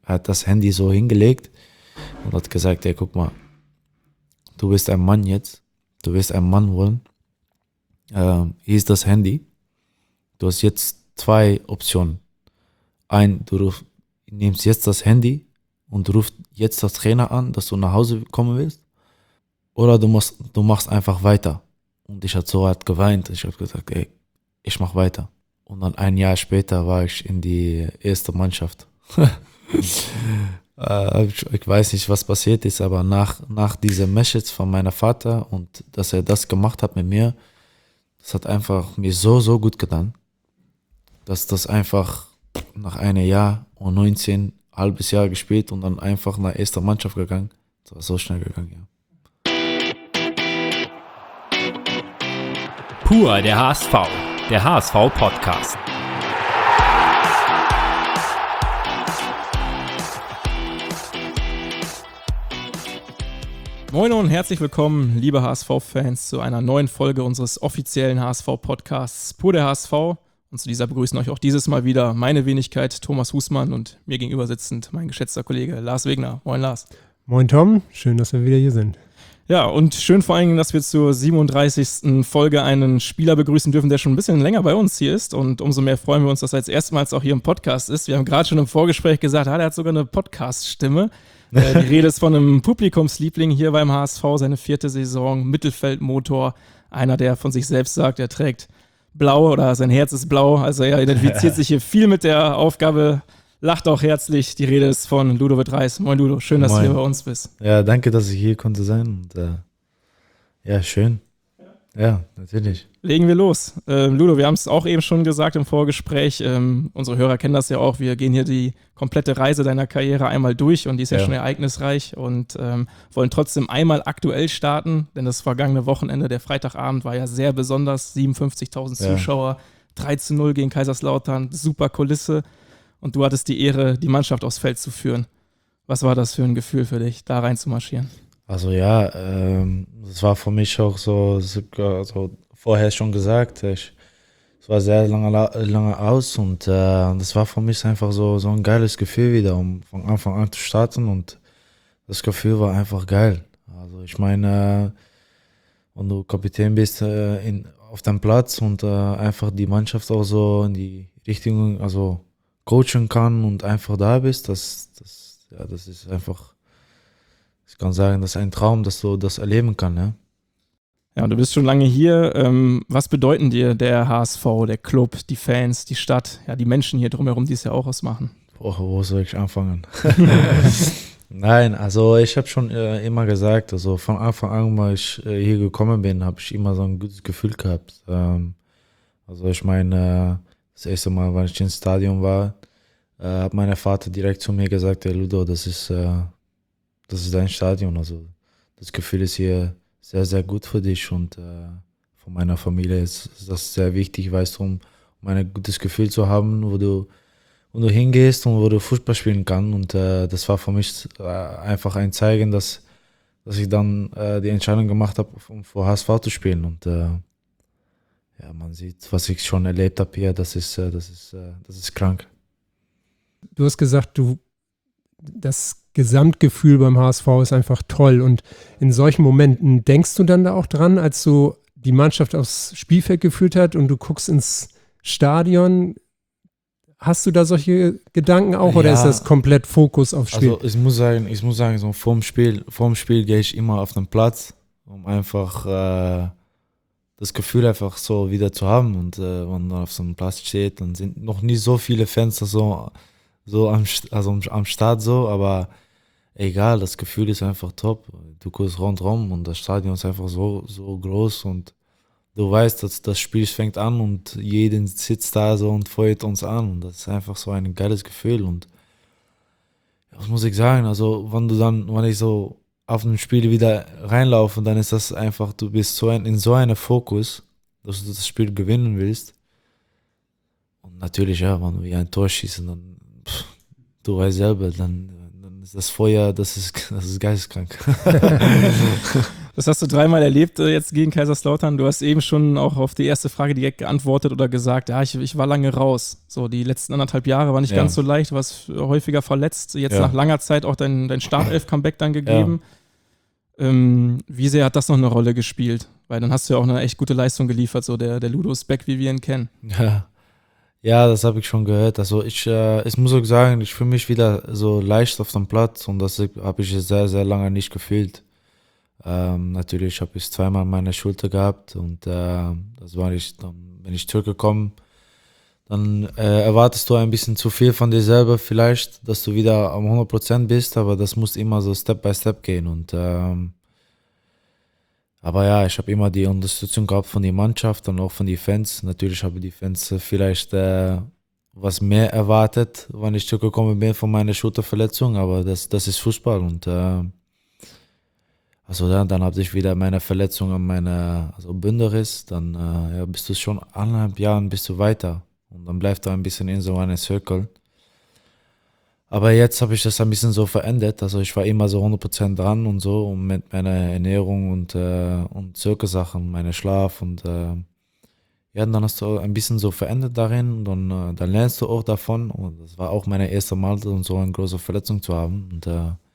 Er hat das Handy so hingelegt und hat gesagt, ey, guck mal, du bist ein Mann jetzt, du wirst ein Mann wollen. Hier ist das Handy. Du hast jetzt 2 Optionen. Du nimmst jetzt das Handy und rufst jetzt das Trainer an, dass du nach Hause kommen willst. Oder du machst einfach weiter. Und ich habe so hart geweint. Ich habe gesagt, ey, ich mach weiter. Und dann ein Jahr später war ich in die erste Mannschaft. Ich weiß nicht, was passiert ist, aber nach dieser Message von meinem Vater und dass er das gemacht hat mit mir, das hat einfach mir so gut getan, dass das einfach nach einem Jahr und 19, halbes Jahr gespielt und dann einfach nach erster Mannschaft gegangen. Das war so schnell gegangen, ja. Pur der HSV, der HSV-Podcast. Moin und herzlich willkommen, liebe HSV-Fans, zu einer neuen Folge unseres offiziellen HSV-Podcasts Pur der HSV. Und zu dieser begrüßen euch auch dieses Mal wieder meine Wenigkeit Thomas Husmann und mir gegenüber sitzend mein geschätzter Kollege Lars Wegner. Moin Lars. Moin Tom, schön, dass wir wieder hier sind. Ja, und schön vor allen Dingen, dass wir zur 37. Folge einen Spieler begrüßen dürfen, der schon ein bisschen länger bei uns hier ist. Und umso mehr freuen wir uns, dass er jetzt erstmals auch hier im Podcast ist. Wir haben gerade schon im Vorgespräch gesagt, der hat sogar eine Podcast-Stimme. Die Rede ist von einem Publikumsliebling hier beim HSV, seine 4. Saison, Mittelfeldmotor. Einer, der von sich selbst sagt, er trägt blau oder sein Herz ist blau. Also er identifiziert sich hier viel mit der Aufgabe, lacht auch herzlich. Die Rede ist von Ludovic Reis. Moin Ludo, schön, dass du hier bei uns bist. Ja, danke, dass ich hier konnte sein. Und, ja, schön. Ja, natürlich. Legen wir los. Ludo, wir haben es auch eben schon gesagt im Vorgespräch. Unsere Hörer kennen das ja auch. Wir gehen hier die komplette Reise deiner Karriere einmal durch und die ist ja schon ereignisreich und wollen trotzdem einmal aktuell starten, denn das vergangene Wochenende, der Freitagabend, war ja sehr besonders. 57.000 Zuschauer, 3-0 gegen Kaiserslautern, super Kulisse. Und du hattest die Ehre, die Mannschaft aufs Feld zu führen. Was war das für ein Gefühl für dich, da rein zu marschieren? Also ja, das war für mich auch so vorher schon gesagt, es war sehr lange aus und das war für mich einfach so ein geiles Gefühl wieder, um von Anfang an zu starten und das Gefühl war einfach geil. Also ich meine, wenn du Kapitän bist auf dem Platz und einfach die Mannschaft auch so in die Richtung, also coachen kann und einfach da bist, das ist einfach, ich kann sagen, das ist ein Traum, dass du das erleben kannst. Ja? Ja, du bist schon lange hier. Was bedeuten dir der HSV, der Club, die Fans, die Stadt, ja, die Menschen hier drumherum, die es ja auch ausmachen? Wo soll ich anfangen? Nein, also ich habe schon immer gesagt, also von Anfang an, als ich hier gekommen bin, habe ich immer so ein gutes Gefühl gehabt. Also ich meine, das erste Mal, als ich ins Stadion war, hat mein Vater direkt zu mir gesagt, hey Ludo, das ist dein Stadion, also das Gefühl ist hier sehr, sehr gut für dich und von meiner Familie ist das sehr wichtig, weißt du, um ein gutes Gefühl zu haben, wo du hingehst und wo du Fußball spielen kannst und das war für mich einfach ein Zeichen, dass ich dann die Entscheidung gemacht habe, um für HSV zu spielen und ja, man sieht, was ich schon erlebt habe hier, das ist krank. Du hast gesagt, das Gesamtgefühl beim HSV ist einfach toll und in solchen Momenten denkst du dann da auch dran, als so die Mannschaft aufs Spielfeld geführt hat und du guckst ins Stadion, hast du da solche Gedanken auch oder ist das komplett Fokus aufs Spiel? Also ich muss sagen, so vorm Spiel gehe ich immer auf den Platz, um einfach das Gefühl einfach so wieder zu haben und wenn man auf so einem Platz steht, dann sind noch nie so viele Fans so am Start so, aber egal, das Gefühl ist einfach top. Du guckst rundherum und das Stadion ist einfach so groß und du weißt, dass das Spiel fängt an und jeder sitzt da so und feuert uns an und das ist einfach so ein geiles Gefühl und was muss ich sagen, also wenn ich so auf ein Spiel wieder reinlaufe, dann ist das einfach, du bist in so einem Fokus, dass du das Spiel gewinnen willst und natürlich, ja, wenn wir ein Tor schießen, dann du weißt selber, dann ist das Feuer, das ist geisteskrank. Das hast du 3-mal erlebt jetzt gegen Kaiserslautern. Du hast eben schon auch auf die erste Frage direkt geantwortet oder gesagt, ja, ich war lange raus. So, die letzten 1,5 Jahre war nicht ganz so leicht, du warst häufiger verletzt. Jetzt nach langer Zeit auch dein Startelf-Comeback dann gegeben. Wie sehr hat das noch eine Rolle gespielt? Weil dann hast du ja auch eine echt gute Leistung geliefert, so der Ludo ist back, wie wir ihn kennen. Ja, das habe ich schon gehört. Also ich muss auch sagen, ich fühle mich wieder so leicht auf dem Platz und das habe ich sehr, sehr lange nicht gefühlt. Natürlich habe ich 2-mal meine Schulter gehabt und das war ich, dann bin ich zurückgekommen. Dann erwartest du ein bisschen zu viel von dir selber vielleicht, dass du wieder am 100% bist, aber das muss immer so Step by Step gehen. Und aber ja, ich habe immer die Unterstützung gehabt von der Mannschaft und auch von den Fans. Natürlich habe die Fans vielleicht was mehr erwartet, wann ich zurückgekommen bin von meiner Schulterverletzung, aber das ist Fußball und dann hatte ich wieder meine Verletzung an meiner Bündelriss, dann bist du schon 1,5 Jahren bist du weiter und dann bleibt du ein bisschen in so einem Circle. Aber jetzt habe ich das ein bisschen so verändert, also ich war immer so 100% dran und so und mit meiner Ernährung und Circle-Sachen, meiner Schlaf und dann hast du ein bisschen so verändert darin und dann lernst du auch davon und das war auch meine erste Mal, so eine große Verletzung zu haben und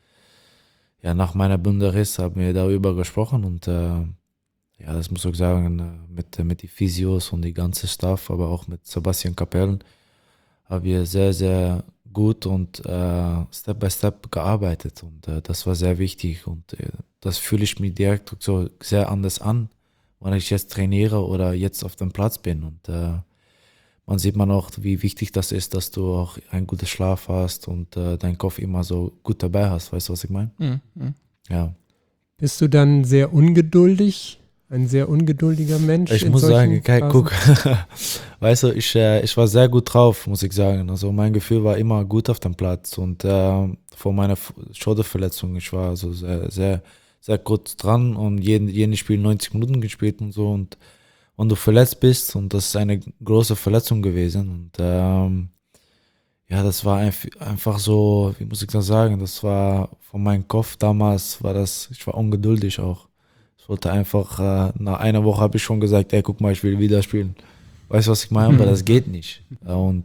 nach meiner Bündelriss haben wir darüber gesprochen und das muss ich sagen, mit den Physios und die ganze Staff, aber auch mit Sebastian Kapellen haben wir sehr, sehr gut und Step by Step gearbeitet und das war sehr wichtig und das fühle ich mir direkt so sehr anders an, wenn ich jetzt trainiere oder jetzt auf dem Platz bin und man sieht auch, wie wichtig das ist, dass du auch einen guten Schlaf hast und deinen Kopf immer so gut dabei hast. Weißt du, was ich meine? Mhm. Ja. Bist du dann sehr ungeduldig? Ein sehr ungeduldiger Mensch? Ich muss sagen, Kai, guck, weißt du, ich war sehr gut drauf, muss ich sagen. Also mein Gefühl war immer gut auf dem Platz und vor meiner Schulterverletzung, ich war so sehr, sehr, sehr gut dran und jedes Spiel 90 Minuten gespielt und so und wenn du verletzt bist und das ist eine große Verletzung gewesen und das war einfach so, wie muss ich das sagen, das war von meinem Kopf damals, ich war ungeduldig auch. Ich wollte einfach, nach einer Woche habe ich schon gesagt, ey, guck mal, ich will wieder spielen. Weißt du, was ich meine? Aber das geht nicht. Und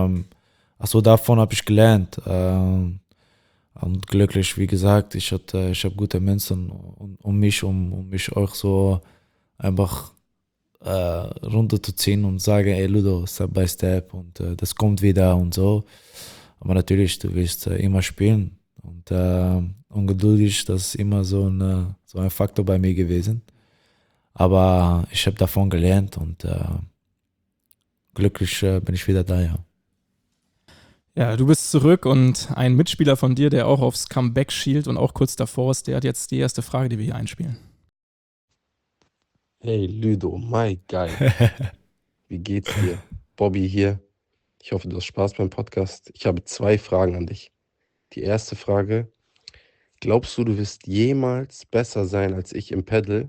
davon habe ich gelernt. Und glücklich, wie gesagt, ich habe gute Menschen um mich auch so einfach runterzuziehen und sagen, ey Ludo, Step by Step und das kommt wieder und so. Aber natürlich, du willst immer spielen und ungeduldig, das ist immer so ein Faktor bei mir gewesen. Aber ich habe davon gelernt und glücklich bin ich wieder da, ja. Ja, du bist zurück und ein Mitspieler von dir, der auch aufs Comeback schielt und auch kurz davor ist, der hat jetzt die erste Frage, die wir hier einspielen. Hey Ludo, my guy. Wie geht's dir? Bobby hier. Ich hoffe, du hast Spaß beim Podcast. Ich habe 2 Fragen an dich. Die erste Frage: Glaubst du, du wirst jemals besser sein als ich im Paddle?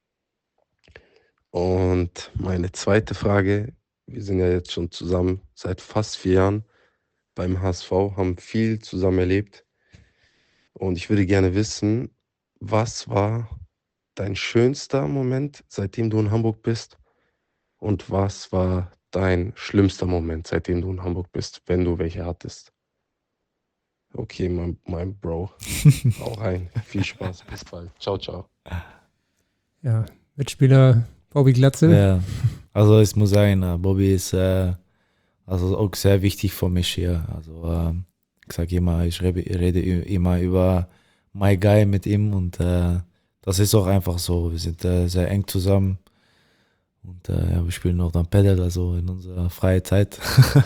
Und meine zweite Frage: Wir sind ja jetzt schon zusammen seit fast 4 Jahren beim HSV, haben viel zusammen erlebt. Und ich würde gerne wissen, was war dein schönster Moment, seitdem du in Hamburg bist? Und was war dein schlimmster Moment, seitdem du in Hamburg bist, wenn du welche hattest? Okay, mein Bro. Hau rein. Viel Spaß. Bis bald. Ciao, ciao. Ja, Mitspieler Bobby Glatzel. Ja, also ich muss sagen, Bobby ist auch sehr wichtig für mich hier. Also ich sage immer, ich rede immer über my guy mit ihm und das ist auch einfach so. Wir sind sehr eng zusammen und wir spielen auch dann Paddle, also in unserer freien Zeit.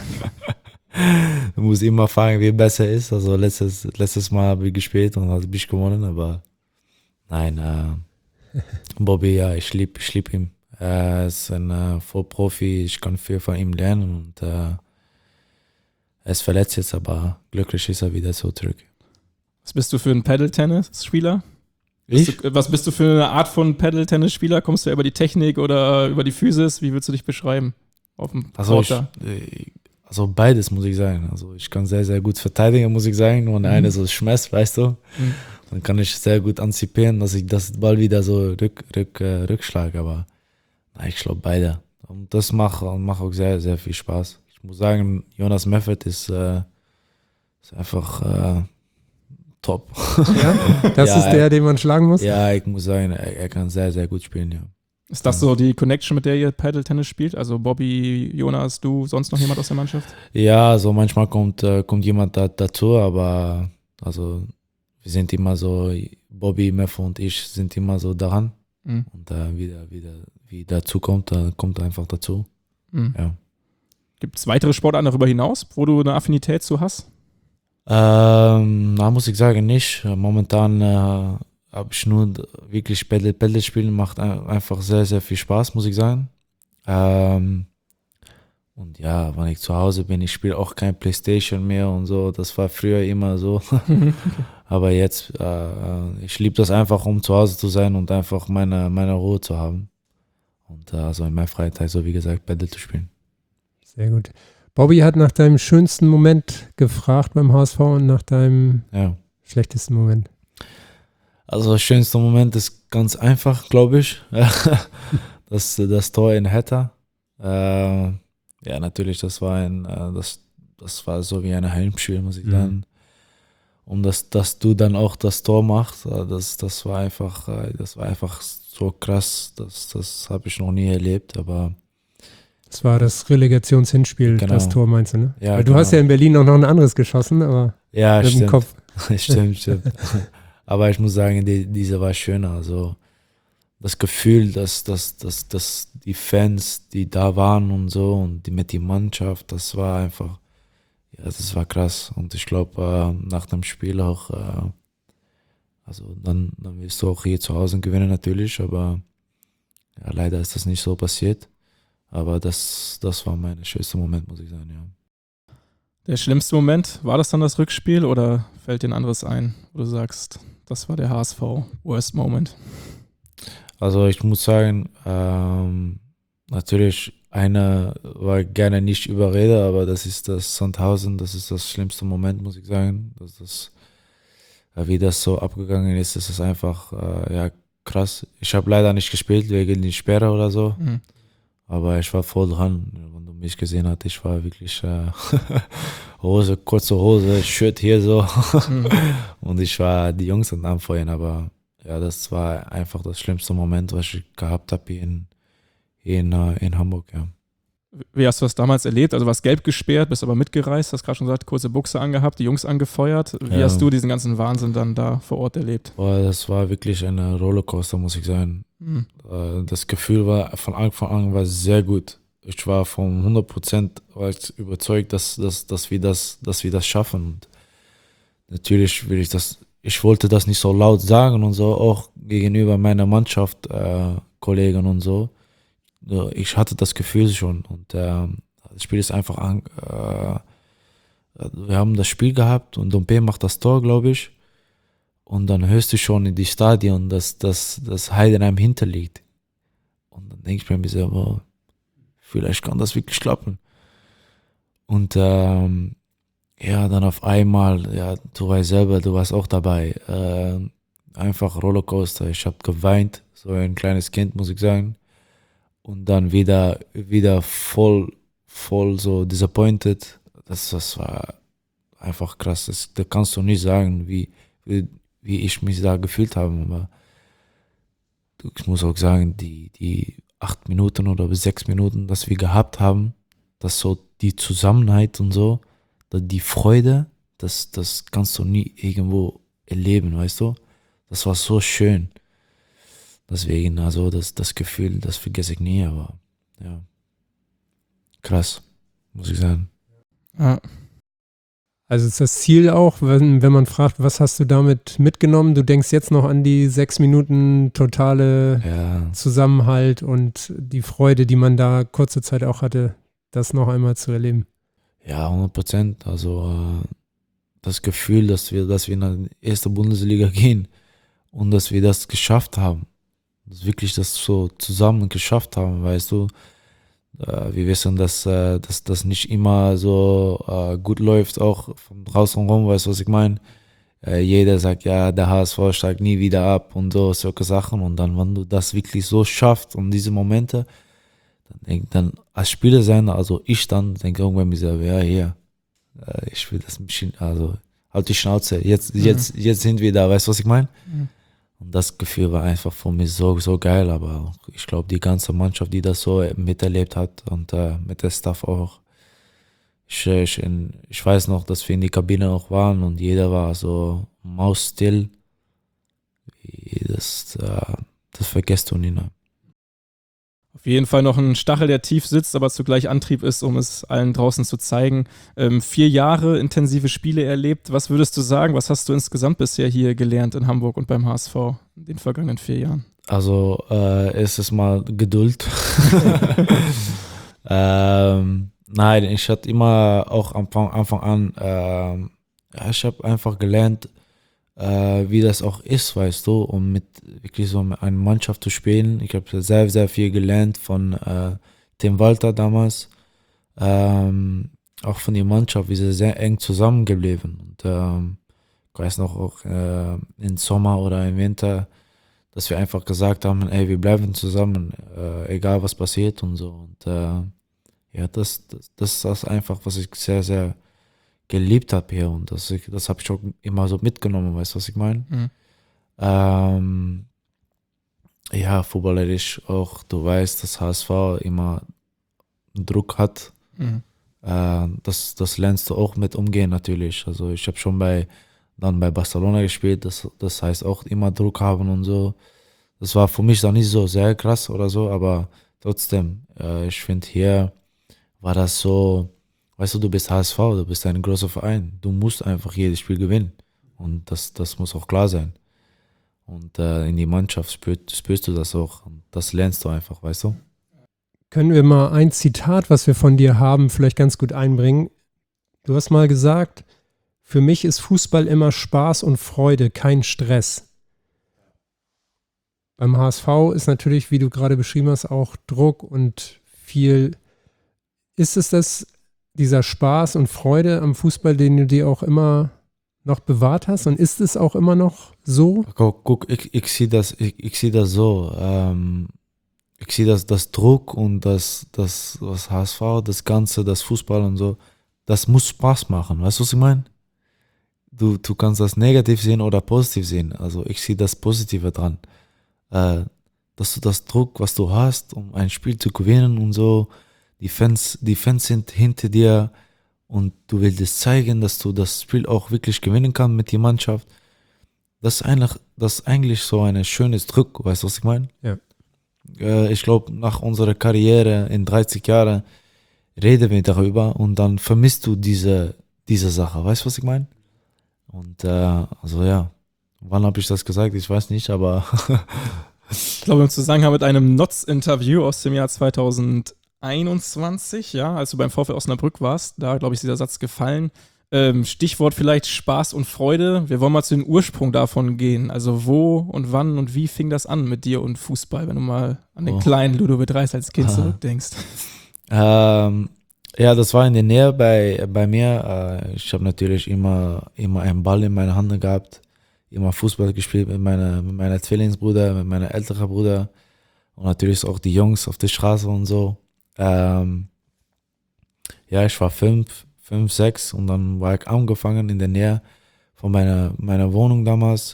Du musst immer fragen, wer besser ist. Also letztes Mal habe ich gespielt und habe ich gewonnen, aber nein, Bobby, ja, ich lieb ihn. Er ist ein Vollprofi, ich kann viel von ihm lernen und er ist verletzt jetzt, aber glücklich ist er wieder so zurück. Was bist du für ein Paddle-Tennis-Spieler? Ich? Was bist du für eine Art von Paddle-Tennis-Spieler? Kommst du über die Technik oder über die Physis? Wie würdest du dich beschreiben auf dem Court? Also beides, muss ich sagen. Also ich kann sehr, sehr gut verteidigen, muss ich sagen. Nur eine so schmeißt, weißt du. Dann kann ich sehr gut antizipieren, dass ich das Ball wieder so rückschlage. Aber ich glaube beide. Und das macht auch sehr, sehr viel Spaß. Ich muss sagen, Jonas Meffert ist einfach top. Ja? Das ist der, den man schlagen muss? Ja, ich muss sagen, er kann sehr, sehr gut spielen, ja. Ist das so die Connection, mit der ihr Paddle-Tennis spielt? Also Bobby, Jonas, du, sonst noch jemand aus der Mannschaft? Ja, so manchmal kommt jemand dazu, aber also wir sind immer so, Bobby, Meffert und ich sind immer so daran. Mhm. Und wie dazu kommt, kommt einfach dazu. Mhm. Ja. Gibt es weitere Sportarten darüber hinaus, wo du eine Affinität zu hast? Muss ich sagen, nicht. Momentan habe ich nur wirklich Paddle spielen, macht einfach sehr, sehr viel Spaß, muss ich sagen. Und ja, wenn ich zu Hause bin, ich spiele auch kein Playstation mehr und so. Das war früher immer so. Aber jetzt, ich liebe das einfach, um zu Hause zu sein und einfach meine Ruhe zu haben. Und also in meiner Freizeit, so wie gesagt, Paddle zu spielen. Sehr gut. Bobby hat nach deinem schönsten Moment gefragt beim HSV und nach deinem schlechtesten Moment. Also das schönste Moment ist ganz einfach, glaube ich. Das Tor in Hertha. Ja, natürlich, das war das war so wie ein Heimspiel, muss ich sagen. Und dass du dann auch das Tor machst, das war einfach so krass. Das habe ich noch nie erlebt, aber das war das Relegationshinspiel, genau. Das Tor meinst du, ne? Ja, weil du hast ja in Berlin auch noch ein anderes geschossen, aber ja, mit dem Kopf. Stimmt. Aber ich muss sagen, diese war schöner. Also das Gefühl, dass die Fans, die da waren und so und mit der Mannschaft, das war einfach, ja, das war krass. Und ich glaube, nach dem Spiel auch, also dann wirst du auch hier zu Hause gewinnen natürlich, aber ja, leider ist das nicht so passiert. Aber das war mein schönster Moment, muss ich sagen, ja. Der schlimmste Moment, war das dann das Rückspiel oder fällt dir ein anderes ein, wo du sagst, das war der HSV Worst Moment? Also ich muss sagen, natürlich einer war gerne nicht überrede, aber das ist das Sandhausen, das ist das schlimmste Moment, muss ich sagen. Wie das so abgegangen ist, das ist einfach krass. Ich habe leider nicht gespielt wegen der Sperre oder so. Mhm. Aber ich war voll dran, wenn du mich gesehen hast. Ich war wirklich kurze Hose, Shirt hier so. Und ich war die Jungs am Anfeuern, aber ja, das war einfach das schlimmste Moment, was ich gehabt habe hier in Hamburg, ja. Wie hast du das damals erlebt? Also warst gelb gesperrt, bist aber mitgereist, hast gerade schon gesagt, kurze Buchse angehabt, die Jungs angefeuert. Wie hast du diesen ganzen Wahnsinn dann da vor Ort erlebt? Boah, das war wirklich eine Rollercoaster, muss ich sagen. Das Gefühl war von Anfang an war sehr gut. Ich war von 100% überzeugt, dass wir das schaffen. Und natürlich ich wollte das nicht so laut sagen und so, auch gegenüber meiner Mannschaft, Kollegen und so. Ich hatte das Gefühl schon und das Spiel ist einfach wir haben das Spiel gehabt und Dompe macht das Tor, glaube ich. Und dann hörst du schon in die Stadion, dass Heidenheim hinterliegt. Und dann denke ich mir so, wow, vielleicht kann das wirklich klappen. Und dann auf einmal, ja, du weißt selber, du warst auch dabei. Einfach Rollercoaster. Ich habe geweint, so ein kleines Kind, muss ich sagen. Und dann wieder voll so disappointed. Das war einfach krass. Da kannst du nicht sagen, wie ich mich da gefühlt habe. Aber ich muss auch sagen, die 8 Minuten oder 6 Minuten, das wir gehabt haben, dass so die Zusammenhalt und so, die Freude, das kannst du nie irgendwo erleben, weißt du? Das war so schön. Deswegen, also das Gefühl, das vergesse ich nie, aber ja, krass, muss ich sagen. Ja. Also ist das Ziel auch, wenn man fragt, was hast du damit mitgenommen? Du denkst jetzt noch an die 6 Minuten totale Zusammenhalt und die Freude, die man da kurze Zeit auch hatte, das noch einmal zu erleben. Ja, 100%. Also das Gefühl, dass wir in die erste Bundesliga gehen und dass wir das geschafft haben. Dass wirklich das so zusammen geschafft haben, weißt du. Wir wissen, dass das nicht immer so gut läuft, auch von draußen rum, weißt du, was ich meine? Jeder sagt, ja, der HSV steigt nie wieder ab und so, solche Sachen. Und dann, wenn du das wirklich so schaffst und diese Momente, dann als Spieler sein, also ich dann denke irgendwann mir so, ja, hier, ich will das ein bisschen, also halt die Schnauze, jetzt sind wir da, weißt du, was ich meine? Mhm. Und das Gefühl war einfach für mich so geil, aber ich glaube, die ganze Mannschaft, die das so miterlebt hat und mit der Staff auch. Ich weiß noch, dass wir in die Kabine auch waren und jeder war so mausstill. Das vergisst du nie. Ne? Auf jeden Fall noch ein Stachel, der tief sitzt, aber zugleich Antrieb ist, um es allen draußen zu zeigen. 4 Jahre intensive Spiele erlebt. Was würdest du sagen, was hast du insgesamt bisher hier gelernt in Hamburg und beim HSV in den vergangenen 4 Jahren? Also erstes Mal Geduld. Nein, ich hatte immer auch am Anfang an, ich habe einfach gelernt, wie das auch ist, weißt du, um mit wirklich so mit einer Mannschaft zu spielen. Ich habe sehr, sehr viel gelernt von Tim Walter damals, auch von der Mannschaft, wir sind sehr eng zusammengeblieben. Und ich weiß noch auch im Sommer oder im Winter, dass wir einfach gesagt haben, ey, wir bleiben zusammen, egal was passiert und so. Und ja, das ist das einfach, was ich sehr, sehr geliebt habe hier und das habe ich auch immer so mitgenommen, weißt du, was ich meine? Mhm. Ja, fußballerisch auch, du weißt, dass HSV immer Druck hat. Mhm. Das lernst du auch mit umgehen natürlich. Also ich habe schon dann bei Barcelona gespielt, das heißt auch immer Druck haben und so. Das war für mich dann nicht so sehr krass oder so, aber trotzdem, ich finde hier war das so, weißt du bist HSV, du bist ein großer Verein. Du musst einfach jedes Spiel gewinnen. Und das muss auch klar sein. Und in die Mannschaft spürst du das auch. Und das lernst du einfach, weißt du? Können wir mal ein Zitat, was wir von dir haben, vielleicht ganz gut einbringen? Du hast mal gesagt, für mich ist Fußball immer Spaß und Freude, kein Stress. Beim HSV ist natürlich, wie du gerade beschrieben hast, auch Druck und viel. Ist es dieser Spaß und Freude am Fußball, den du dir auch immer noch bewahrt hast? Und ist es auch immer noch so? Guck, ich sehe das so. Ich sehe das Druck und das HSV, das Ganze, das Fußball und so, das muss Spaß machen. Weißt du, was ich meine? Du kannst das negativ sehen oder positiv sehen. Also ich sehe das Positive dran. Dass du das Druck, was du hast, um ein Spiel zu gewinnen und so, die Fans sind hinter dir und du willst es zeigen, dass du das Spiel auch wirklich gewinnen kannst mit der Mannschaft. Das ist eigentlich so ein schönes Druck, weißt du, was ich meine? Ja. Ich glaube, nach unserer Karriere in 30 Jahren reden wir darüber und dann vermisst du diese Sache, weißt du, was ich meine? Und also ja, wann habe ich das gesagt? Ich weiß nicht, aber Ich glaube, im Zusammenhang mit einem Notz-Interview aus dem Jahr 2021, ja, als du beim VfL Osnabrück warst, da, glaube ich, ist dieser Satz gefallen. Stichwort vielleicht Spaß und Freude. Wir wollen mal zu den Ursprung davon gehen. Also wo und wann und wie fing das an mit dir und Fußball, wenn du mal an den kleinen Ludovic Reis als Kind zurückdenkst? ja, das war in der Nähe bei mir. Ich habe natürlich immer einen Ball in meiner Hand gehabt, immer Fußball gespielt mit meiner Zwillingsbruder, mit meinem älteren Bruder und natürlich auch die Jungs auf der Straße und so. Ja, ich war 5, 6 und dann war ich angefangen in der Nähe von meiner Wohnung damals.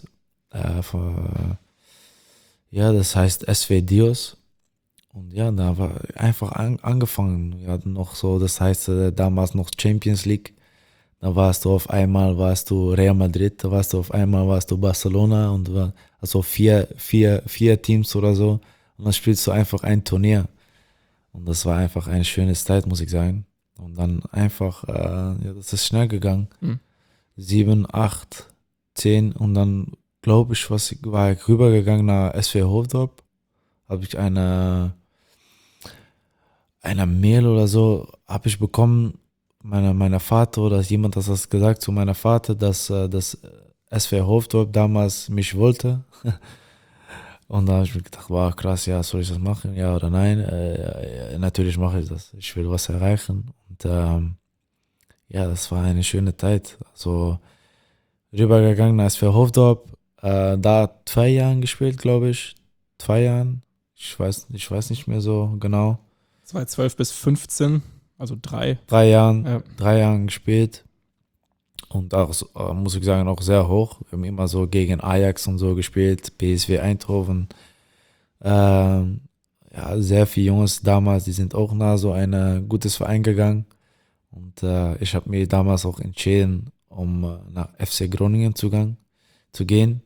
Ja, das heißt SW Dios. Und ja, da war einfach angefangen. Wir hatten noch so, das heißt damals noch Champions League. Da warst du Real Madrid, da warst du Barcelona und also vier Teams oder so. Und dann spielst du einfach ein Turnier. Und das war einfach eine schöne Zeit, muss ich sagen. Und dann einfach, ja, das ist schnell gegangen. 7, 8, 10 und dann, glaube ich, war ich rübergegangen nach SW Hofdorp. Habe ich eine Mail oder so, habe ich bekommen, meiner Vater oder jemand hat das gesagt zu meiner Vater, dass das SW Hofdorp damals mich wollte. Und da habe ich mir gedacht, wow, krass, ja, soll ich das machen, ja oder nein? Natürlich mache ich das, ich will was erreichen. Und ja, das war eine schöne Zeit. Also rübergegangen als für Hofdorp. Da 2 Jahren gespielt, glaube ich. 2 Jahren. Ich weiß nicht mehr so genau. 2012 bis 15, also 3. 3 Jahren, Ja. 3 Jahren gespielt. Und auch, muss ich sagen, auch sehr hoch. Wir haben immer so gegen Ajax und so gespielt, PSV Eindhoven. Ja, sehr viele Jungs damals, die sind auch nach so ein gutes Verein gegangen. Und ich habe mir damals auch entschieden, um nach FC Groningen zu gehen.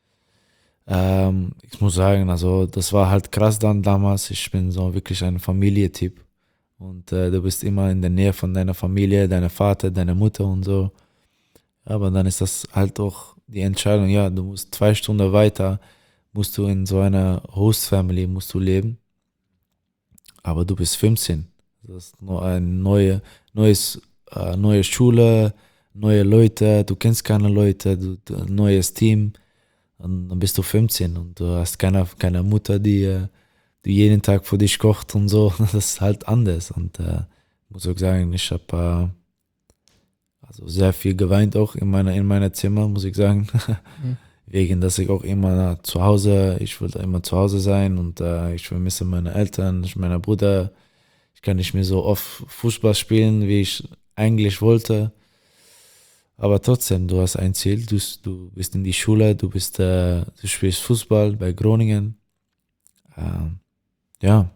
Ich muss sagen, also das war halt krass dann damals. Ich bin so wirklich ein Familientyp. Und du bist immer in der Nähe von deiner Familie, deiner Vater, deiner Mutter und so. Aber dann ist das halt auch die Entscheidung, ja, du musst 2 Stunden weiter, musst du in so einer Host-Family musst du leben. Aber du bist 15. Das ist nur eine neue Schule, neue Leute, du kennst keine Leute, neues Team. Und dann bist du 15 und du hast keine Mutter, die jeden Tag für dich kocht und so. Das ist halt anders. Und muss auch sagen, ich habe also sehr viel geweint auch in meiner Zimmer, muss ich sagen. Wegen, dass ich auch immer ich wollte immer zu Hause sein und ich vermisse meine Eltern, meine Bruder. Ich kann nicht mehr so oft Fußball spielen, wie ich eigentlich wollte. Aber trotzdem, du hast ein Ziel, du bist in die Schule, du spielst Fußball bei Groningen. Ja.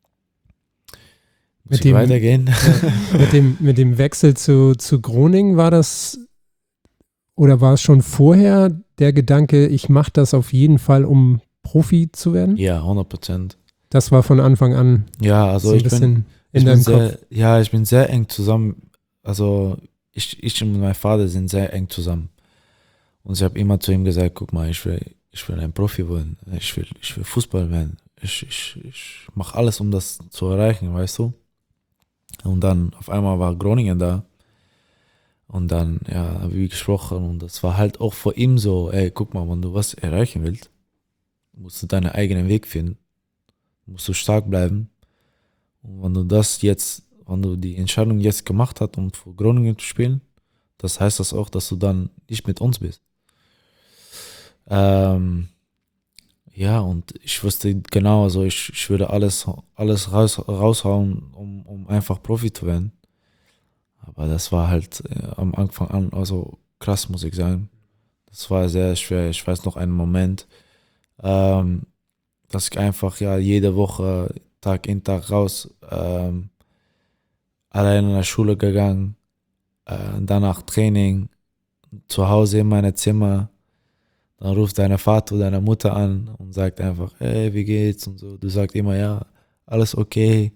Muss ich weitergehen? Mit dem Wechsel zu Groningen war das, oder war es schon vorher der Gedanke, ich mache das auf jeden Fall, um Profi zu werden? Ja, 100%. Das war von Anfang an ja, also so ein bisschen in deinem Kopf. Ich bin sehr eng zusammen, also ich und mein Vater sind sehr eng zusammen. Und ich habe immer zu ihm gesagt, guck mal, ich will ein Profi werden, ich will Fußball werden. Ich mache alles, um das zu erreichen, weißt du? Und dann auf einmal war Groningen da. Und dann, ja, haben wir gesprochen und das war halt auch vor ihm so, ey, guck mal, wenn du was erreichen willst, musst du deinen eigenen Weg finden, musst du stark bleiben. Und wenn du die Entscheidung jetzt gemacht hast, um für Groningen zu spielen, das heißt das auch, dass du dann nicht mit uns bist. Ja, und ich wusste genau, also ich würde alles raushauen, um einfach Profi zu werden. Aber das war halt am Anfang an also krass, muss ich sagen. Das war sehr schwer. Ich weiß noch einen Moment, dass ich einfach ja jede Woche Tag in Tag raus allein in der Schule gegangen, danach Training, zu Hause in meinem Zimmer. Dann ruft dein Vater oder deine Mutter an und sagt einfach, hey, wie geht's und so. Du sagst immer, ja, alles okay,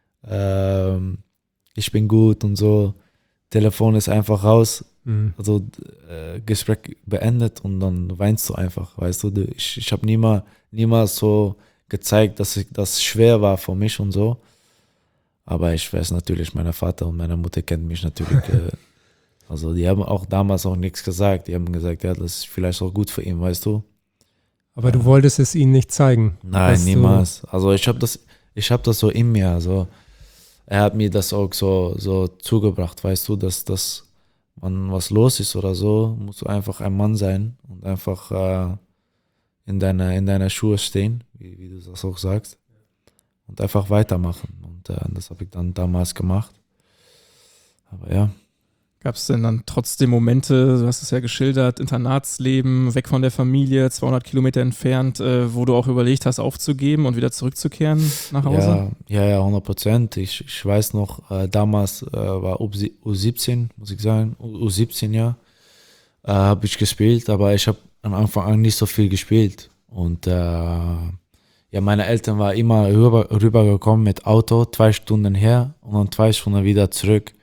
ich bin gut und so. Telefon ist einfach raus, also Gespräch beendet und dann weinst du einfach, weißt du. Ich habe niemals so gezeigt, dass das schwer war für mich und so. Aber ich weiß natürlich, mein Vater und meine Mutter kennen mich natürlich. Also die haben auch damals auch nichts gesagt. Die haben gesagt, ja, das ist vielleicht auch gut für ihn, weißt du. Aber du wolltest es ihnen nicht zeigen? Nein, niemals. Also ich habe das so in mir. Also er hat mir das auch so zugebracht, weißt du, dass wenn was los ist oder so, musst du einfach ein Mann sein und einfach in deiner Schuhe stehen, wie du das auch sagst, und einfach weitermachen. Und das habe ich dann damals gemacht. Aber ja. Gab es denn dann trotzdem Momente, du hast es ja geschildert, Internatsleben, weg von der Familie, 200 Kilometer entfernt, wo du auch überlegt hast, aufzugeben und wieder zurückzukehren nach Hause? Ja, 100%. Ich weiß noch, damals war U17, muss ich sagen, U17, ja, habe ich gespielt, aber ich habe am Anfang an nicht so viel gespielt. Und ja, meine Eltern waren immer rübergekommen mit Auto, 2 Stunden her und dann 2 Stunden wieder zurück.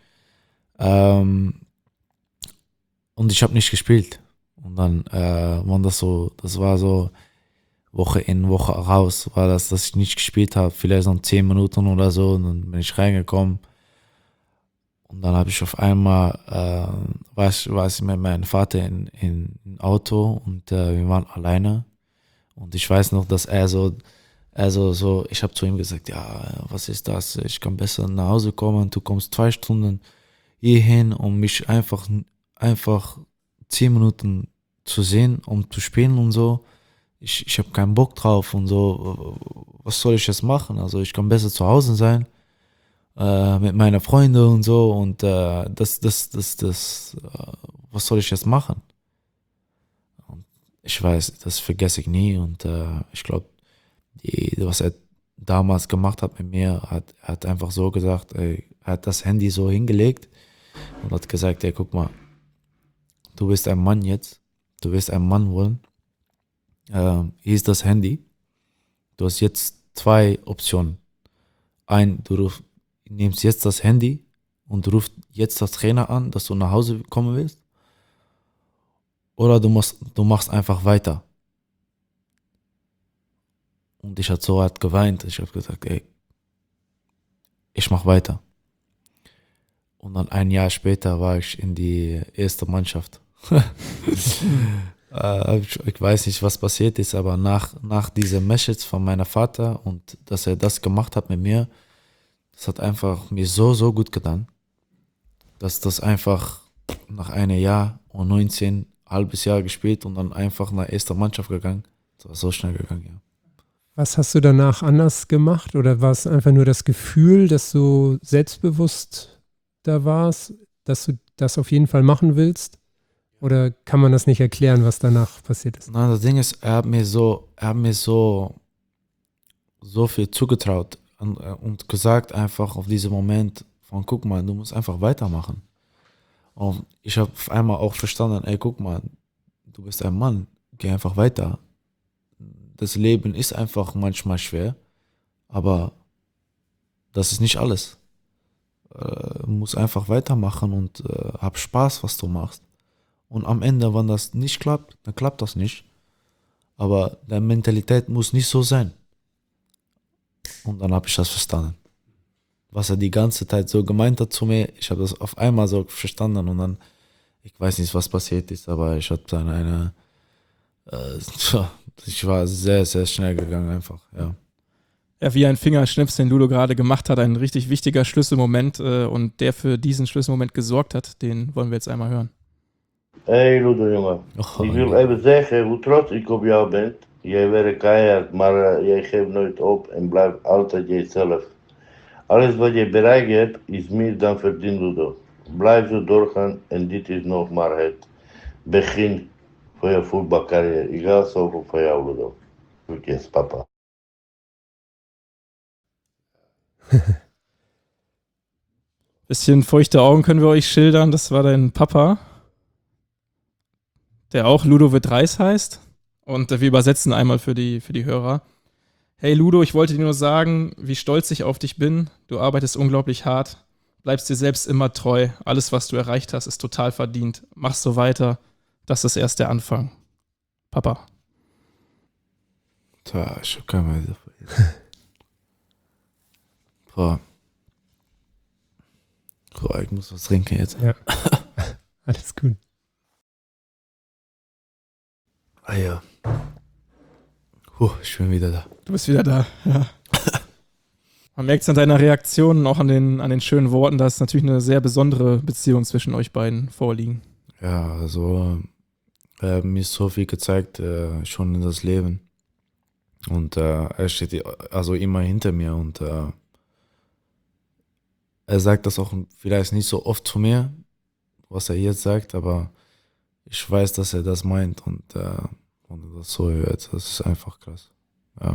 Und ich habe nicht gespielt. Und dann das war so Woche in, Woche raus, war das, dass ich nicht gespielt habe, vielleicht so 10 Minuten oder so. Und dann bin ich reingekommen. Und dann habe ich auf einmal, war ich mit meinem Vater in Auto und wir waren alleine. Und ich weiß noch, dass ich habe zu ihm gesagt, ja, was ist das? Ich kann besser nach Hause kommen. Du kommst 2 Stunden hierhin, um mich einfach 10 Minuten zu sehen, um zu spielen und so. Ich habe keinen Bock drauf und so. Was soll ich jetzt machen? Also ich kann besser zu Hause sein, mit meiner Freunde und so. Und was soll ich jetzt machen? Und ich weiß, das vergesse ich nie. Und ich glaube, was er damals gemacht hat mit mir, hat einfach so gesagt, ey, er hat das Handy so hingelegt und hat gesagt, ey, guck mal, du bist ein Mann jetzt, du wirst ein Mann wollen. Hier ist das Handy. Du hast jetzt 2 Optionen. Du nimmst jetzt das Handy und rufst jetzt das Trainer an, dass du nach Hause kommen willst. Oder du machst einfach weiter. Und ich habe so hart geweint. Ich habe gesagt, ey, ich mach weiter. Und dann ein Jahr später war ich in die erste Mannschaft. Ich weiß nicht, was passiert ist, aber nach dieser Message von meinem Vater und dass er das gemacht hat mit mir, das hat einfach mir so gut getan, dass das einfach nach einem Jahr und 19, halbes Jahr gespielt und dann einfach nach erster Mannschaft gegangen. Das war so schnell gegangen, ja. Was hast du danach anders gemacht? Oder war es einfach nur das Gefühl, dass du selbstbewusst da warst, dass du das auf jeden Fall machen willst? Oder kann man das nicht erklären, was danach passiert ist? Nein, das Ding ist, er hat mir so viel zugetraut und gesagt einfach auf diesen Moment von, guck mal, du musst einfach weitermachen. Und ich habe auf einmal auch verstanden, ey, guck mal, du bist ein Mann, geh einfach weiter. Das Leben ist einfach manchmal schwer, aber das ist nicht alles. Du musst einfach weitermachen und hab Spaß, was du machst. Und am Ende, wenn das nicht klappt, dann klappt das nicht. Aber deine Mentalität muss nicht so sein. Und dann habe ich das verstanden. Was er die ganze Zeit so gemeint hat zu mir, ich habe das auf einmal so verstanden und dann, ich weiß nicht, was passiert ist, aber ich habe dann ich war sehr, sehr schnell gegangen einfach, ja. Ja, wie ein Fingerschnips, den Ludo gerade gemacht hat, ein richtig wichtiger Schlüsselmoment und der für diesen Schlüsselmoment gesorgt hat, den wollen wir jetzt einmal hören. Hey Ludo, jongen. Ik wil even zeggen hoe trots ik op jou ben. Jij werkt keihard, maar jij geeft nooit op en blijft altijd jezelf. Alles wat je bereikt hebt, is meer dan verdiend, Ludo. Blijf zo doorgaan en dit is nog maar het begin voor je voetbalcarrière. Ik hou zoveel van jou, Ludo. Groetjes, papa. Bisschen feuchte Augen können wir euch schildern. Das war dein Papa, der auch Ludovic Reis heißt. Und wir übersetzen einmal für die Hörer. Hey Ludo, ich wollte dir nur sagen, wie stolz ich auf dich bin. Du arbeitest unglaublich hart, bleibst dir selbst immer treu. Alles, was du erreicht hast, ist total verdient. Mach so weiter. Das ist erst der Anfang. Papa. Tja, ich hab keine Weise. Boah, ich muss was trinken jetzt. Ja. Alles gut. Ah ja. Ich bin wieder da. Du bist wieder da, ja. Man merkt es an deiner Reaktion, auch an den schönen Worten, dass natürlich eine sehr besondere Beziehung zwischen euch beiden vorliegen. Ja, also mir ist so viel gezeigt, schon in das Leben. Und er steht also immer hinter mir und er sagt das auch vielleicht nicht so oft zu mir, was er jetzt sagt, aber ich weiß, dass er das meint und wenn er das so hört, das ist einfach krass. Ja.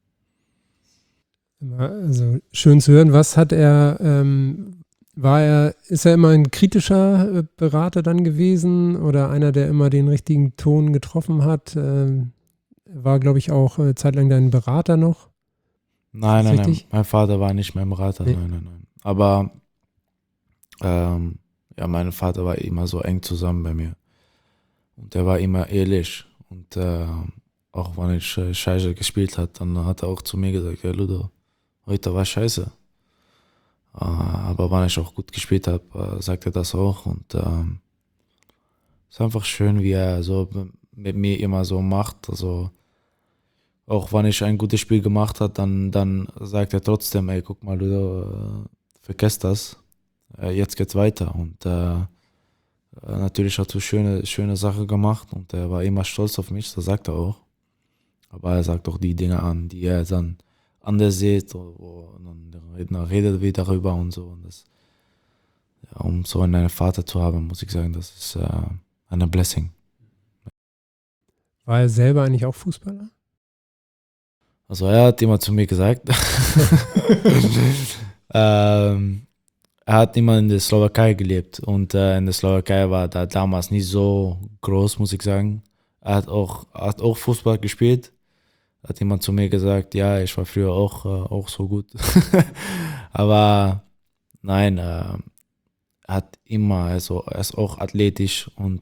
Also schön zu hören. Was hat er, ist er immer ein kritischer Berater dann gewesen oder einer, der immer den richtigen Ton getroffen hat? War, glaube ich, auch zeitlang dein Berater noch? Nein, mein Vater war nicht mein Berater, Nee. nein. Aber ja, mein Vater war immer so eng zusammen bei mir und er war immer ehrlich und auch wenn ich Scheiße gespielt hat, dann hat er auch zu mir gesagt, ja Ludo, heute war scheiße. Aber wenn ich auch gut gespielt habe, sagt er das auch und es ist einfach schön, wie er so mit mir immer so macht, also auch wenn ich ein gutes Spiel gemacht habe, dann sagt er trotzdem, ey, guck mal, Ludo, vergesst das, jetzt geht's weiter und Natürlich hat er schöne Sachen gemacht und er war immer stolz auf mich, das sagt er auch. Aber er sagt auch die Dinge an, die er dann anders sieht, und dann redet wir darüber und so. Und das, ja, um so einen Vater zu haben, muss ich sagen, das ist eine Blessing. War er selber eigentlich auch Fußballer? Also er hat immer zu mir gesagt, er hat immer in der Slowakei gelebt und in der Slowakei war da damals nicht so groß, muss ich sagen. Er hat auch Fußball gespielt. Hat jemand zu mir gesagt, ja, ich war früher auch so gut. Aber nein, er ist auch athletisch und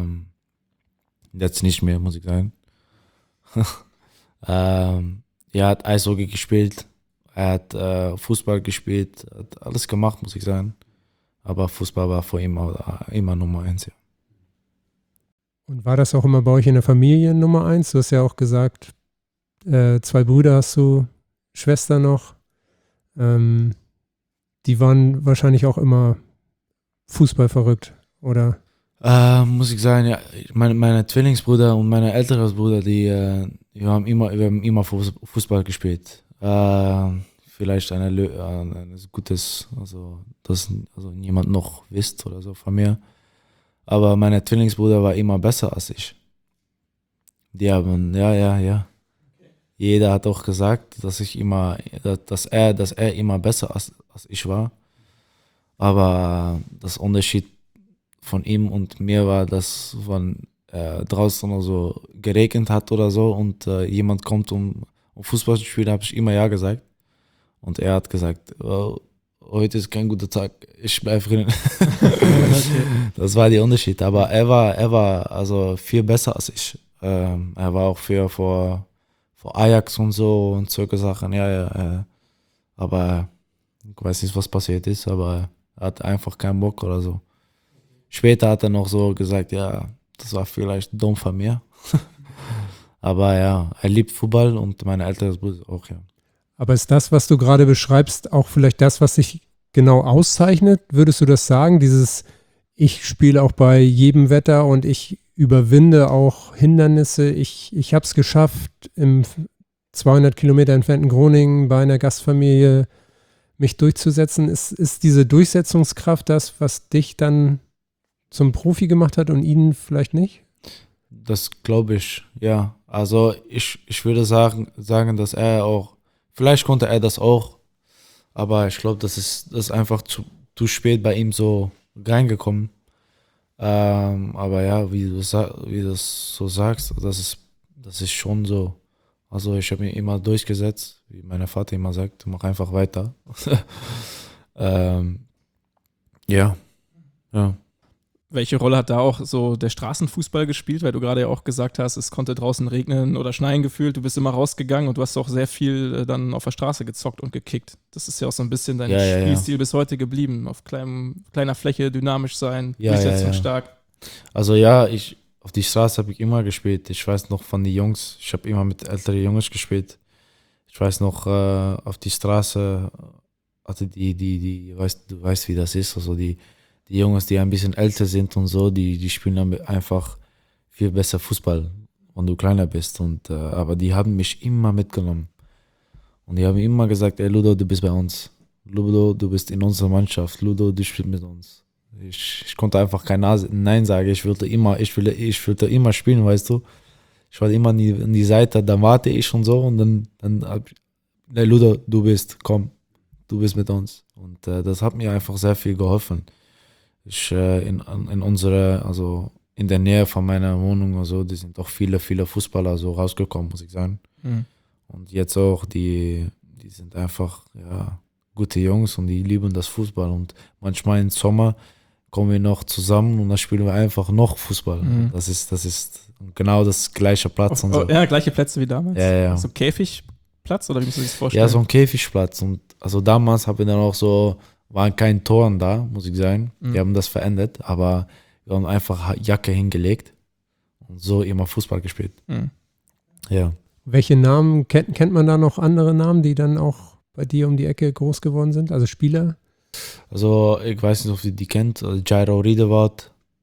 jetzt nicht mehr, muss ich sagen. Er hat Eishockey gespielt, er hat Fußball gespielt, hat alles gemacht, muss ich sagen. Aber Fußball war vor ihm immer Nummer 1, ja. Und war das auch immer bei euch in der Familie Nummer 1? Du hast ja auch gesagt, 2 Brüder hast du, Schwester noch. Die waren wahrscheinlich auch immer Fußball verrückt, oder? Muss ich sagen, ja, meine Zwillingsbrüder und meine älteren Brüder, wir haben immer Fußball gespielt. Vielleicht ein gutes, also dass niemand noch wisst oder so von mir. Aber meine Zwillingsbrüder war immer besser als ich. Die haben, ja. Jeder hat auch gesagt, dass er immer besser als ich war. Aber das Unterschied von ihm und mir war, dass wenn draußen oder so geregnet hat oder so und jemand kommt, um Fußball zu spielen, habe ich immer ja gesagt. Und er hat gesagt, oh, heute ist kein guter Tag, ich bleibe drin. Das war der Unterschied. Aber er war also viel besser als ich. Er war auch vor Ajax und so und solche Sachen. Ja. Aber ich weiß nicht, was passiert ist, aber er hat einfach keinen Bock oder so. Später hat er noch so gesagt, ja, das war vielleicht dumm von mir. Aber ja, er liebt Fußball und meine ältere Brüder auch, ja. Aber ist das, was du gerade beschreibst, auch vielleicht das, was dich genau auszeichnet? Würdest du das sagen? Ich spiele auch bei jedem Wetter und ich überwinde auch Hindernisse. Ich habe es geschafft, im 200 Kilometer entfernten Groningen bei einer Gastfamilie mich durchzusetzen. Ist diese Durchsetzungskraft das, was dich dann zum Profi gemacht hat und ihn vielleicht nicht? Das glaube ich, ja. Also ich würde sagen, dass er auch, vielleicht konnte er das auch, aber ich glaube, das ist einfach zu spät bei ihm so reingekommen. Aber ja, wie du das so sagst, das ist schon so. Also ich habe mich immer durchgesetzt, wie mein Vater immer sagt, mach einfach weiter. Ja. Welche Rolle hat da auch so der Straßenfußball gespielt? Weil du gerade ja auch gesagt hast, es konnte draußen regnen oder schneien gefühlt. Du bist immer rausgegangen und du hast auch sehr viel dann auf der Straße gezockt und gekickt. Das ist ja auch so ein bisschen dein Spielstil bis heute geblieben. Auf kleiner Fläche dynamisch sein, durchsetzungsstark. Also ja, auf die Straße habe ich immer gespielt. Ich weiß noch von den Jungs, ich habe immer mit älteren Jungs gespielt. Ich weiß noch, auf die Straße hatte du weißt, wie das ist, also die Jungs, die ein bisschen älter sind und so, die spielen dann einfach viel besser Fußball, wenn du kleiner bist. Aber die haben mich immer mitgenommen. Und die haben immer gesagt, ey Ludo, du bist bei uns. Ludo, du bist in unserer Mannschaft. Ludo, du spielst mit uns. Ich konnte einfach kein Nein sagen. Ich wollte immer spielen, weißt du. Ich war immer an die Seite, dann warte ich und so. Und dann ey Ludo, du bist mit uns. Und das hat mir einfach sehr viel geholfen. Also in der Nähe von meiner Wohnung, also, die sind auch viele Fußballer so rausgekommen, muss ich sagen. Mhm. Und jetzt auch, die sind einfach gute Jungs und die lieben das Fußball. Und manchmal im Sommer kommen wir noch zusammen und dann spielen wir einfach noch Fußball. Mhm. Das ist genau das gleiche Platz. Und so. Ja, gleiche Plätze wie damals. Ja. So Käfigplatz oder wie musst du dir das vorstellen? Ja, so ein Käfigplatz. Und also damals haben wir dann auch so, waren keine Toren da, muss ich sagen. Mhm. Die haben das verändert, aber wir haben einfach Jacke hingelegt und so immer Fußball gespielt. Mhm. Ja. Welche Namen, kennt man da noch andere Namen, die dann auch bei dir um die Ecke groß geworden sind? Also Spieler? Also ich weiß nicht, ob ihr die kennt. Jairo Riedewald,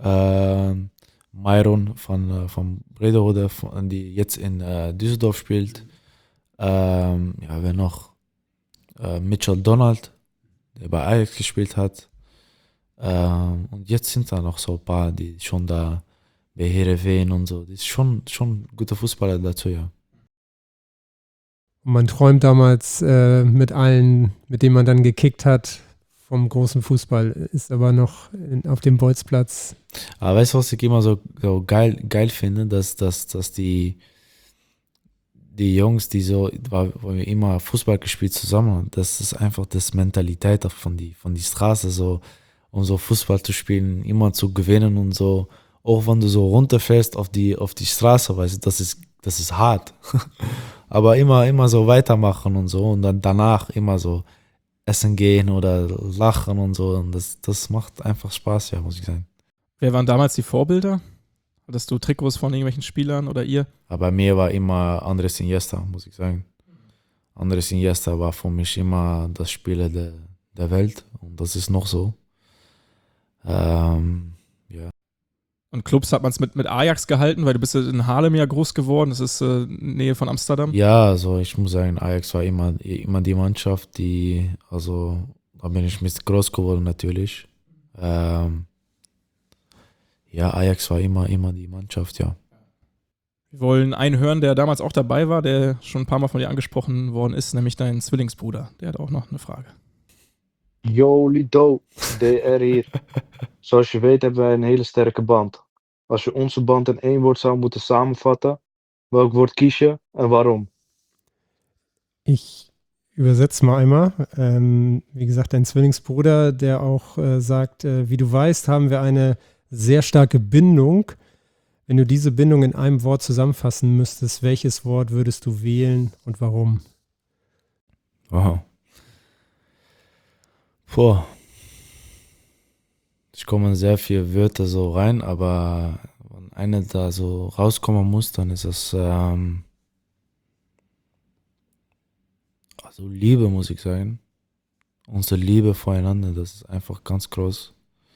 Myron von Brederode, die jetzt in Düsseldorf spielt. Wer noch? Mitchell Donald, der bei Ajax gespielt hat. Und jetzt sind da noch so ein paar, die schon da bei Heerenveen und so. Das ist schon guter Fußballer dazu, ja. Und man träumt damals mit allen, mit denen man dann gekickt hat, vom großen Fußball, ist aber noch auf dem Bolzplatz. Aber weißt du, was ich immer so geil finde, dass die Jungs, die so, weil wir immer Fußball gespielt zusammen haben, das ist einfach das Mentalität von die Straße, so, um so Fußball zu spielen, immer zu gewinnen und so. Auch wenn du so runterfährst auf die Straße, weißt du, das ist hart. Aber immer so weitermachen und so und dann danach immer so essen gehen oder lachen und so. Und das macht einfach Spaß, ja, muss ich sagen. Wer waren damals die Vorbilder? Hattest du Trikots von irgendwelchen Spielern oder ihr? Aber bei mir war immer Andres Iniesta, muss ich sagen. Andres Iniesta war für mich immer das Spieler der Welt und das ist noch so. Ja. Und Clubs hat man es mit Ajax gehalten, weil du bist in Haarlem ja groß geworden, das ist Nähe von Amsterdam. Ja, also ich muss sagen, Ajax war immer die Mannschaft, also da bin ich mit groß geworden natürlich. Ajax war immer die Mannschaft, ja. Wir wollen einen hören, der damals auch dabei war, der schon ein paar Mal von dir angesprochen worden ist, nämlich dein Zwillingsbruder. Der hat auch noch eine Frage. Yo, Lido, DR hier. Zoals je weet hebben wij een hele sterke band. Als je onze band in één woord zou moeten samenvatten, welk woord kies je en waarom? Ich übersetze mal einmal. Wie gesagt, dein Zwillingsbruder, der auch sagt, wie du weißt, haben wir eine sehr starke Bindung. Wenn du diese Bindung in einem Wort zusammenfassen müsstest, welches Wort würdest du wählen und warum? Wow. Boah. Ich komme in sehr viele Wörter so rein, aber wenn eine da so rauskommen muss, dann ist es also Liebe, muss ich sagen. Unsere Liebe voreinander, das ist einfach ganz groß.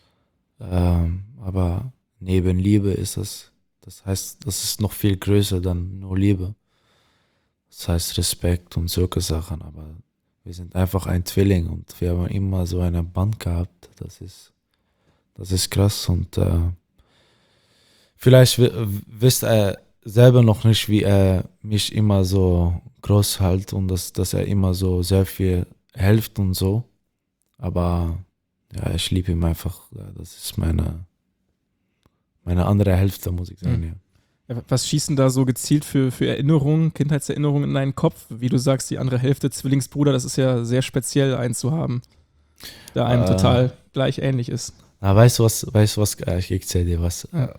Aber neben Liebe ist das heißt, das ist noch viel größer dann nur Liebe. Das heißt Respekt und solche Sachen, aber wir sind einfach ein Zwilling und wir haben immer so eine Band gehabt, das ist krass und vielleicht wisst er selber noch nicht, wie er mich immer so groß hält und dass er immer so sehr viel hilft und so, aber ja, ich liebe ihn einfach, das ist meine andere Hälfte, muss ich sagen, ja. Ja, was schießen da so gezielt für Erinnerungen, Kindheitserinnerungen in deinen Kopf? Wie du sagst, die andere Hälfte, Zwillingsbruder, das ist ja sehr speziell, einen zu haben, der einem total gleich ähnlich ist. Weißt du was, ich erzähl dir was. Ja.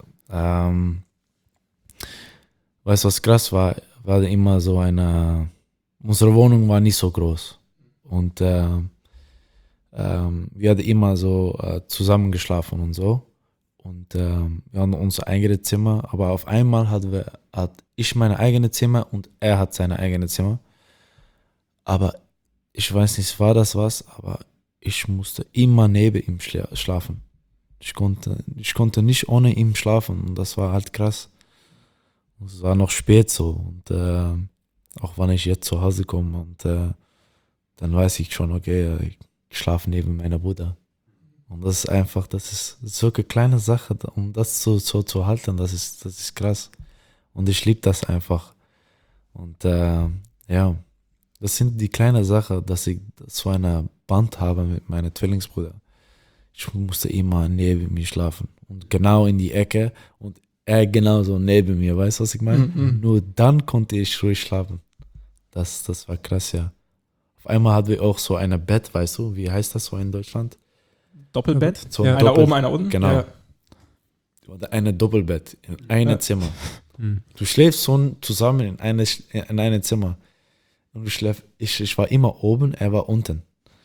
Weißt du, was krass war immer so unsere Wohnung war nicht so groß und wir hatten immer so zusammen geschlafen und so. Und wir haben unser eigenes Zimmer, aber auf einmal hat ich meine eigene Zimmer und er hat seine eigene Zimmer. Aber ich weiß nicht, war das was, aber ich musste immer neben ihm schlafen. Ich konnte nicht ohne ihn schlafen und das war halt krass. Und es war noch spät so und auch wenn ich jetzt zu Hause komme und dann weiß ich schon, okay, ich schlafe neben meiner Bruder. Und das ist so eine kleine Sache, um das so zu halten, das ist krass. Und ich liebe das einfach. Und ja, das sind die kleinen Sachen, dass ich so eine Band habe mit meinem Zwillingsbruder. Ich musste immer neben mir schlafen und genau in die Ecke und er genauso neben mir, weißt du, was ich meine? Nur dann konnte ich ruhig schlafen. Das war krass, ja. Auf einmal hatten wir auch so ein Bett, weißt du, wie heißt das so in Deutschland? Doppelbett? So einer oben, einer unten? Genau. Ja. Oder ein Doppelbett in einem Zimmer. Du schläfst so zusammen in einem Zimmer. Und ich war immer oben, er war unten.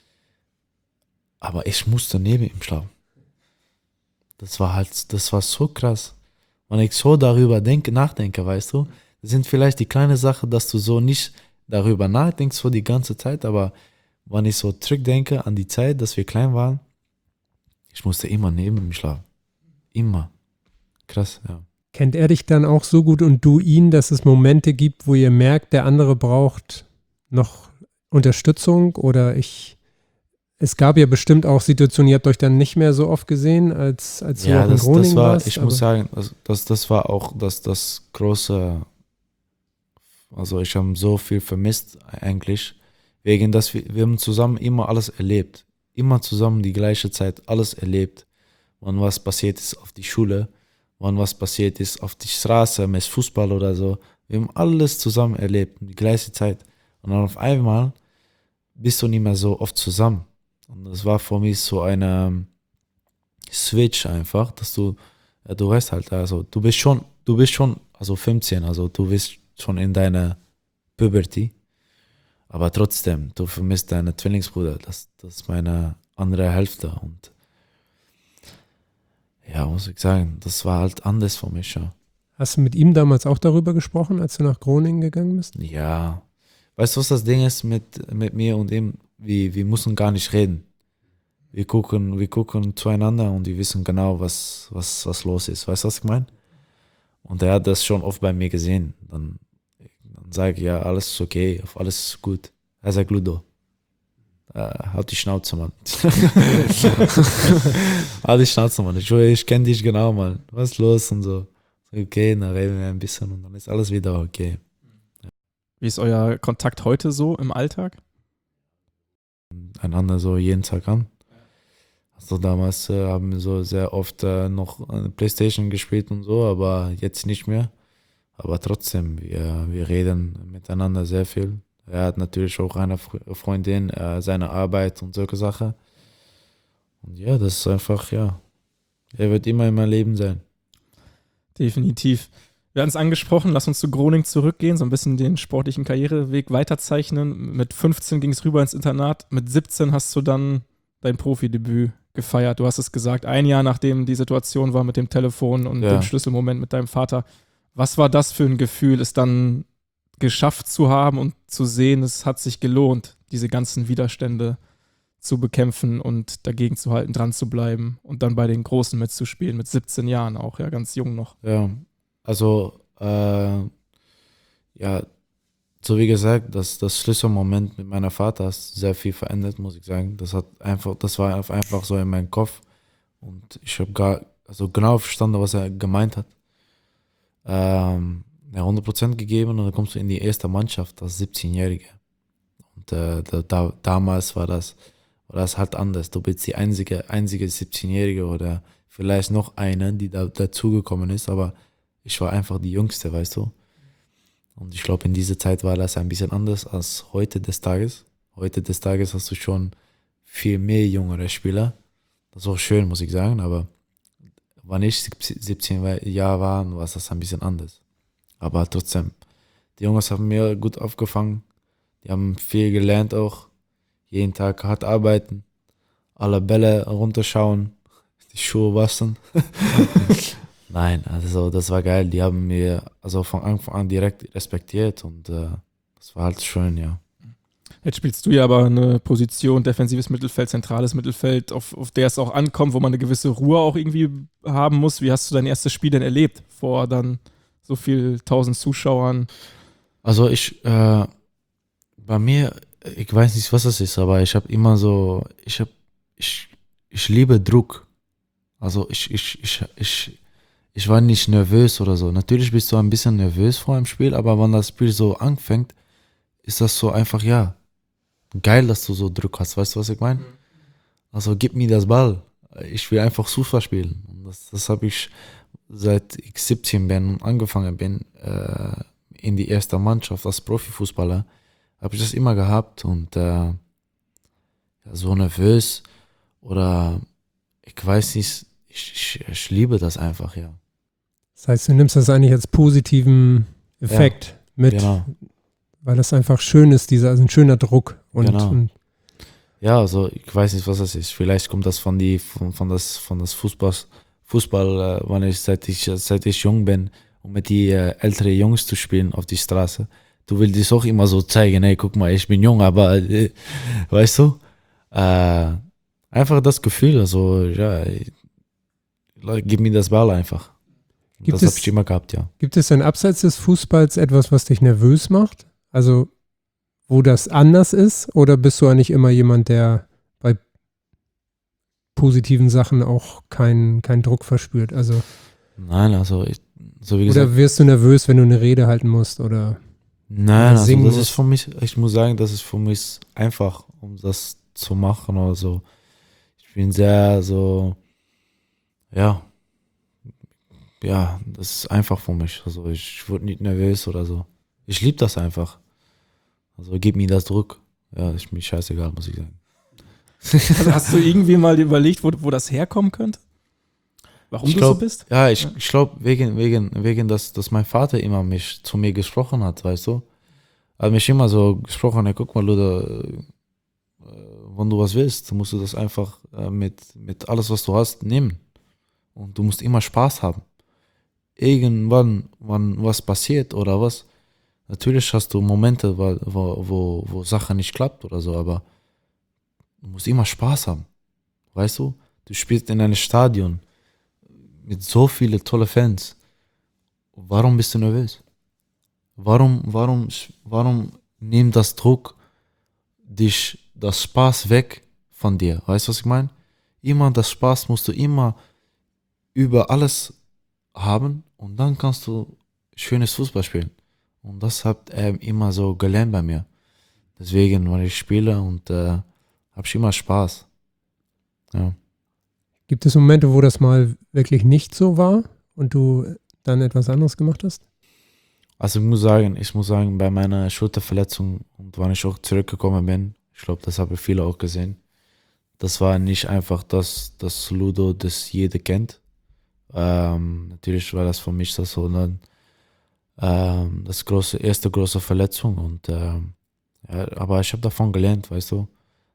Aber ich musste neben ihm schlafen. Das war so krass. Wenn ich so darüber nachdenke, weißt du, das sind vielleicht die kleinen Sachen, dass du so nicht darüber nachdenkst so die ganze Zeit, aber wenn ich so zurückdenke an die Zeit, dass wir klein waren, ich musste immer neben ihm schlafen. Immer. krass, ja. Kennt er dich dann auch so gut und du ihn, dass es Momente gibt, wo ihr merkt, der andere braucht noch Unterstützung oder es gab ja bestimmt auch Situationen, ihr habt euch dann nicht mehr so oft gesehen, als du auch in Groningen warst. Ich muss sagen, das war auch das große, also ich habe so viel vermisst eigentlich, wegen dass wir haben zusammen immer alles erlebt, immer zusammen die gleiche Zeit alles erlebt, wann was passiert ist auf die Schule, wann was passiert ist auf die Straße mit Fußball oder so, wir haben alles zusammen erlebt, die gleiche Zeit und dann auf einmal bist du nicht mehr so oft zusammen. Und das war für mich so eine Switch einfach, dass du weißt halt, also du bist schon, also 15, also du bist schon in deiner Puberty, aber trotzdem, du vermisst deinen Zwillingsbruder, das ist meine andere Hälfte und ja, muss ich sagen, das war halt anders für mich, ja. Hast du mit ihm damals auch darüber gesprochen, als du nach Groningen gegangen bist? Ja, weißt du, was das Ding ist mit mir und ihm? Wir müssen gar nicht reden. Wir gucken zueinander und wir wissen genau, was los ist. Weißt du, was ich meine? Und er hat das schon oft bei mir gesehen. Dann sage ich, ja, alles ist okay, alles ist gut. Er sagt, Ludo, halt die Schnauze, Mann. Halt die Schnauze, Mann. Ich kenne dich genau, Mann. Was ist los und so. Okay, dann reden wir ein bisschen und dann ist alles wieder okay. Wie ist euer Kontakt heute so im Alltag? Einander so jeden Tag an. Also damals haben wir so sehr oft noch Playstation gespielt und so, aber jetzt nicht mehr. Aber trotzdem, wir reden miteinander sehr viel. Er hat natürlich auch eine Freundin, seine Arbeit und solche Sachen. Und ja, das ist einfach, ja, er wird immer in meinem Leben sein. Definitiv. Wir hatten es angesprochen, lass uns zu Groningen zurückgehen, so ein bisschen den sportlichen Karriereweg weiterzeichnen. Mit 15 ging es rüber ins Internat, mit 17 hast du dann dein Profidebüt gefeiert. Du hast es gesagt, ein Jahr nachdem die Situation war mit dem Telefon und dem Schlüsselmoment mit deinem Vater. Was war das für ein Gefühl, es dann geschafft zu haben und zu sehen, es hat sich gelohnt, diese ganzen Widerstände zu bekämpfen und dagegen zu halten, dran zu bleiben und dann bei den Großen mitzuspielen, mit 17 Jahren auch, ja, ganz jung noch. Ja, also, ja, so wie gesagt, das Schlüsselmoment mit meinem Vater hat sehr viel verändert, muss ich sagen. Das war einfach so in meinem Kopf und ich habe genau verstanden, was er gemeint hat. 100% gegeben und dann kommst du in die erste Mannschaft als 17-Jährige. Und damals war das halt anders. Du bist die einzige 17-Jährige oder vielleicht noch eine, die dazugekommen ist, aber ich war einfach die Jüngste, weißt du. Und ich glaube, in dieser Zeit war das ein bisschen anders als heute des Tages. Heute des Tages hast du schon viel mehr jüngere Spieler. Das ist auch schön, muss ich sagen, aber wenn ich 17 Jahre war, war das ein bisschen anders. Aber trotzdem, die Jungs haben mir gut aufgefangen. Die haben viel gelernt auch. Jeden Tag hart arbeiten, alle Bälle runterschauen, die Schuhe waschen. Nein, also das war geil. Die haben mir also von Anfang an direkt respektiert und das war halt schön, ja. Jetzt spielst du ja aber eine Position, defensives Mittelfeld, zentrales Mittelfeld, auf der es auch ankommt, wo man eine gewisse Ruhe auch irgendwie haben muss. Wie hast du dein erstes Spiel denn erlebt, vor dann so viel 1000 Zuschauern? Also bei mir, ich weiß nicht, was das ist, aber ich habe immer so, ich liebe Druck. Also ich war nicht nervös oder so. Natürlich bist du ein bisschen nervös vor einem Spiel, aber wenn das Spiel so anfängt, ist das so einfach, ja, geil, dass du so Druck hast. Weißt du, was ich meine? Also gib mir das Ball. Ich will einfach Fußball spielen. Und das habe ich seit ich 17 bin und angefangen bin in die erste Mannschaft als Profifußballer, habe ich das immer gehabt und so nervös oder ich weiß nicht, ich liebe das einfach, ja. Das heißt, du nimmst das eigentlich als positiven Effekt mit, genau. Weil das einfach schön ist, also ein schöner Druck. Und ja, also ich weiß nicht, was das ist. Vielleicht kommt das von das Fußball, seit ich jung bin, um mit die älteren Jungs zu spielen auf die Straße. Du willst es auch immer so zeigen, hey, guck mal, ich bin jung, aber weißt du, einfach das Gefühl, also ja, gib mir das Ball einfach. Das habe ich immer gehabt, ja. Gibt es denn abseits des Fußballs etwas, was dich nervös macht? Also, wo das anders ist? Oder bist du eigentlich immer jemand, der bei positiven Sachen auch keinen Druck verspürt? Also, Nein, also so wie gesagt. Oder wirst du nervös, wenn du eine Rede halten musst? Oder Nein, also singen das musst? ist für mich, ich muss sagen, das ist für mich einfach, um das zu machen oder so. Ich bin sehr so, ja, das ist einfach für mich. Also ich wurde nicht nervös oder so. Ich liebe das einfach. Also gib mir das Druck. Ja, ist mir scheißegal, muss ich sagen. Also hast du irgendwie mal überlegt, wo das herkommen könnte? Warum Ich du glaub, so bist? Ja, ich glaube, wegen dass mein Vater immer zu mir gesprochen hat, weißt du? Er hat mich immer so gesprochen, ja, guck mal, Luder, wenn du was willst, musst du das einfach mit alles, was du hast, nehmen. Und du musst immer Spaß haben. Irgendwann, wenn was passiert oder was, natürlich hast du Momente, wo Sache nicht klappt oder so, aber du musst immer Spaß haben. Weißt du? Du spielst in einem Stadion mit so vielen tolle Fans. Warum bist du nervös? Warum nimmt das Druck dich, das Spaß weg von dir? Weißt du, was ich meine? Immer das Spaß musst du immer über alles haben und dann kannst du schönes Fußball spielen. Und das hat er immer so gelernt bei mir. Deswegen, wenn ich spiele und habe ich immer Spaß. Ja. Gibt es Momente, wo das mal wirklich nicht so war und du dann etwas anderes gemacht hast? Also ich muss sagen, bei meiner Schulterverletzung und wann ich auch zurückgekommen bin, ich glaube, das haben viele auch gesehen, das war nicht einfach das Ludo, das jeder kennt. Natürlich war das für mich das so das erste große Verletzung und ja, aber ich habe davon gelernt, weißt du.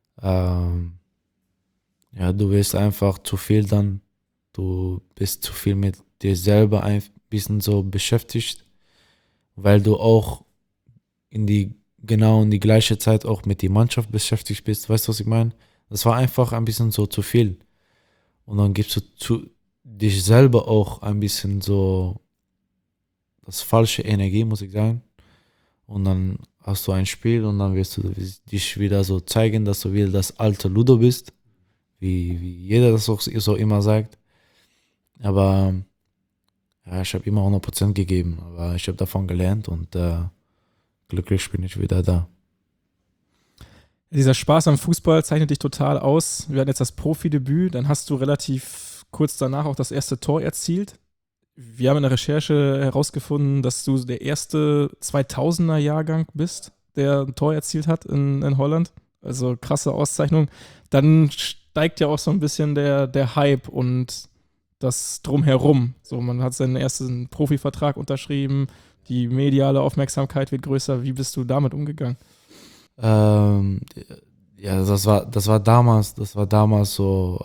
Ja, du wirst einfach zu viel dann, du bist zu viel mit dir selber ein bisschen so beschäftigt, weil du auch in die gleiche Zeit auch mit der Mannschaft beschäftigt bist, weißt du, was ich meine? Das war einfach ein bisschen so zu viel. Und dann gibst du dich selber auch ein bisschen so das falsche Energie, muss ich sagen. Und dann hast du ein Spiel und dann wirst du dich wieder so zeigen, dass du wieder das alte Ludo bist, wie jeder das auch so immer sagt. Aber ja, ich habe immer 100% gegeben, aber ich habe davon gelernt und glücklich bin ich wieder da. Dieser Spaß am Fußball zeichnet dich total aus. Wir hatten jetzt das Profidebüt, dann hast du relativ kurz danach auch das erste Tor erzielt. Wir haben in der Recherche herausgefunden, dass du der erste 2000er-Jahrgang bist, der ein Tor erzielt hat in Holland. Also krasse Auszeichnung. Dann steigt ja auch so ein bisschen der Hype und das Drumherum. So, man hat seinen ersten Profivertrag unterschrieben, die mediale Aufmerksamkeit wird größer. Wie bist du damit umgegangen? Ja, das war damals so,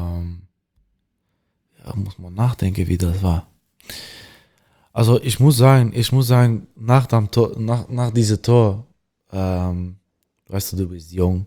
ja, muss man nachdenken, wie das war. Also ich muss sagen, nach dem Tor, nach diesem Tor, weißt du bist jung,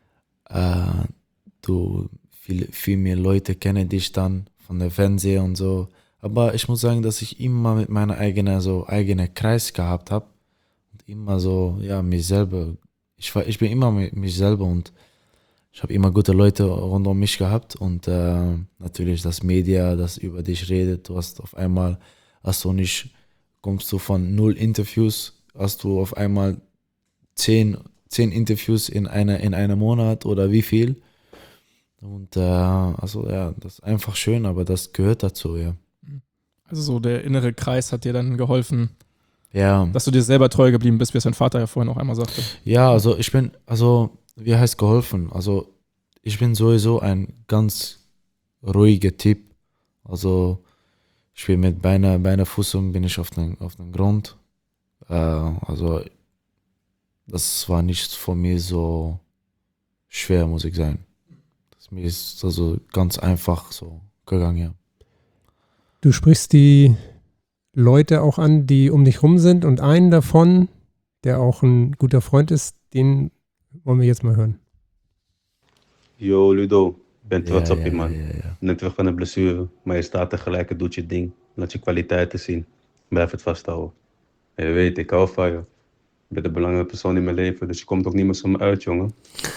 viel mehr Leute kennen dich dann von der Fernseher und so. Aber ich muss sagen, dass ich immer mit meiner eigenen Kreis gehabt habe und immer so, ja, mich selber. Ich bin immer mit mich selber und ich habe immer gute Leute rund um mich gehabt und natürlich das Media, das über dich redet. Du hast auf einmal, kommst du von 0 Interviews, hast du auf einmal 10 Interviews in einem Monat oder wie viel. Und also ja, das ist einfach schön, aber das gehört dazu, ja. Also so der innere Kreis hat dir dann geholfen, Ja. dass du dir selber treu geblieben bist, wie es dein Vater ja vorhin auch einmal sagte. Ja, also wie heißt geholfen? Also ich bin sowieso ein ganz ruhiger Typ. Also ich bin mit beinahe Fußen bin ich auf den Grund. Also das war nicht von mir so schwer, muss ich sagen. Mir ist also ganz einfach so gegangen, ja. Du sprichst die Leute auch an, die um dich rum sind und einen davon, der auch ein guter Freund ist, den wollen wir jetzt mal hören. Yo Ludo, ik ben trots Ja, op je man. ja. Net terug van een blessure, maar je staat er gelijk en doet je ding. laat je kwaliteiten zien. Blijf het vasthouden. En je weet, ik hou van je. Je bent een belangrijke persoon in mijn leven, dus je komt ook niet meer zo me uit, jongen.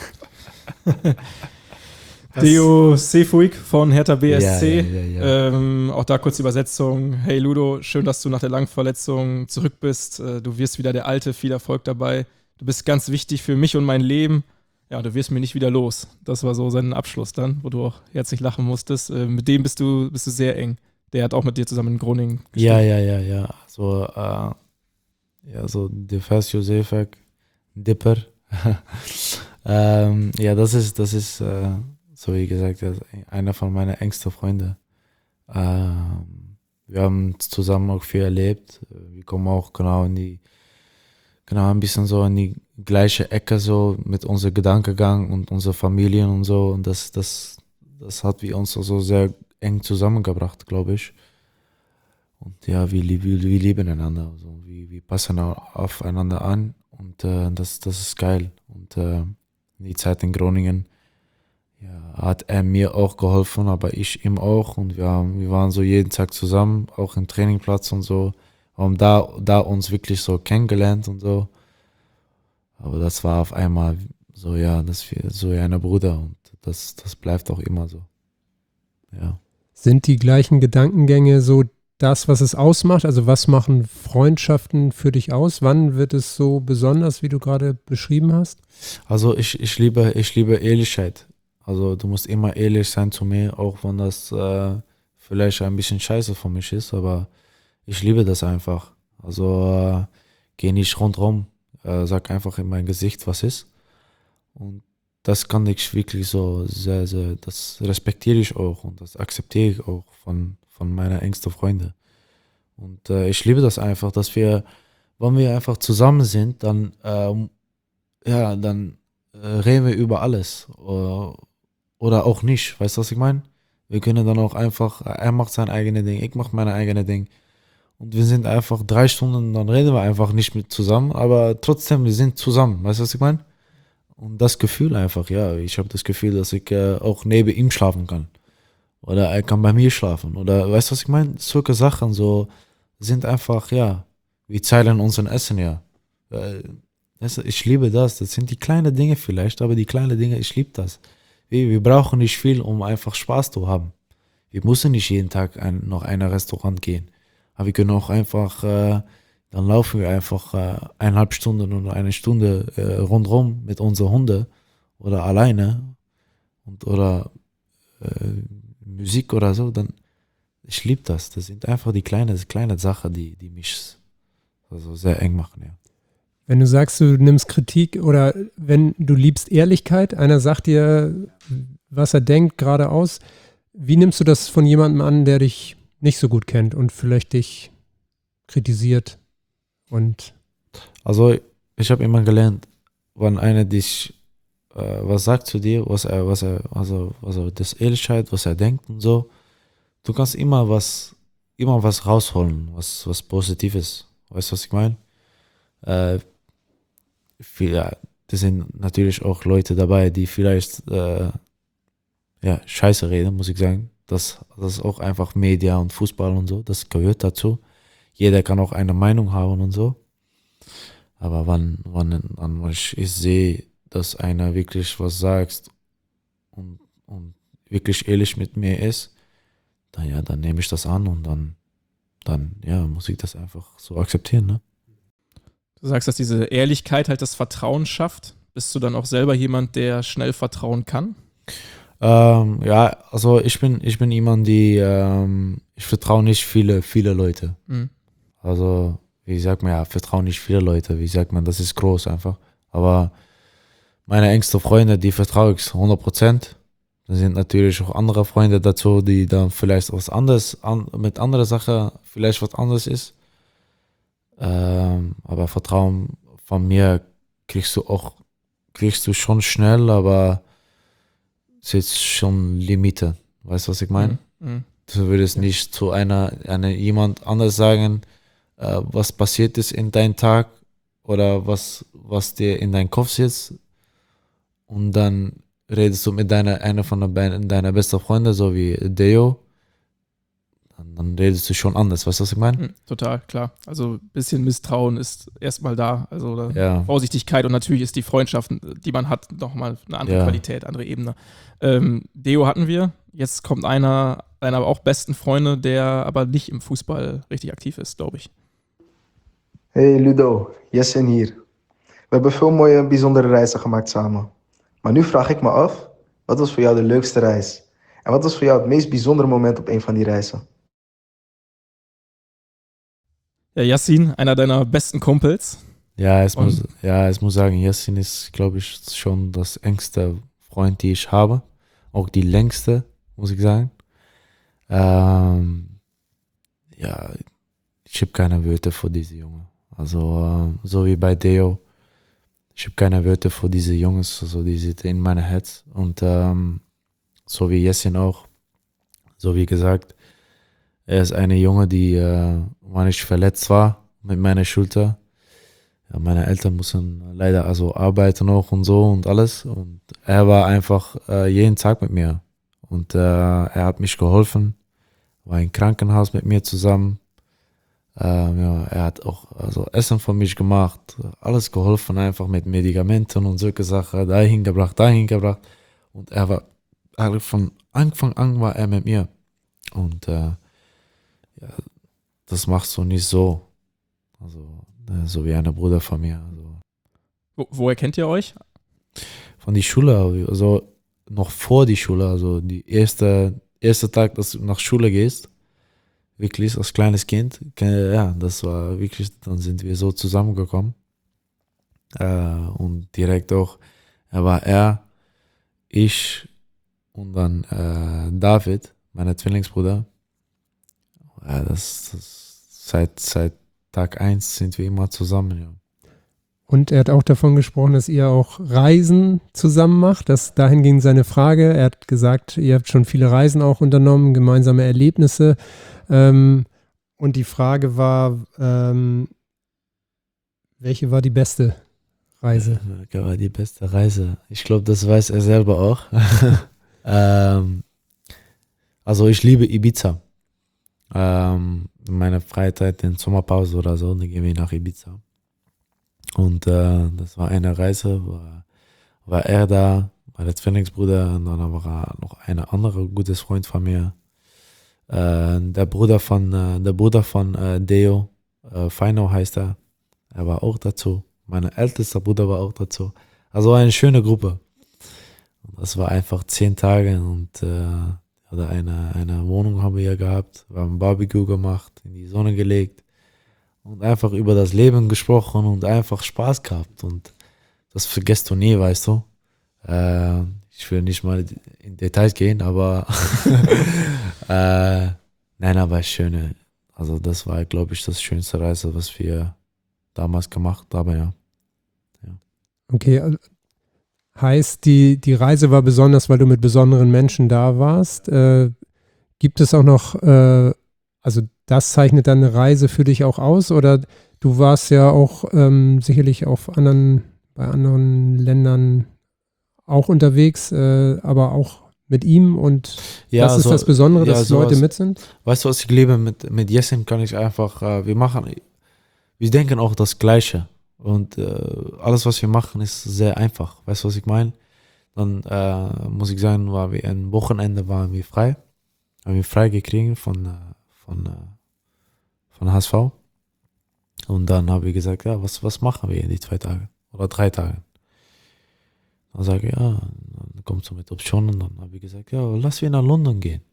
Deo Sefuig von Hertha BSC. Ja. Auch da kurz die Übersetzung. Hey Ludo, schön, dass du nach der langen Verletzung zurück bist. Du wirst wieder der Alte, viel Erfolg dabei. Du bist ganz wichtig für mich und mein Leben. Ja, du wirst mir nicht wieder los. Das war so sein Abschluss dann, wo du auch herzlich lachen musstest. Mit dem bist du sehr eng. Der hat auch mit dir zusammen in Groningen gespielt. Ja. So Defasio Sefuig, Dipper. Das ist so wie gesagt, einer von meinen engsten Freunden. Wir haben zusammen auch viel erlebt. Wir kommen auch ein bisschen so in die gleiche Ecke so mit unserem Gedankengang und unserer Familien und so. Und das hat wir uns so sehr eng zusammengebracht, glaube ich. Und ja, wir lieben einander. Also wir passen aufeinander an und das ist geil. Und die Zeit in Groningen, ja, hat er mir auch geholfen, aber ich ihm auch. Und wir waren so jeden Tag zusammen, auch im Trainingplatz und so. Haben da uns wirklich so kennengelernt und so. Aber das war auf einmal so, ja, das wir so eine Bruder und das bleibt auch immer so. Ja. Sind die gleichen Gedankengänge so das, was es ausmacht? Also was machen Freundschaften für dich aus? Wann wird es so besonders, wie du gerade beschrieben hast? Also ich liebe Ehrlichkeit. Also du musst immer ehrlich sein zu mir, auch wenn das vielleicht ein bisschen scheiße für mich ist, aber ich liebe das einfach. Also geh nicht rundherum, sag einfach in mein Gesicht, was ist. Und das kann ich wirklich so sehr, sehr, das respektiere ich auch und das akzeptiere ich auch von meinen engsten Freunden. Und ich liebe das einfach, dass wenn wir einfach zusammen sind, dann reden wir über alles. Oder auch nicht, weißt du, was ich meine? Wir können dann auch einfach, er macht sein eigenes Ding, ich mache meine eigene Ding. Und wir sind einfach 3 Stunden, dann reden wir einfach nicht mit zusammen, aber trotzdem, wir sind zusammen, weißt du, was ich meine? Und das Gefühl einfach, ja, ich habe das Gefühl, dass ich auch neben ihm schlafen kann. Oder er kann bei mir schlafen. Oder weißt du, was ich meine? Solche Sachen so sind einfach, ja, wir teilen unseren Essen, ja. Ich liebe das. Das sind die kleinen Dinge vielleicht, aber die kleinen Dinge, ich liebe das. Wir brauchen nicht viel, um einfach Spaß zu haben. Wir müssen nicht jeden Tag noch in ein Restaurant gehen. Aber wir können auch einfach, dann laufen wir einfach 1,5 Stunden oder 1 Stunde rundherum mit unseren Hunden oder alleine oder Musik oder so. Dann, ich liebe das. Das sind einfach die kleine Sachen, die mich also sehr eng machen, ja. Wenn du sagst, du nimmst Kritik oder wenn du liebst Ehrlichkeit, einer sagt dir, was er denkt, geradeaus, wie nimmst du das von jemandem an, der dich nicht so gut kennt und vielleicht dich kritisiert? Und also ich habe immer gelernt, wenn einer dich was sagt zu dir, also das Ehrlichkeit, was er denkt und so, du kannst immer was rausholen, was Positives. Weißt du, was ich meine? Das sind natürlich auch Leute dabei, die vielleicht Scheiße reden, muss ich sagen. Das ist auch einfach Media und Fußball und so, das gehört dazu. Jeder kann auch eine Meinung haben und so. Aber wenn ich sehe, dass einer wirklich was sagt und wirklich ehrlich mit mir ist, dann nehme ich das an und dann muss ich das einfach so akzeptieren, ne? Du sagst, dass diese Ehrlichkeit halt das Vertrauen schafft. Bist du dann auch selber jemand, der schnell vertrauen kann? Also ich bin jemand, ich vertraue nicht viele Leute. Mhm. Also, wie sagt man, vertraue nicht viele Leute. Wie sagt man, das ist groß einfach. Aber meine engsten Freunde, die vertraue ich 100%. Da sind natürlich auch andere Freunde dazu, die dann vielleicht was anderes, mit anderer Sache vielleicht was anderes ist. Aber Vertrauen von mir kriegst du schon schnell, aber es ist schon Limite. Weißt du, was ich meine? Mhm. Du würdest nicht zu jemand anders sagen, was passiert ist in deinem Tag oder was dir in deinem Kopf sitzt, und dann redest du mit einer von deiner besten Freunde, so wie Deo, dann redest du schon anders, weißt du, was ich meine? Total, klar. Also ein bisschen Misstrauen ist erstmal da. Also Ja. Vorsichtigkeit und natürlich ist die Freundschaft, die man hat, nochmal eine andere Ja. Qualität, andere Ebene. Deo hatten wir. Jetzt kommt einer deiner auch besten Freunde, der aber nicht im Fußball richtig aktiv ist, glaube ich. Hey Ludo, Jessen hier. We hebben veel mooie en bijzondere reizen gemaakt samen. Maar nu vraag ik me af, wat was voor jou de leukste reis? En wat was voor jou het meest bijzondere moment op een van die reizen? Ja, Yassin, einer deiner besten Kumpels. Ja, ich Und- muss sagen, Yassin ist, glaube ich, schon das engste Freund, die ich habe. Auch die längste, muss ich sagen. Ja, ich habe keine Wörter für diese Junge. Also, so wie bei Deo. Ich habe keine Wörter für diese Jungs, also die sind in meinem Herz. Und so wie Yassin auch. So wie gesagt, er ist eine Junge, die, wann ich verletzt war mit meiner Schulter. Ja, meine Eltern mussten leider also arbeiten auch und so und alles. Und er war einfach jeden Tag mit mir. Und er hat mich geholfen, war im Krankenhaus mit mir zusammen. Ja, er hat auch also Essen für mich gemacht, alles geholfen, einfach mit Medikamenten und solche Sachen, dahin gebracht. Und er war eigentlich von Anfang an war er mit mir. Und ja, das machst du nicht so. Also, so wie ein Bruder von mir. Also. Woher kennt ihr euch? Von der Schule, also noch vor die Schule, also die erste Tag, dass du nach Schule gehst, wirklich als kleines Kind, ja, das war wirklich, dann sind wir so zusammengekommen. Und direkt auch, ich und dann David, mein Zwillingsbruder. Ja, seit Tag 1 sind wir immer zusammen, ja. Und er hat auch davon gesprochen, dass ihr auch Reisen zusammen macht. Dahin ging seine Frage. Er hat gesagt, ihr habt schon viele Reisen auch unternommen, gemeinsame Erlebnisse. Und die Frage war, welche war die beste Reise? Welche war die beste Reise? Ich glaube, das weiß er selber auch. Also ich liebe Ibiza. Meine Freizeit in Sommerpause oder so, dann gehen wir nach Ibiza. Und das war eine Reise, war er da, mein Zwillingsbruder, und dann war noch ein anderer gutes Freund von mir. Der Bruder von Deo, Feino heißt er war auch dazu. Mein ältester Bruder war auch dazu. Also eine schöne Gruppe. Und das war einfach 10 Tage und eine Wohnung haben wir ja gehabt. Wir haben Barbecue gemacht, in die Sonne gelegt. Und einfach über das Leben gesprochen und einfach Spaß gehabt. Und das vergisst du nie, weißt du. Ich will nicht mal in Details gehen, aber nein, aber schöne. Also das war, glaube ich, das schönste Reise, was wir damals gemacht haben, ja. Okay, heißt, die Reise war besonders, weil du mit besonderen Menschen da warst. Gibt es auch noch, also das zeichnet dann eine Reise für dich auch aus? Oder du warst ja auch sicherlich bei anderen Ländern auch unterwegs, aber auch mit ihm und Ja, das ist das Besondere, dass Leute mit sind? Weißt du, was ich liebe mit Jessim, kann ich einfach, wir denken auch das Gleiche und alles, was wir machen, ist sehr einfach. Weißt du, was ich meine? Dann muss ich sagen, ein Wochenende waren wir frei, haben wir frei gekriegt von HSV und dann habe ich gesagt, ja, was machen wir in die 2 Tage oder 3 Tage? Dann sage ich, ja, dann kommst du mit Optionen. Dann habe ich gesagt, ja, lass wir nach London gehen.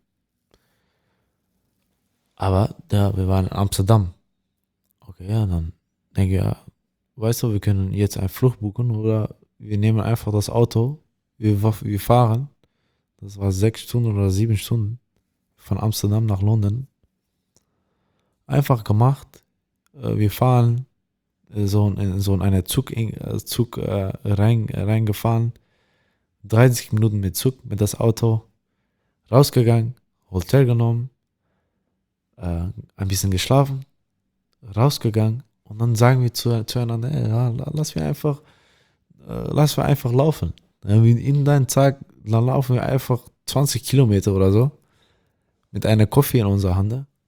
Aber wir waren in Amsterdam. Okay, ja, dann denke ich, ja, weißt du, wir können jetzt einen Flug buchen oder wir nehmen einfach das Auto, wir fahren. Das war 6 Stunden oder 7 Stunden von Amsterdam nach London. Einfach gemacht. Wir fahren in so einen Zug reingefahren, 30 Minuten mit Zug, mit das Auto, rausgegangen, Hotel genommen, ein bisschen geschlafen, rausgegangen und dann sagen wir zueinander, ja, lass wir einfach laufen. In deinem Tag, dann laufen wir einfach 20 Kilometer oder so, mit einer Kaffee in unserer Hand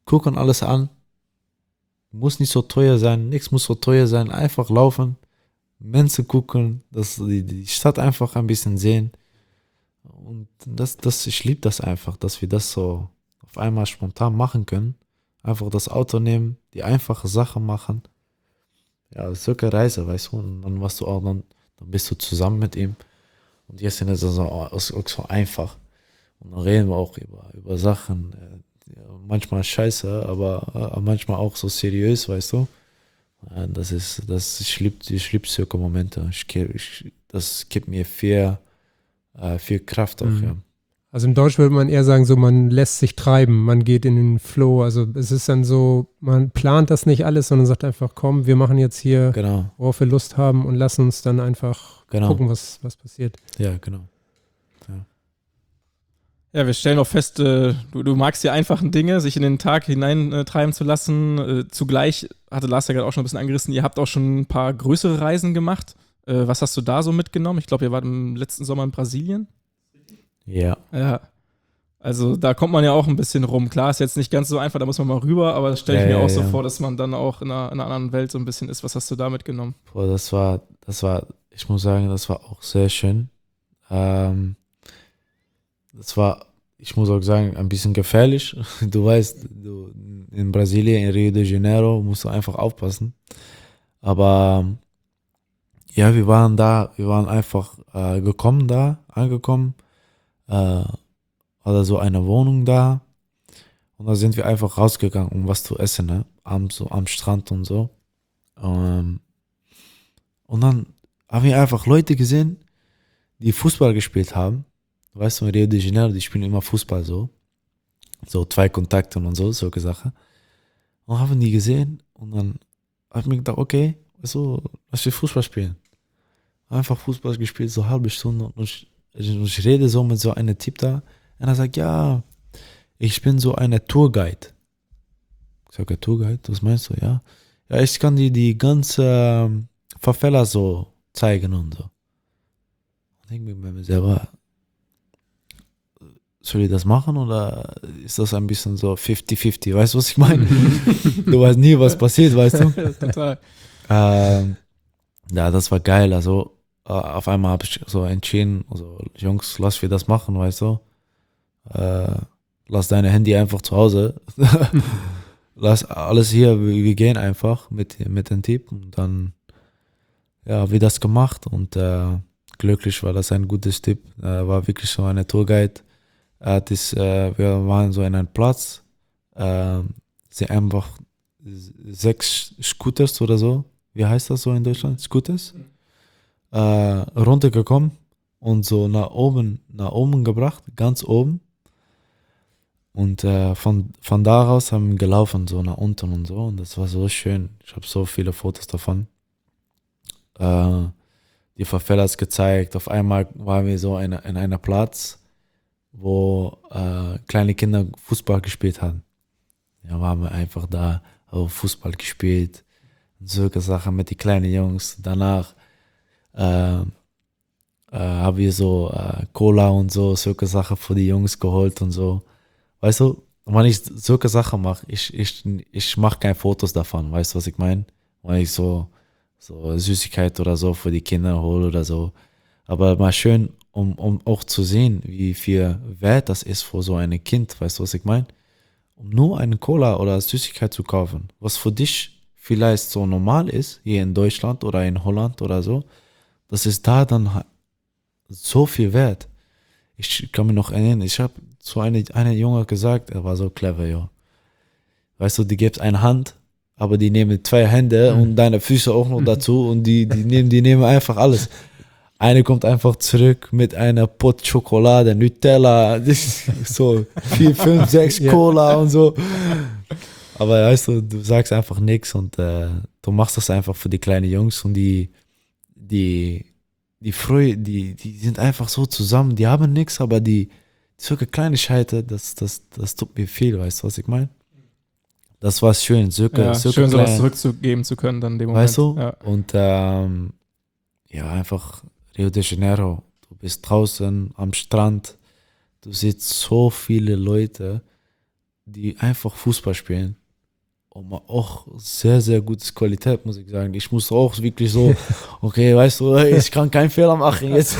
gucken alles an. Muss nicht so teuer sein, nichts muss so teuer sein. Einfach laufen, Menschen gucken, die Stadt einfach ein bisschen sehen. Und ich liebe das einfach, dass wir das so auf einmal spontan machen können. Einfach das Auto nehmen, die einfache Sache machen. Ja, das ist wirklich eine Reise, weißt du. Und dann warst du auch, dann bist du zusammen mit ihm. Und jetzt ist es so einfach. Und dann reden wir auch über Sachen, manchmal scheiße, aber manchmal auch so seriös, weißt du. Ich liebe solche Momente. Das gibt mir viel Kraft auch, ja. Also in Deutsch würde man eher sagen, so man lässt sich treiben, man geht in den Flow. Also es ist dann so, man plant das nicht alles, sondern sagt einfach, komm, wir machen jetzt hier, Genau. worauf wir Lust haben und lassen uns dann einfach gucken, was passiert. Ja, genau. Ja, wir stellen auch fest, du magst die einfachen Dinge, sich in den Tag hineintreiben zu lassen. Zugleich hatte Lars ja gerade auch schon ein bisschen angerissen, ihr habt auch schon ein paar größere Reisen gemacht. Was hast du da so mitgenommen? Ich glaube, ihr wart im letzten Sommer in Brasilien. Ja. Ja. Also da kommt man ja auch ein bisschen rum. Klar, ist jetzt nicht ganz so einfach, da muss man mal rüber, aber das stelle ich mir auch so vor, dass man dann auch in einer anderen Welt so ein bisschen ist. Was hast du da mitgenommen? Boah, das war, ich muss sagen, das war auch sehr schön. Das war, ich muss auch sagen, ein bisschen gefährlich. Du weißt, in Brasilien, in Rio de Janeiro, musst du einfach aufpassen. Aber ja, wir waren einfach angekommen, oder so eine Wohnung da. Und da sind wir einfach rausgegangen, um was zu essen, ne? Abends so am Strand und so. Und dann haben wir einfach Leute gesehen, die Fußball gespielt haben. Weißt du, in Rio de Janeiro, die spielen immer Fußball so. So 2 Kontakte und solche Sachen. Und haben die gesehen und dann habe ich mir gedacht, okay, weißt du, lass wir Fußball spielen. Einfach Fußball gespielt, so eine halbe Stunde und ich rede so mit so einem Typ da und er sagt, ja, ich bin so eine Tourguide. Ich sage, Tourguide, was meinst du? Ja, ich kann dir die ganze Favela so zeigen und so. Und ich denke mir bei mir selber, soll ich das machen oder ist das ein bisschen so 50-50? Weißt du, was ich meine? Du weißt nie, was passiert, weißt du? Total. Ja, das war geil. Also auf einmal habe ich so entschieden, also Jungs, lass wir das machen, weißt du? Lass deine Handy einfach zu Hause. Lass alles hier, wir gehen einfach mit dem Typ und dann ja, wir das gemacht und glücklich war das ein gutes Tipp. War wirklich so eine Tourguide. Wir waren so in einem Platz, sind einfach 6 Scooters oder so, wie heißt das so in Deutschland? Scooters? Runtergekommen und so nach oben gebracht, ganz oben. Und von daraus haben wir gelaufen, so nach unten und so. Und das war so schön. Ich habe so viele Fotos davon. Die Favelas gezeigt. Auf einmal waren wir so in einer Platz, wo kleine Kinder Fußball gespielt haben. Ja, waren wir einfach da, haben Fußball gespielt. Solche Sachen mit den kleinen Jungs. Danach haben wir so Cola und so, solche Sachen für die Jungs geholt und so. Weißt du, wenn ich solche Sachen mache, ich mache keine Fotos davon, weißt du, was ich meine? Wenn ich so Süßigkeit oder so für die Kinder hole oder so. Aber mal schön, um auch zu sehen, wie viel wert das ist für so ein Kind, weißt du, was ich meine? Um nur eine Cola oder Süßigkeit zu kaufen, was für dich vielleicht so normal ist, hier in Deutschland oder in Holland oder so, das ist da dann so viel wert. Ich kann mich noch erinnern, ich habe zu einem Junge gesagt, er war so clever, ja. Weißt du, die gibt eine Hand, aber die nehmen 2 Hände und deine Füße auch noch dazu und die nehmen einfach alles. Eine kommt einfach zurück mit einer Pot Schokolade, Nutella, so 4, 5, 6 Cola und so. Aber weißt du sagst einfach nichts und du machst das einfach für die kleinen Jungs und die sind einfach so zusammen, die haben nichts, aber die solche Kleinigkeiten, das tut mir viel, weißt du, was ich meine? Das war schön, schön, sowas zurückzugeben zu können dann in dem Moment. Weißt du? Ja. Und ja, einfach Rio de Janeiro, du bist draußen am Strand, du siehst so viele Leute, die einfach Fußball spielen. Und auch sehr, sehr gutes Qualität, muss ich sagen. Ich muss auch wirklich so, okay, weißt du, ich kann keinen Fehler machen jetzt.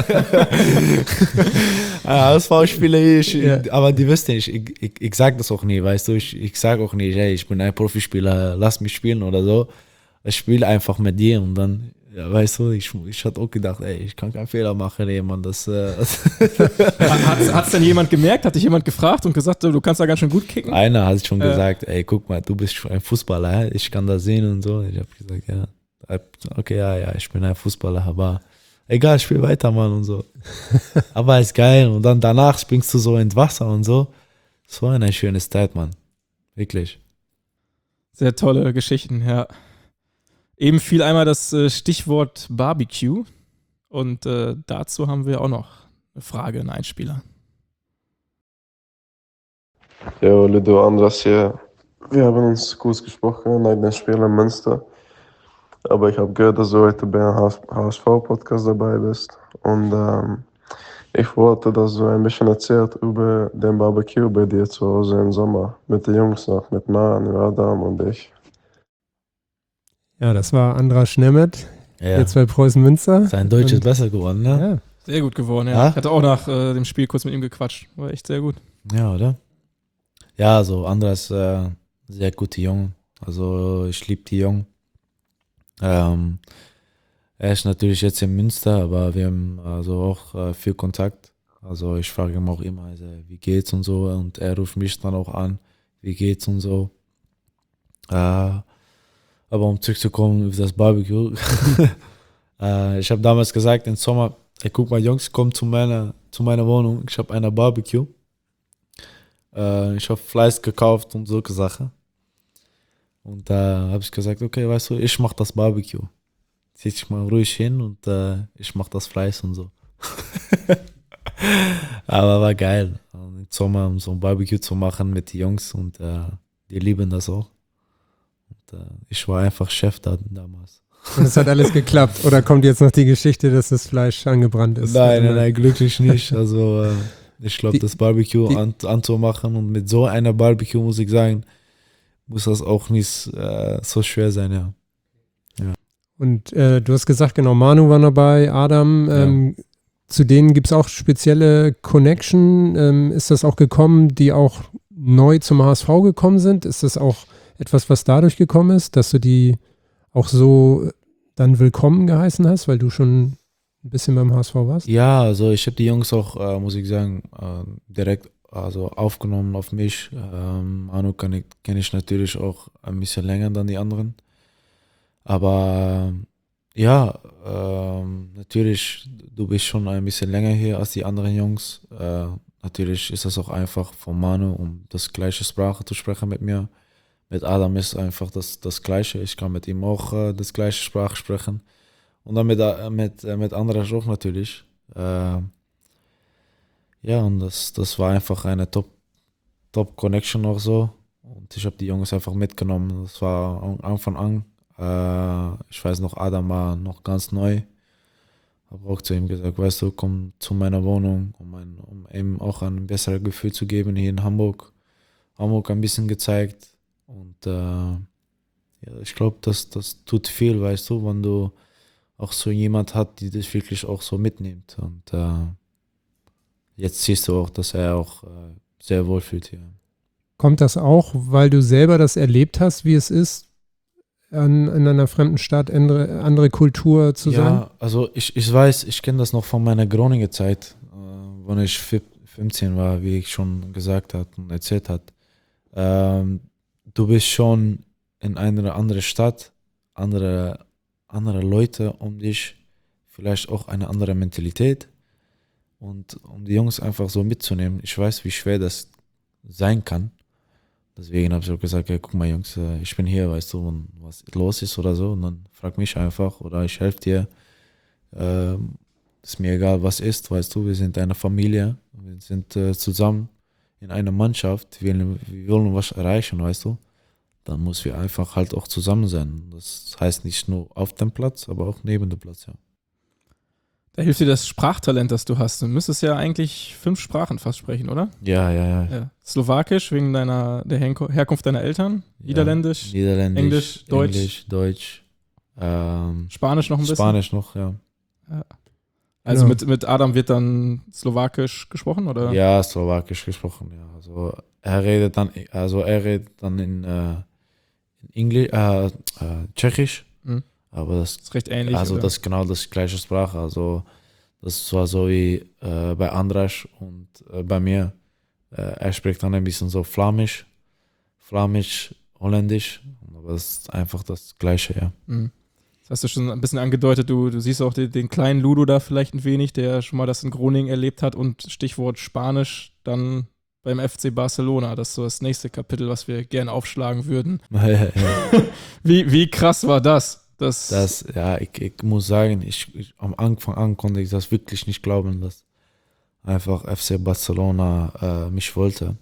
HSV-Spieler, aber die wissen nicht, ich sage das auch nie, weißt du, ich sage auch nicht, hey, ich bin ein Profispieler, lass mich spielen oder so. Ich spiele einfach mit dir und dann, ja, weißt du, ich hatte auch gedacht, ey, ich kann keinen Fehler machen, ey, Mann, das... Hat's denn jemand gemerkt? Hat dich jemand gefragt und gesagt, du kannst da ganz schön gut kicken? Einer hat schon gesagt, ey, guck mal, du bist ein Fußballer, ich kann das sehen und so. Ich habe gesagt, ja, okay, ja, ich bin ein Fußballer, aber egal, spiel weiter, Mann und so. Aber ist geil und dann danach springst du so ins Wasser und so. Das war eine schöne Zeit, Mann, wirklich. Sehr tolle Geschichten, ja. Eben fiel einmal das Stichwort Barbecue und dazu haben wir auch noch eine Frage, einen Einspieler. Jo, Ludo, Andras hier. Wir haben uns kurz gesprochen nach dem Spiel in Münster. Aber ich habe gehört, dass du heute bei einem HSV-Podcast dabei bist. Und ich wollte, dass du ein bisschen erzählt über den Barbecue bei dir zu Hause im Sommer. Mit den Jungs noch, mit Manu, Adam und ich. Ja, das war Andras Schnemmet, Ja. jetzt bei Preußen Münster. Sein Deutsch ist besser geworden, ne? Ja. Sehr gut geworden, ja. Ja? Ich hatte auch nach dem Spiel kurz mit ihm gequatscht. War echt sehr gut. Ja, oder? Ja, also Andras, sehr gute Jungen. Also ich liebe die Jungen. Er ist natürlich jetzt in Münster, aber wir haben also auch viel Kontakt. Also ich frage ihn auch immer, also, wie geht's und so. Und er ruft mich dann auch an, wie geht's und so. Aber um zurückzukommen auf das Barbecue. Ich habe damals gesagt, im Sommer, ey, guck mal Jungs, kommt zu meiner Wohnung. Ich habe eine Barbecue. Ich habe Fleisch gekauft und solche Sachen. Und da habe ich gesagt, okay, weißt du, ich mache das Barbecue. Setz dich mal ruhig hin und ich mache das Fleisch und so. Aber war geil, im Sommer so ein Barbecue zu machen mit den Jungs und die lieben das auch. Und ich war einfach Chef da damals. Und es hat alles geklappt. Oder kommt jetzt noch die Geschichte, dass das Fleisch angebrannt ist? Nein, glücklich nicht. Also ich glaube, das Barbecue anzumachen und mit so einer Barbecue, muss ich sagen, muss das auch nicht so schwer sein, ja. Und du hast gesagt, genau, Manu war dabei, Adam. Zu denen gibt es auch spezielle Connection. Ist das auch gekommen, die auch neu zum HSV gekommen sind? Ist das auch etwas, was dadurch gekommen ist, dass du die auch so dann willkommen geheißen hast, weil du schon ein bisschen beim HSV warst? Ja, also ich habe die Jungs auch, muss ich sagen, direkt also aufgenommen auf mich. Manu kenne ich natürlich auch ein bisschen länger dann die anderen. Aber ja, natürlich, du bist schon ein bisschen länger hier als die anderen Jungs. Natürlich ist das auch einfach von Manu, um das gleiche Sprache zu sprechen mit mir. Mit Adam ist einfach das Gleiche. Ich kann mit ihm auch das gleiche Sprache sprechen. Und dann mit Andras auch natürlich. Ja, und das war einfach eine Top-Connection auch so. Und ich habe die Jungs einfach mitgenommen. Das war Anfang an. Ich weiß noch, Adam war noch ganz neu. Habe auch zu ihm gesagt, weißt du, komm zu meiner Wohnung, um ihm auch ein besseres Gefühl zu geben hier in Hamburg. Hamburg ein bisschen gezeigt. Und ja, ich glaube, das tut viel, weißt du, wenn du auch so jemand hat, die das wirklich auch so mitnimmt. Und jetzt siehst du auch, dass er auch sehr wohl fühlt hier. Kommt das auch, weil du selber das erlebt hast, wie es ist, in einer fremden Stadt andere Kultur zu sein? Ja, also ich weiß, ich kenne das noch von meiner Groninger Zeit, wenn ich 15 war, wie ich schon gesagt habe und erzählt habe. Du bist schon in einer anderen Stadt, andere Leute um dich, vielleicht auch eine andere Mentalität. Und um die Jungs einfach so mitzunehmen, ich weiß, wie schwer das sein kann. Deswegen habe ich auch gesagt, ja, guck mal Jungs, ich bin hier, weißt du, wenn was los ist oder so, und dann frag mich einfach oder ich helfe dir. Ist mir egal, was ist, weißt du, wir sind eine Familie, wir sind zusammen in einer Mannschaft, wir wollen was erreichen, weißt du. Dann müssen wir einfach halt auch zusammen sein. Das heißt nicht nur auf dem Platz, aber auch neben dem Platz, ja. Da hilft dir das Sprachtalent, das du hast. Du müsstest ja eigentlich 5 Sprachen fast sprechen, oder? Ja. Slowakisch wegen der Herkunft deiner Eltern, Niederländisch, Englisch, Deutsch. Spanisch noch ein bisschen? Spanisch noch, ja. Also mit Adam wird dann Slowakisch gesprochen, oder? Ja, Slowakisch gesprochen, ja. Also er redet dann in Englisch, Tschechisch. Aber das ist recht ähnlich. Also oder? das ist genau das gleiche Sprache. Also das war so wie bei Andras und bei mir. Er spricht dann ein bisschen so Flämisch, Holländisch. Aber das ist einfach das Gleiche, ja. Das hast du schon ein bisschen angedeutet. Du siehst auch den kleinen Ludo da vielleicht ein wenig, der schon mal das in Groningen erlebt hat. Und Stichwort Spanisch dann beim FC Barcelona. Das ist so das nächste Kapitel, was wir gerne aufschlagen würden. Ja. Wie krass war das? Ich muss sagen, am Anfang an konnte ich das wirklich nicht glauben, dass einfach FC Barcelona mich wollte.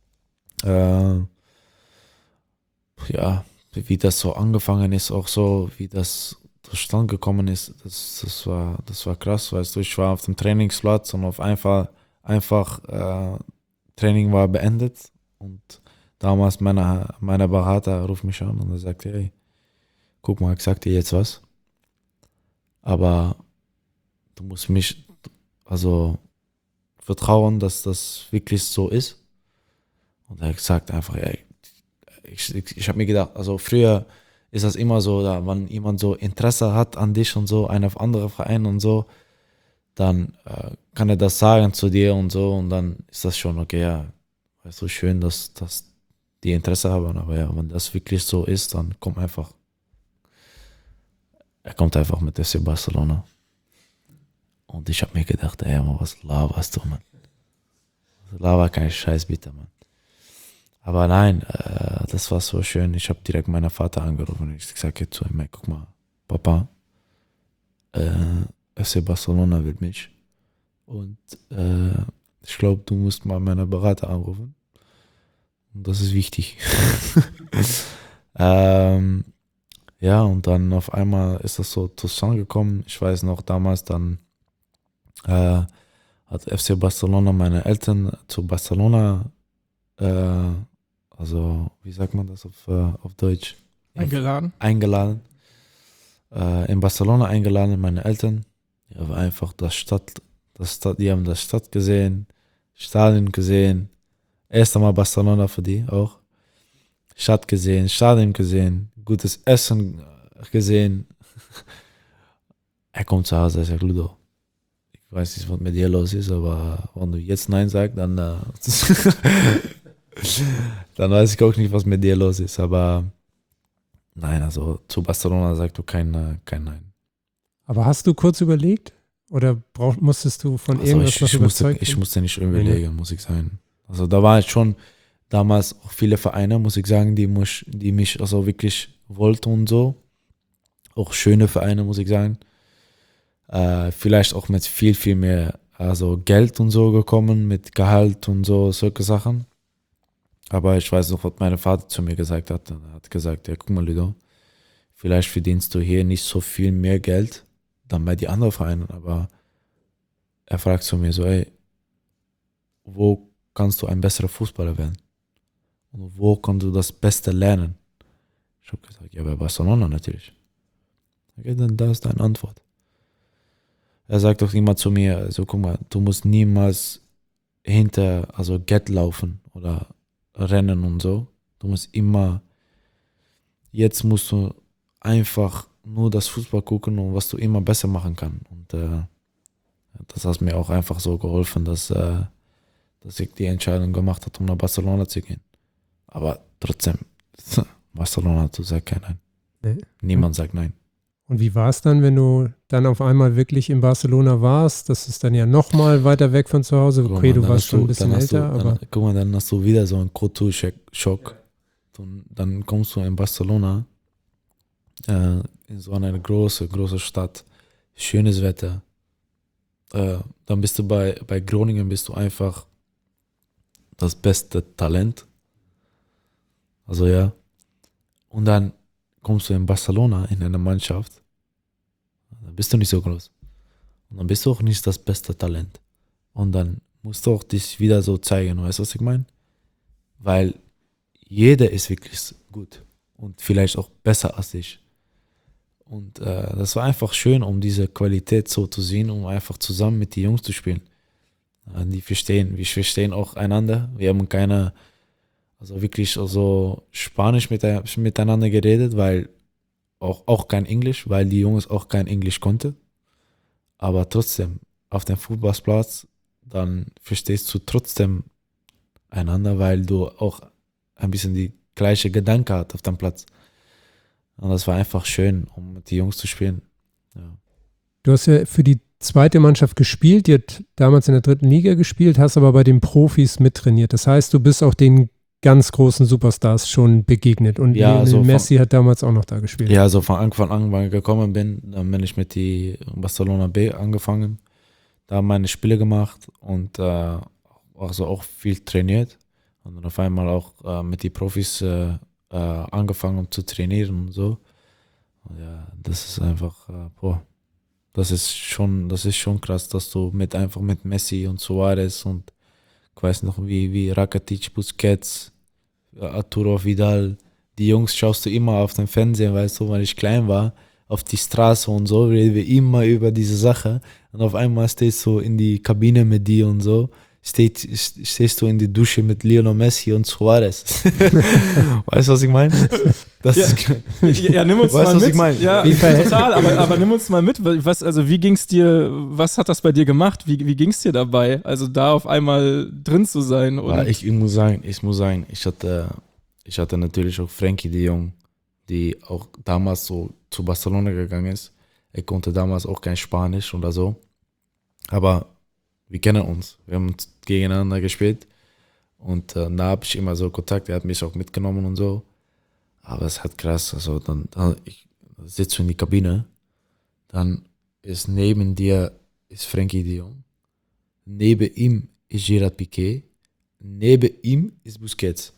Wie das so angefangen ist, auch so, wie das zustande gekommen ist, das war krass, weißt du, ich war auf dem Trainingsplatz und auf einfach Training war beendet und damals meine Berater ruft mich an und er sagt, hey, guck mal, ich sag dir jetzt was, aber du musst mich vertrauen, dass das wirklich so ist. Und er sagt einfach, ey, ich habe mir gedacht, also früher ist das immer so, wenn jemand so Interesse hat an dich und so, einen auf andere Vereine und so, dann kann er das sagen zu dir und so und dann ist das schon okay, ja, weißt du, schön, dass die Interesse haben, aber ja, wenn das wirklich so ist, dann er kommt einfach mit FC Barcelona. Und ich habe mir gedacht, ey, Mann, was laberst du, Mann? Laber kein Scheiß, bitte, Mann. Aber nein, das war so schön. Ich habe direkt meinen Vater angerufen und ich sage zu ihm, guck mal, Papa, FC Barcelona will mich. Und ich glaube, du musst mal meinen Berater anrufen. Und das ist wichtig. Ja, und dann auf einmal ist das so zusammengekommen. Ich weiß noch, damals dann hat FC Barcelona meine Eltern zu Barcelona, also wie sagt man das auf Deutsch? Eingeladen. In Barcelona eingeladen, meine Eltern. Ja, war einfach die haben das Stadt gesehen, Stadion gesehen. Erst einmal Barcelona für die auch. Stadt gesehen, Stadion gesehen, gutes Essen gesehen. Er kommt zu Hause, er sagt, Ludo, ich weiß nicht, was mit dir los ist, aber wenn du jetzt Nein sagst, dann dann weiß ich auch nicht, was mit dir los ist. Aber nein, also zu Barcelona sagst du kein Nein. Aber hast du kurz überlegt? Oder musstest du von irgendwas noch überzeugt werden? Ich musste nicht überlegen, muss ich sagen. Also da waren schon damals auch viele Vereine, muss ich sagen, die mich also wirklich wollten und so. Auch schöne Vereine, muss ich sagen. Vielleicht auch mit viel, viel mehr also Geld und so gekommen, mit Gehalt und so, solche Sachen. Aber ich weiß noch, was mein Vater zu mir gesagt hat. Er hat gesagt, ja, guck mal, Ludo, vielleicht verdienst du hier nicht so viel mehr Geld, dann bei den anderen Vereinen. Aber er fragt zu mir so, ey, wo kannst du ein besserer Fußballer werden? Und wo kannst du das Beste lernen? Ich habe gesagt, ja, bei Barcelona natürlich. Okay, dann da ist deine Antwort. Er sagt doch immer zu mir, also guck mal, du musst niemals also Geld laufen oder rennen und so. Du musst jetzt musst du einfach nur das Fußball gucken und was du immer besser machen kannst. Und das hat mir auch einfach so geholfen, dass ich die Entscheidung gemacht habe, um nach Barcelona zu gehen. Aber trotzdem, Barcelona, du sagst kein Nein. Nee. Niemand sagt Nein. Und wie war es dann, wenn du dann auf einmal wirklich in Barcelona warst? Das ist dann ja nochmal weiter weg von zu Hause. Okay, du warst schon ein bisschen älter. Guck mal, dann hast du wieder so einen Kulturschock. Dann kommst du in Barcelona, in so eine große Stadt, schönes Wetter. Dann bist du bei Groningen, bist du einfach das beste Talent. Also ja. Und dann kommst du in Barcelona in eine Mannschaft, da bist du nicht so groß. Und dann bist du auch nicht das beste Talent. Und dann musst du auch dich wieder so zeigen, weißt du, was ich meine? Weil jeder ist wirklich gut und vielleicht auch besser als ich. Und das war einfach schön, um diese Qualität so zu sehen, um einfach zusammen mit den Jungs zu spielen. Wir verstehen auch einander. Wir haben wirklich so Spanisch miteinander geredet, weil auch kein Englisch, weil die Jungs auch kein Englisch konnten. Aber trotzdem, auf dem Fußballplatz, dann verstehst du trotzdem einander, weil du auch ein bisschen die gleiche Gedanken hast auf dem Platz. Und das war einfach schön, um mit den Jungs zu spielen. Ja. Du hast ja für die zweite Mannschaft gespielt, die hat damals in der 3. Liga gespielt, hast aber bei den Profis mittrainiert. Das heißt, du bist auch den ganz großen Superstars schon begegnet. Und Ja, also Messi hat damals auch noch da gespielt. Ja, also von Anfang an, wenn ich gekommen bin, dann bin ich mit die Barcelona B angefangen. Da habe meine Spiele gemacht und also auch viel trainiert. Und dann auf einmal auch mit den Profis angefangen zu trainieren und so. Und ja, das ist einfach, das ist schon krass, dass du einfach mit Messi und Suarez und ich weiß noch wie Rakitic, Busquets, Arturo Vidal, die Jungs schaust du immer auf dem Fernsehen, weißt du, weil ich klein war, auf die Straße und so, reden wir immer über diese Sache und auf einmal stehst du in die Kabine mit dir und so, stehst du in die Dusche mit Lionel Messi und Suarez. Weißt du, was ich meine? Ja, nimm uns weißt, mal was mit. Ich mein? Ja, total, aber nimm uns mal mit. Wie ging's dir, was hat das bei dir gemacht? Wie ging's dir dabei? Also da auf einmal drin zu sein? Ja, ich muss sagen, ich hatte natürlich auch Frenkie de Jong, die auch damals so zu Barcelona gegangen ist. Er konnte damals auch kein Spanisch oder so. Aber wir kennen uns. Wir haben uns gegeneinander gespielt. Und da habe ich immer so Kontakt. Er hat mich auch mitgenommen und so. Aber es hat krass. Also dann ich sitze in die Kabine. Dann ist neben dir ist Frenkie de Jong. Neben ihm ist Gerard Piqué. Neben ihm ist Busquets.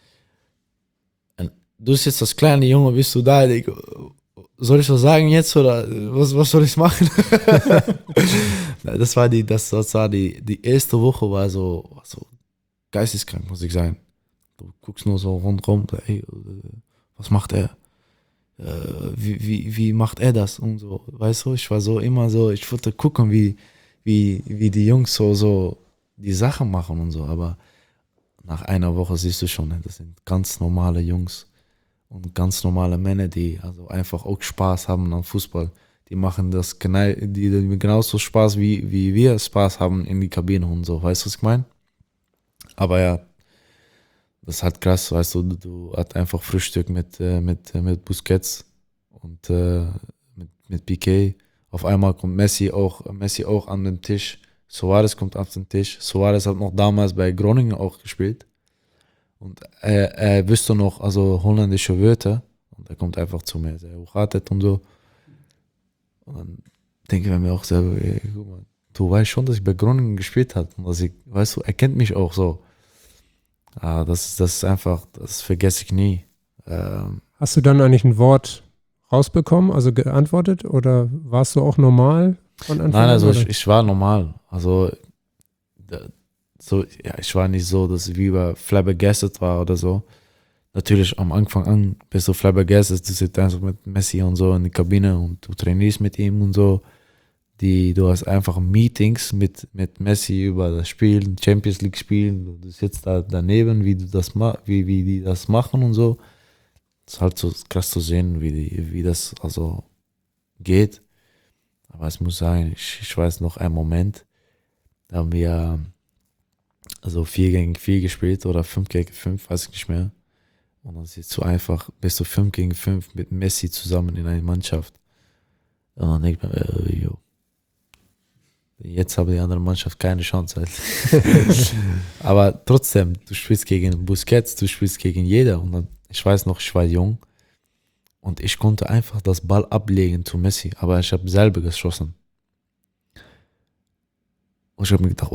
Und du sitzt als kleiner Junge, bist du da. Soll ich was sagen jetzt oder was soll ich machen? Das war die erste Woche war so geisteskrank, muss ich sagen. Du guckst nur so rundherum, ey, was macht er? Wie macht er das? Und so, weißt du, ich war so immer so, ich wollte gucken, wie die Jungs so die Sachen machen und so, aber nach einer Woche siehst du schon, das sind ganz normale Jungs und ganz normale Männer, die also einfach auch Spaß haben am Fußball. Die machen das genauso Spaß, wie wir Spaß haben in die Kabine und so. Weißt du, was ich meine? Aber ja, das hat krass, weißt du hast einfach Frühstück mit Busquets und mit Piqué. Auf einmal kommt Messi auch an den Tisch. Suarez kommt auf den Tisch. Suarez hat noch damals bei Groningen auch gespielt. Und er wüsste noch also holländische Wörter. Und er kommt einfach zu mir, sehr hochhartet und so. Und dann denke ich mir auch selber, ey, guck mal, du weißt schon, dass ich bei Groningen gespielt habe. Und dass weißt du, er kennt mich auch so. Das ist einfach, das vergesse ich nie. Hast du dann eigentlich ein Wort rausbekommen, also geantwortet? Oder warst du auch normal von Anfang an? Nein, also ich war normal. Also ich war nicht so, dass ich wie flabbergasted war oder so. Natürlich am Anfang an bist du flabbergasted, du sitzt einfach mit Messi und so in der Kabine und du trainierst mit ihm und so. Du hast einfach Meetings mit Messi über das Spiel, Champions League spielen, du sitzt da daneben, wie die das machen und so. Es ist halt so krass zu sehen, wie das also geht. Aber ich muss sagen, ich weiß noch einen Moment, da haben wir also 4 gegen 4 gespielt oder 5 gegen 5, weiß ich nicht mehr. Und dann bist du 5 gegen 5 mit Messi zusammen in einer Mannschaft. Und dann denkt man, jetzt habe die andere Mannschaft keine Chance. Halt. Aber trotzdem, du spielst gegen Busquets, du spielst gegen jeder. Und dann, ich weiß noch, ich war jung und ich konnte einfach das Ball ablegen zu Messi, aber ich habe selber geschossen. Und ich habe mir gedacht,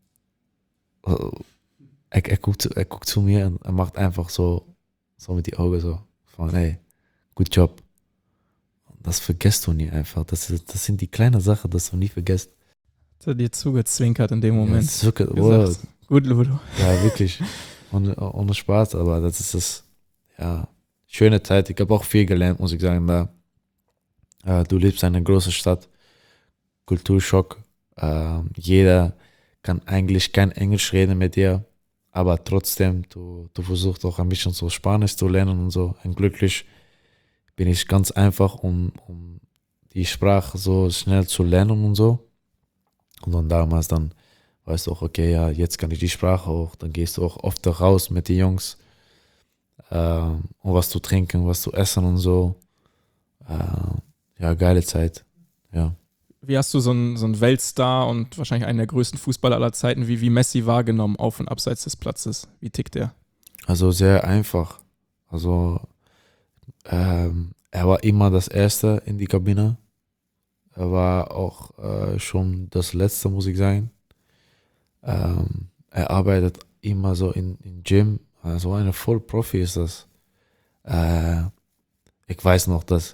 er guckt zu mir und er macht einfach so mit die Augen so von, hey, good job. Und das vergisst du nie einfach. Das sind die kleinen Sachen, das du nie vergisst. Hat er dir zugezwinkert in dem Moment. Ja, wirklich, wow. Gut, Ludo. Ja, wirklich. Ohne Spaß, aber das ist das, ja, schöne Zeit. Ich habe auch viel gelernt, muss ich sagen. Du lebst in einer großen Stadt, Kulturschock. Jeder kann eigentlich kein Englisch reden mit dir, aber trotzdem, du versuchst auch ein bisschen so Spanisch zu lernen und so. Und glücklich bin ich ganz einfach, um die Sprache so schnell zu lernen und so. Und dann damals, dann weißt du auch, okay, ja, jetzt kann ich die Sprache auch. Dann gehst du auch oft raus mit den Jungs, um was zu trinken, was zu essen und so. Ja, geile Zeit, ja. Wie hast du so einen Weltstar und wahrscheinlich einen der größten Fußballer aller Zeiten wie Messi wahrgenommen, auf und abseits des Platzes? Wie tickt der? Also sehr einfach. Also er war immer das Erste in die Kabine. Er war auch schon das Letzte, muss ich sagen. Er arbeitet immer so in Gym. So eine Vollprofi ist das. Ich weiß noch, dass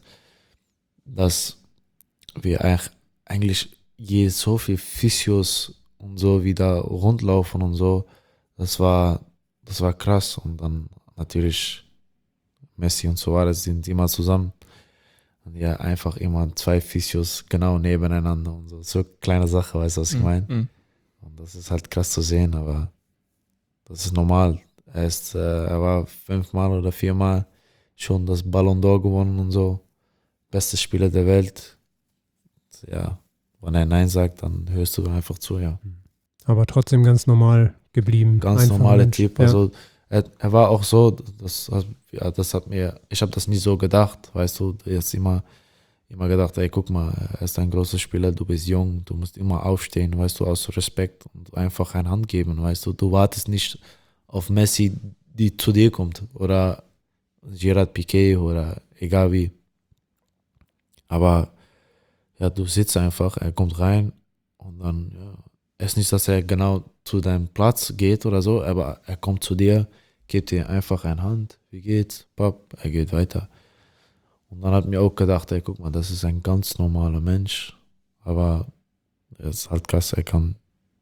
wir eigentlich so viel Physios und so wieder rundlaufen und so. Das war krass. Und dann natürlich Messi und Suarez sind immer zusammen. Und ja, einfach immer 2 Physios genau nebeneinander und so. So kleine Sache, weißt du, was ich meine? Und das ist halt krass zu sehen, aber das ist normal. Er war 5-mal oder 4-mal schon das Ballon d'Or gewonnen und so. Beste Spieler der Welt. Ja, wenn er Nein sagt, dann hörst du einfach zu, ja. Aber trotzdem ganz normal geblieben. Ganz normaler Typ. Ja. Also er war auch so, ich habe das nie so gedacht, weißt du, jetzt immer gedacht, ey, guck mal, er ist ein großer Spieler, du bist jung, du musst immer aufstehen, weißt du, aus Respekt und einfach eine Hand geben, weißt du wartest nicht auf Messi, die zu dir kommt, oder Gerard Piqué oder egal wie. Aber ja, du sitzt einfach, er kommt rein und dann, ja, es ist nicht, dass er genau zu deinem Platz geht oder so, aber er kommt zu dir, gibt dir einfach eine Hand, wie geht's, Pap, er geht weiter. Und dann hat mir auch gedacht, ey, guck mal, das ist ein ganz normaler Mensch, aber er ist halt krass, er kann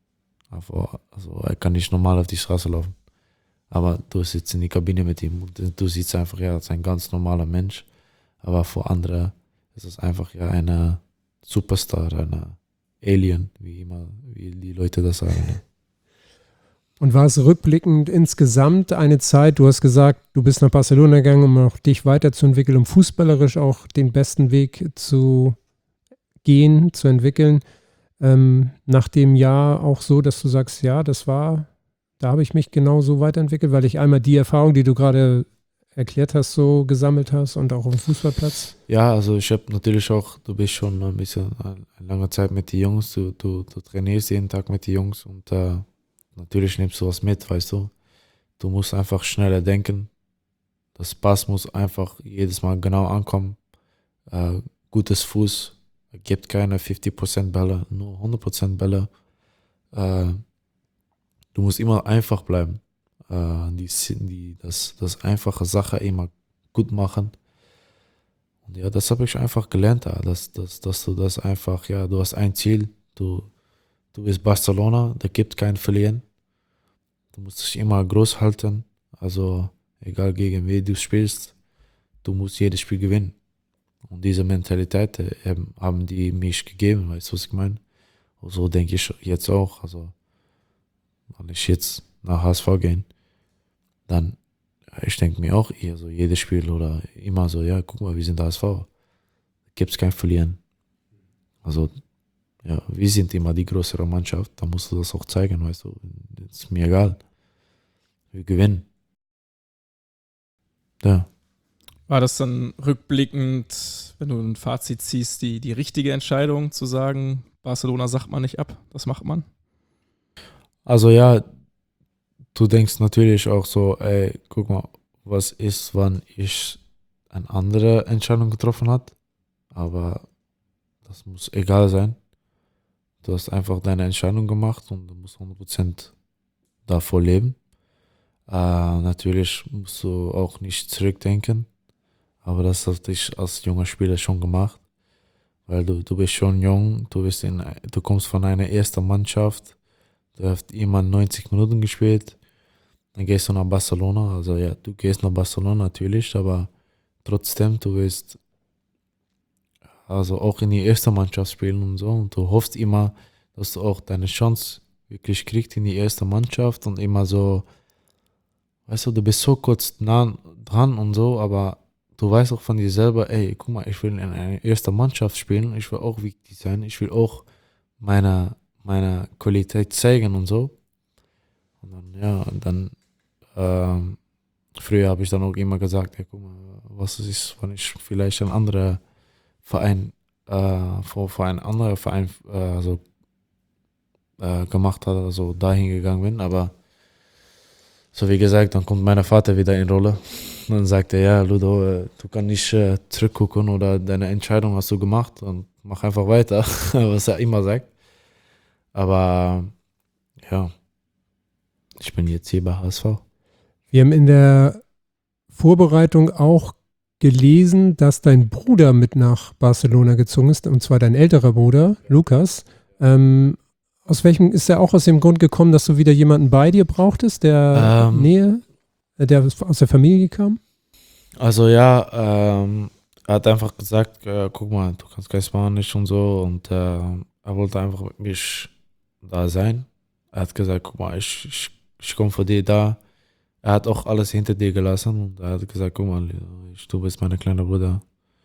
nicht normal auf die Straße laufen. Aber du sitzt in die Kabine mit ihm und du siehst einfach, ja, das ist ein ganz normaler Mensch, aber für andere ist es einfach ja eine Superstar, eine Alien, wie die Leute das sagen. Ne? Und war es rückblickend insgesamt eine Zeit, du hast gesagt, du bist nach Barcelona gegangen, um auch dich weiterzuentwickeln, um fußballerisch auch den besten Weg zu gehen, zu entwickeln. Nach dem Jahr auch so, dass du sagst, ja, da habe ich mich genauso weiterentwickelt, weil ich einmal die Erfahrung, die du gerade erklärt hast, so gesammelt hast und auch auf dem Fußballplatz? Ja, also ich habe natürlich auch, du bist schon ein bisschen eine lange Zeit mit den Jungs, du trainierst jeden Tag mit den Jungs und natürlich nimmst du was mit, weißt du. Du musst einfach schneller denken. Das Pass muss einfach jedes Mal genau ankommen. Gutes Fuß, gibt keine 50% Bälle, nur 100% Bälle. Du musst immer einfach bleiben. Das einfache Sache immer gut machen. Und ja, das habe ich einfach gelernt, dass du das einfach, ja, du hast ein Ziel, du bist Barcelona, da gibt kein Verlieren. Du musst dich immer groß halten, also egal gegen wen du spielst, du musst jedes Spiel gewinnen. Und diese Mentalität haben die mich gegeben, weißt du, was ich meine? Und so denke ich jetzt auch, also wenn ich jetzt nach HSV gehen, dann, ich denke mir auch eher so, jedes Spiel oder immer so, ja, guck mal, wir sind HSV. Gibt es kein Verlieren. Also, ja, wir sind immer die größere Mannschaft, da musst du das auch zeigen, weißt du. Ist mir egal. Wir gewinnen. Ja. War das dann rückblickend, wenn du ein Fazit ziehst, die richtige Entscheidung zu sagen, Barcelona sagt man nicht ab, das macht man? Also ja, du denkst natürlich auch so, ey, guck mal, was ist, wann ich eine andere Entscheidung getroffen habe. Aber das muss egal sein. Du hast einfach deine Entscheidung gemacht und du musst 100% davor leben. Natürlich musst du auch nicht zurückdenken. Aber das habe ich als junger Spieler schon gemacht. Weil du bist schon jung, du kommst von einer ersten Mannschaft, du hast immer 90 Minuten gespielt, dann gehst du nach Barcelona, also ja, du gehst nach Barcelona natürlich, aber trotzdem, du willst also auch in die erste Mannschaft spielen und so und du hoffst immer, dass du auch deine Chance wirklich kriegst in die erste Mannschaft und immer so, weißt du bist so kurz nah dran und so, aber du weißt auch von dir selber, ey, guck mal, ich will in einer ersten Mannschaft spielen, ich will auch wichtig sein, ich will auch meine Qualität zeigen und so. Und dann, ja, und dann, früher habe ich dann auch immer gesagt, ey, guck mal, was ist, wenn ich vielleicht ein anderer Verein, vor ein anderer Verein gemacht hat oder so dahin gegangen bin, aber so wie gesagt, dann kommt mein Vater wieder in Rolle. Und dann sagt er, ja, Ludo, du kannst nicht zurückgucken oder deine Entscheidung hast du gemacht und mach einfach weiter, was er immer sagt. Aber ja, ich bin jetzt hier bei HSV. Wir haben in der Vorbereitung auch gelesen, dass dein Bruder mit nach Barcelona gezogen ist, und zwar dein älterer Bruder, Lukas. Ist er auch aus dem Grund gekommen, dass du wieder jemanden bei dir brauchtest, der der aus der Familie kam? Also ja, er hat einfach gesagt, guck mal, du kannst kein Spanisch und so und er wollte einfach mit mir da sein. Er hat gesagt, guck mal, ich komme für dich da. Er hat auch alles hinter dir gelassen und er hat gesagt, guck mal, du bist mein kleiner Bruder.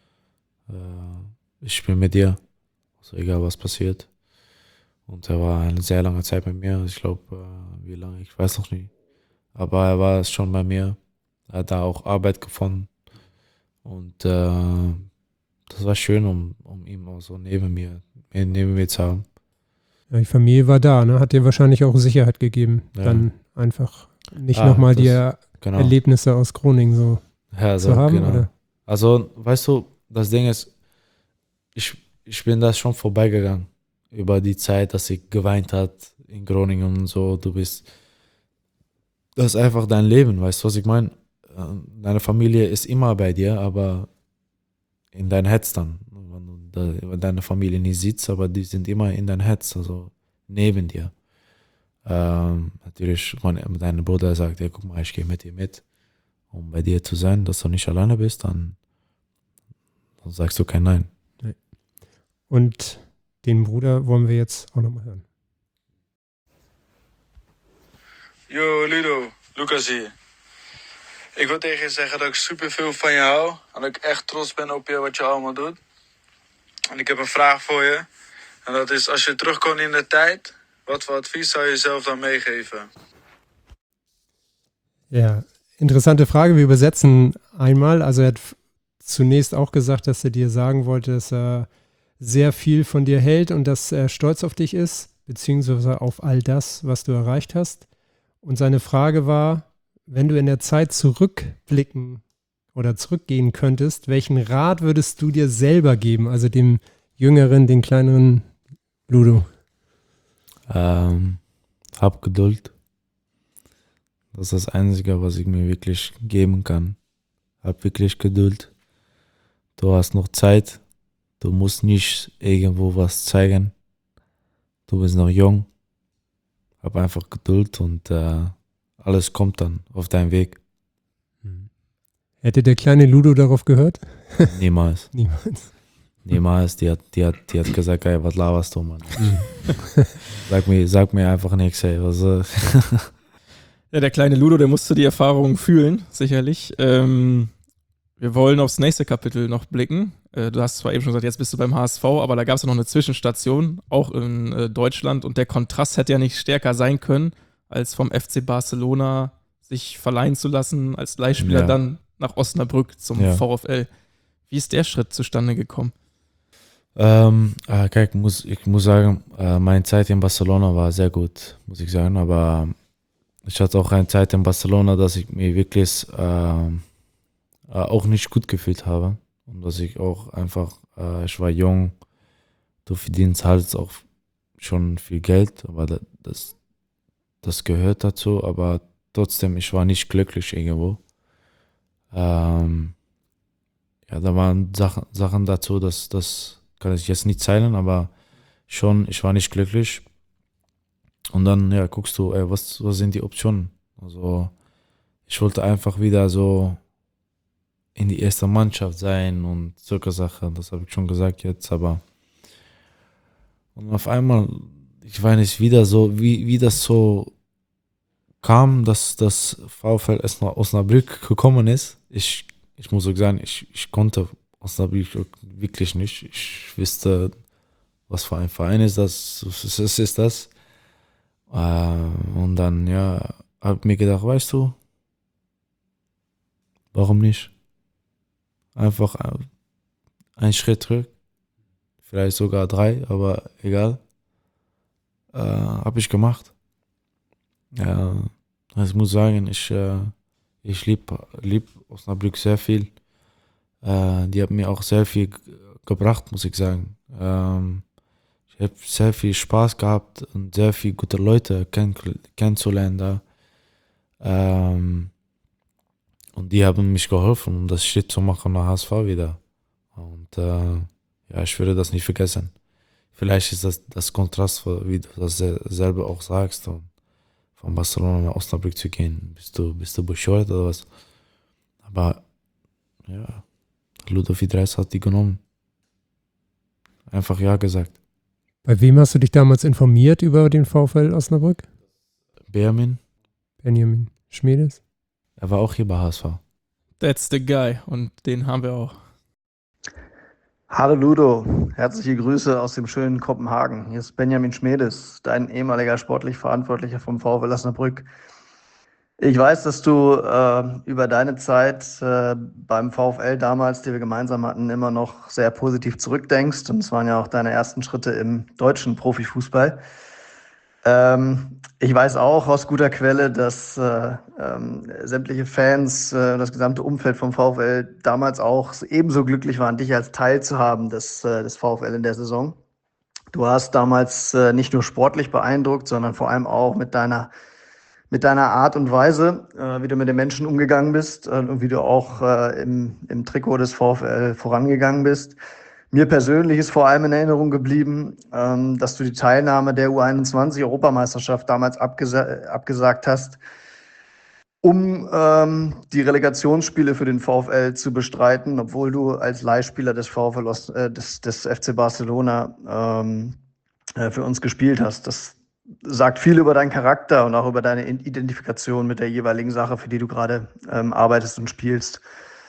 Ich spiele mit dir, also egal was passiert. Und er war eine sehr lange Zeit bei mir. Ich glaube, wie lange, ich weiß noch nicht. Aber er war schon bei mir. Er hat da auch Arbeit gefunden. Und das war schön, um ihn auch so neben mir zu haben. Ja, die Familie war da, ne? Hat dir wahrscheinlich auch Sicherheit gegeben. Ja. Dann einfach nicht nochmal die genau. Erlebnisse aus Groningen so zu haben. Genau. Oder? Also, weißt du, das Ding ist, ich bin da schon vorbeigegangen. Über die Zeit, dass ich geweint hat in Groningen und so. Das ist einfach dein Leben, weißt du, was ich meine? Deine Familie ist immer bei dir, aber in dein Herz dann. Wenn deine Familie nicht sitzt, aber die sind immer in dein Herz, also neben dir. Natürlich, wenn dein Bruder sagt, ja, guck mal, ich gehe mit dir mit, um bei dir zu sein, dass du nicht alleine bist, dann sagst du kein Nein. Und den Bruder wollen wir jetzt auch nochmal hören. Yo Ludo, Lucas hier. Ik wil tegen je zeggen dat ik superveel van je hou. En dat ik echt trots ben op je, wat je allemaal doet. En ik heb een vraag voor je. En dat is, als je terugkomt in de tijd, wat voor advies zou je jezelf dan meegeven? Ja, interessante Frage. Wir übersetzen einmal. Also er hat zunächst auch gesagt, dass er dir sagen wollte, dass er sehr viel von dir hält und dass er stolz auf dich ist, beziehungsweise auf all das, was du erreicht hast. Und seine Frage war, wenn du in der Zeit zurückblicken oder zurückgehen könntest, welchen Rat würdest du dir selber geben, also dem jüngeren, den kleineren Ludo? Hab Geduld. Das ist das Einzige, was ich mir wirklich geben kann. Hab wirklich Geduld. Du hast noch Zeit. Du musst nicht irgendwo was zeigen. Du bist noch jung. Hab einfach Geduld und alles kommt dann auf deinen Weg. Hätte der kleine Ludo darauf gehört? Niemals. Niemals. Niemals. Die hat gesagt, ey, was laberst du, Mann? Sag mir einfach nichts, ey. Ja, der kleine Ludo, der musste die Erfahrung fühlen, sicherlich. Wir wollen aufs nächste Kapitel noch blicken. Du hast zwar eben schon gesagt, jetzt bist du beim HSV, aber da gab es ja noch eine Zwischenstation, auch in Deutschland. Und der Kontrast hätte ja nicht stärker sein können, als vom FC Barcelona sich verleihen zu lassen, als Leihspieler dann nach Osnabrück zum VfL. Wie ist der Schritt zustande gekommen? Kijk, ich muss sagen, meine Zeit in Barcelona war sehr gut, muss ich sagen. Aber ich hatte auch eine Zeit in Barcelona, dass ich mich wirklich auch nicht gut gefühlt habe. Und dass ich auch einfach, ich war jung, du verdienst halt auch schon viel Geld, aber das gehört dazu, aber trotzdem, ich war nicht glücklich irgendwo. Da waren Sachen dazu, dass kann ich jetzt nicht zeigen, aber schon, ich war nicht glücklich. Und dann, ja, guckst du, was sind die Optionen? Also, ich wollte einfach wieder so in die erste Mannschaft sein und solche Sachen, das habe ich schon gesagt jetzt, aber und auf einmal, ich weiß nicht, wieder so, wie das so kam, dass das VfL Osnabrück gekommen ist. Ich muss so sagen, ich konnte Osnabrück wirklich nicht. Ich wusste, was für ein Verein ist das, was ist das. Und dann, ja, habe mir gedacht, weißt du, warum nicht? Einfach einen Schritt zurück, vielleicht sogar 3, aber egal. Habe ich gemacht. Ja, ich muss sagen, ich lieb Osnabrück sehr viel. Die haben mir auch sehr viel gebracht, muss ich sagen. Ich habe sehr viel Spaß gehabt und sehr viele gute Leute kennenzulernen da. Und die haben mich geholfen, um das Schritt zu machen nach HSV wieder. Und ja, ich würde das nicht vergessen. Vielleicht ist das Kontrast, wie du das selber auch sagst, von Barcelona nach Osnabrück zu gehen. Bist du bescheuert oder was? Aber ja, Ludovic Reis hat die genommen. Einfach ja gesagt. Bei wem hast du dich damals informiert über den VfL Osnabrück? Benjamin Schmedes? Er war auch hier bei HSV. That's the guy. Und den haben wir auch. Hallo Ludo, herzliche Grüße aus dem schönen Kopenhagen. Hier ist Benjamin Schmedes, dein ehemaliger sportlich Verantwortlicher vom VfL Osnabrück. Ich weiß, dass du über deine Zeit beim VfL damals, die wir gemeinsam hatten, immer noch sehr positiv zurückdenkst. Und es waren ja auch deine ersten Schritte im deutschen Profifußball. Ich weiß auch aus guter Quelle, dass sämtliche Fans, das gesamte Umfeld vom VfL damals auch ebenso glücklich waren, dich als Teil zu haben des VfL in der Saison. Du hast damals nicht nur sportlich beeindruckt, sondern vor allem auch mit deiner Art und Weise, wie du mit den Menschen umgegangen bist und wie du auch im Trikot des VfL vorangegangen bist. Mir persönlich ist vor allem in Erinnerung geblieben, dass du die Teilnahme der U21-Europameisterschaft damals abgesagt hast, um die Relegationsspiele für den VfL zu bestreiten, obwohl du als Leihspieler des VfL des FC Barcelona für uns gespielt hast. Das sagt viel über deinen Charakter und auch über deine Identifikation mit der jeweiligen Sache, für die du gerade arbeitest und spielst.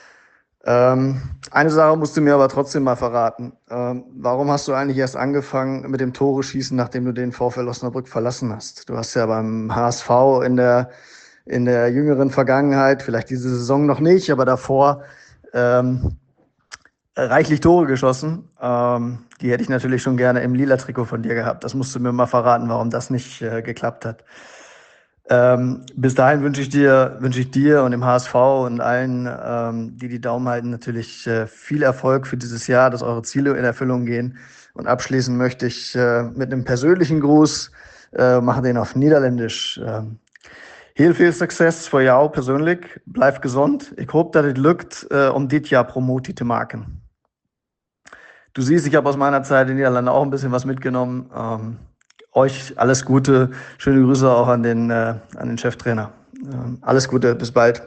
Eine Sache musst du mir aber trotzdem mal verraten. Warum hast du eigentlich erst angefangen mit dem Tore-Schießen, nachdem du den VfL Osnabrück verlassen hast? Du hast ja beim HSV in der jüngeren Vergangenheit, vielleicht diese Saison noch nicht, aber davor reichlich Tore geschossen. Die hätte ich natürlich schon gerne im lila Trikot von dir gehabt. Das musst du mir mal verraten, warum das nicht geklappt hat. Bis dahin wünsche ich dir und dem HSV und allen, die Daumen halten, natürlich viel Erfolg für dieses Jahr, dass eure Ziele in Erfüllung gehen. Und abschließen möchte ich mit einem persönlichen Gruß, mache den auf Niederländisch. Heel veel succes voor jou persoonlijk. Blijf gezond. Ik hoop dat het lukt om dit jaar promotie te maken. Du siehst, ich habe aus meiner Zeit in Niederlanden auch ein bisschen was mitgenommen. Euch alles Gute. Schöne Grüße auch an den Cheftrainer. Alles Gute, bis bald.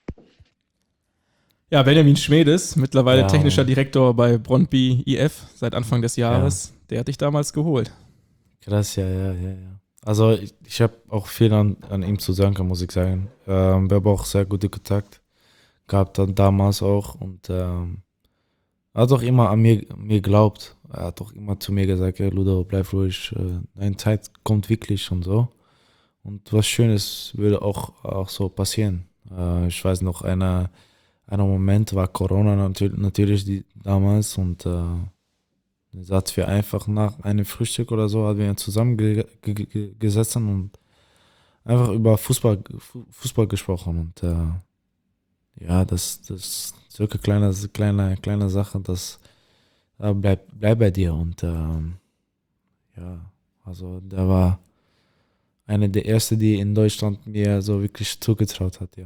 Ja, Benjamin Schmedes, mittlerweile technischer Direktor bei Brøndby IF seit Anfang des Jahres. Ja. Der hat dich damals geholt. Krass, ja. Also ich habe auch viel an ihm zu danken, muss ich sagen. Wir haben auch sehr gute Kontakt gehabt dann damals auch und er hat auch immer an mir geglaubt. Er hat auch immer zu mir gesagt, hey, Ludo, bleib ruhig, deine Zeit kommt wirklich und so. Und was Schönes würde auch so passieren. Ich weiß noch, einer Moment war Corona natürlich damals und saßen wir einfach nach einem Frühstück oder so, haben wir zusammen gesessen und einfach über Fußball gesprochen. Und ja, das solche kleine Sachen, das bleib bei dir. Und ja, also der war einer der ersten, die in Deutschland mir so wirklich zugetraut hat, ja.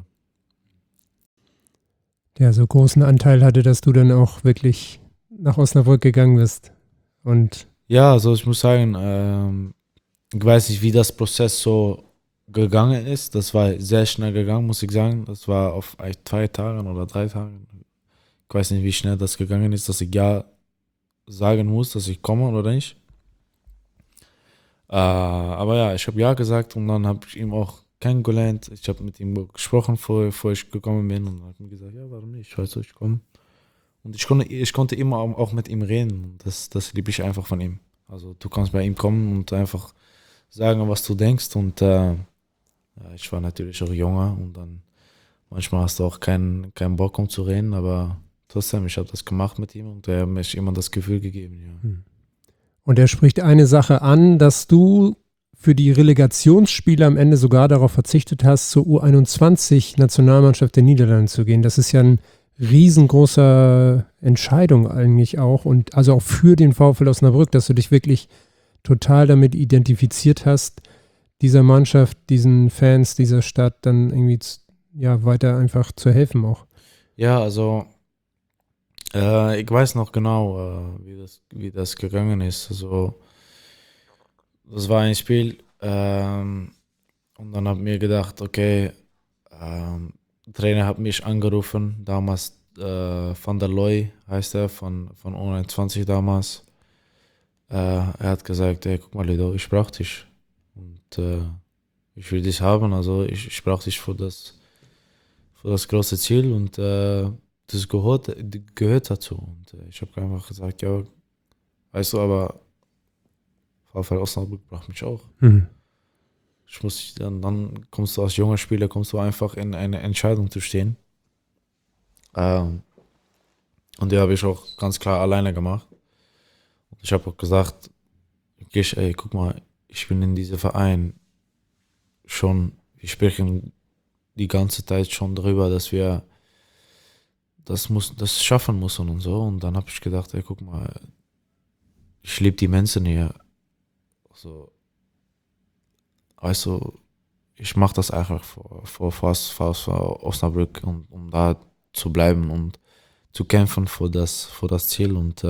Der so großen Anteil hatte, dass du dann auch wirklich nach Osnabrück gegangen bist. Und Ja, also ich muss sagen, ich weiß nicht, wie das Prozess so gegangen ist. Das war sehr schnell gegangen, muss ich sagen. Das war auf 2 Tagen oder 3 Tagen. Ich weiß nicht, wie schnell das gegangen ist, dass ich ja sagen muss, dass ich komme oder nicht. Aber ja, ich habe ja gesagt und dann habe ich ihn auch kennengelernt. Ich habe mit ihm gesprochen, bevor ich gekommen bin und habe mir gesagt, ja, warum nicht? Weißt du, ich komme. Und ich konnte immer auch mit ihm reden. Und das liebe ich einfach von ihm. Also du kannst bei ihm kommen und einfach sagen, was du denkst. Und ja, ich war natürlich auch jünger und dann manchmal hast du auch keinen Bock, um zu reden, aber trotzdem, ich habe das gemacht mit ihm und er hat mir immer das Gefühl gegeben. Ja. Und er spricht eine Sache an, dass du für die Relegationsspiele am Ende sogar darauf verzichtet hast, zur U21-Nationalmannschaft der Niederlande zu gehen. Das ist ja eine riesengroße Entscheidung eigentlich auch und also auch für den VfL Osnabrück, dass du dich wirklich total damit identifiziert hast, dieser Mannschaft, diesen Fans, dieser Stadt dann irgendwie weiter einfach zu helfen auch. Ja, also ich weiß noch genau, wie das gegangen ist. Also das war ein Spiel und dann habe ich mir gedacht, okay, der Trainer hat mich angerufen, damals Van der Looy heißt er, von U21 damals. Er hat gesagt, hey, guck mal Lido, ich brauche dich und ich will dich haben, also ich brauche dich für das große Ziel und das gehört dazu. Und ich habe einfach gesagt, ja, weißt du, aber VfL Osnabrück braucht mich auch. Ich muss dann kommst du als junger Spieler, kommst du einfach in eine Entscheidung zu stehen. Und die habe ich auch ganz klar alleine gemacht. Und ich habe auch gesagt, ey, guck mal, ich bin in diesem Verein schon, wir sprechen die ganze Zeit schon darüber, dass wir das schaffen müssen und so. Und dann habe ich gedacht, ey, guck mal, ich liebe die Menschen hier. Also, weißt du, ich mache das einfach für Osnabrück, um da zu bleiben und zu kämpfen für das Ziel. Und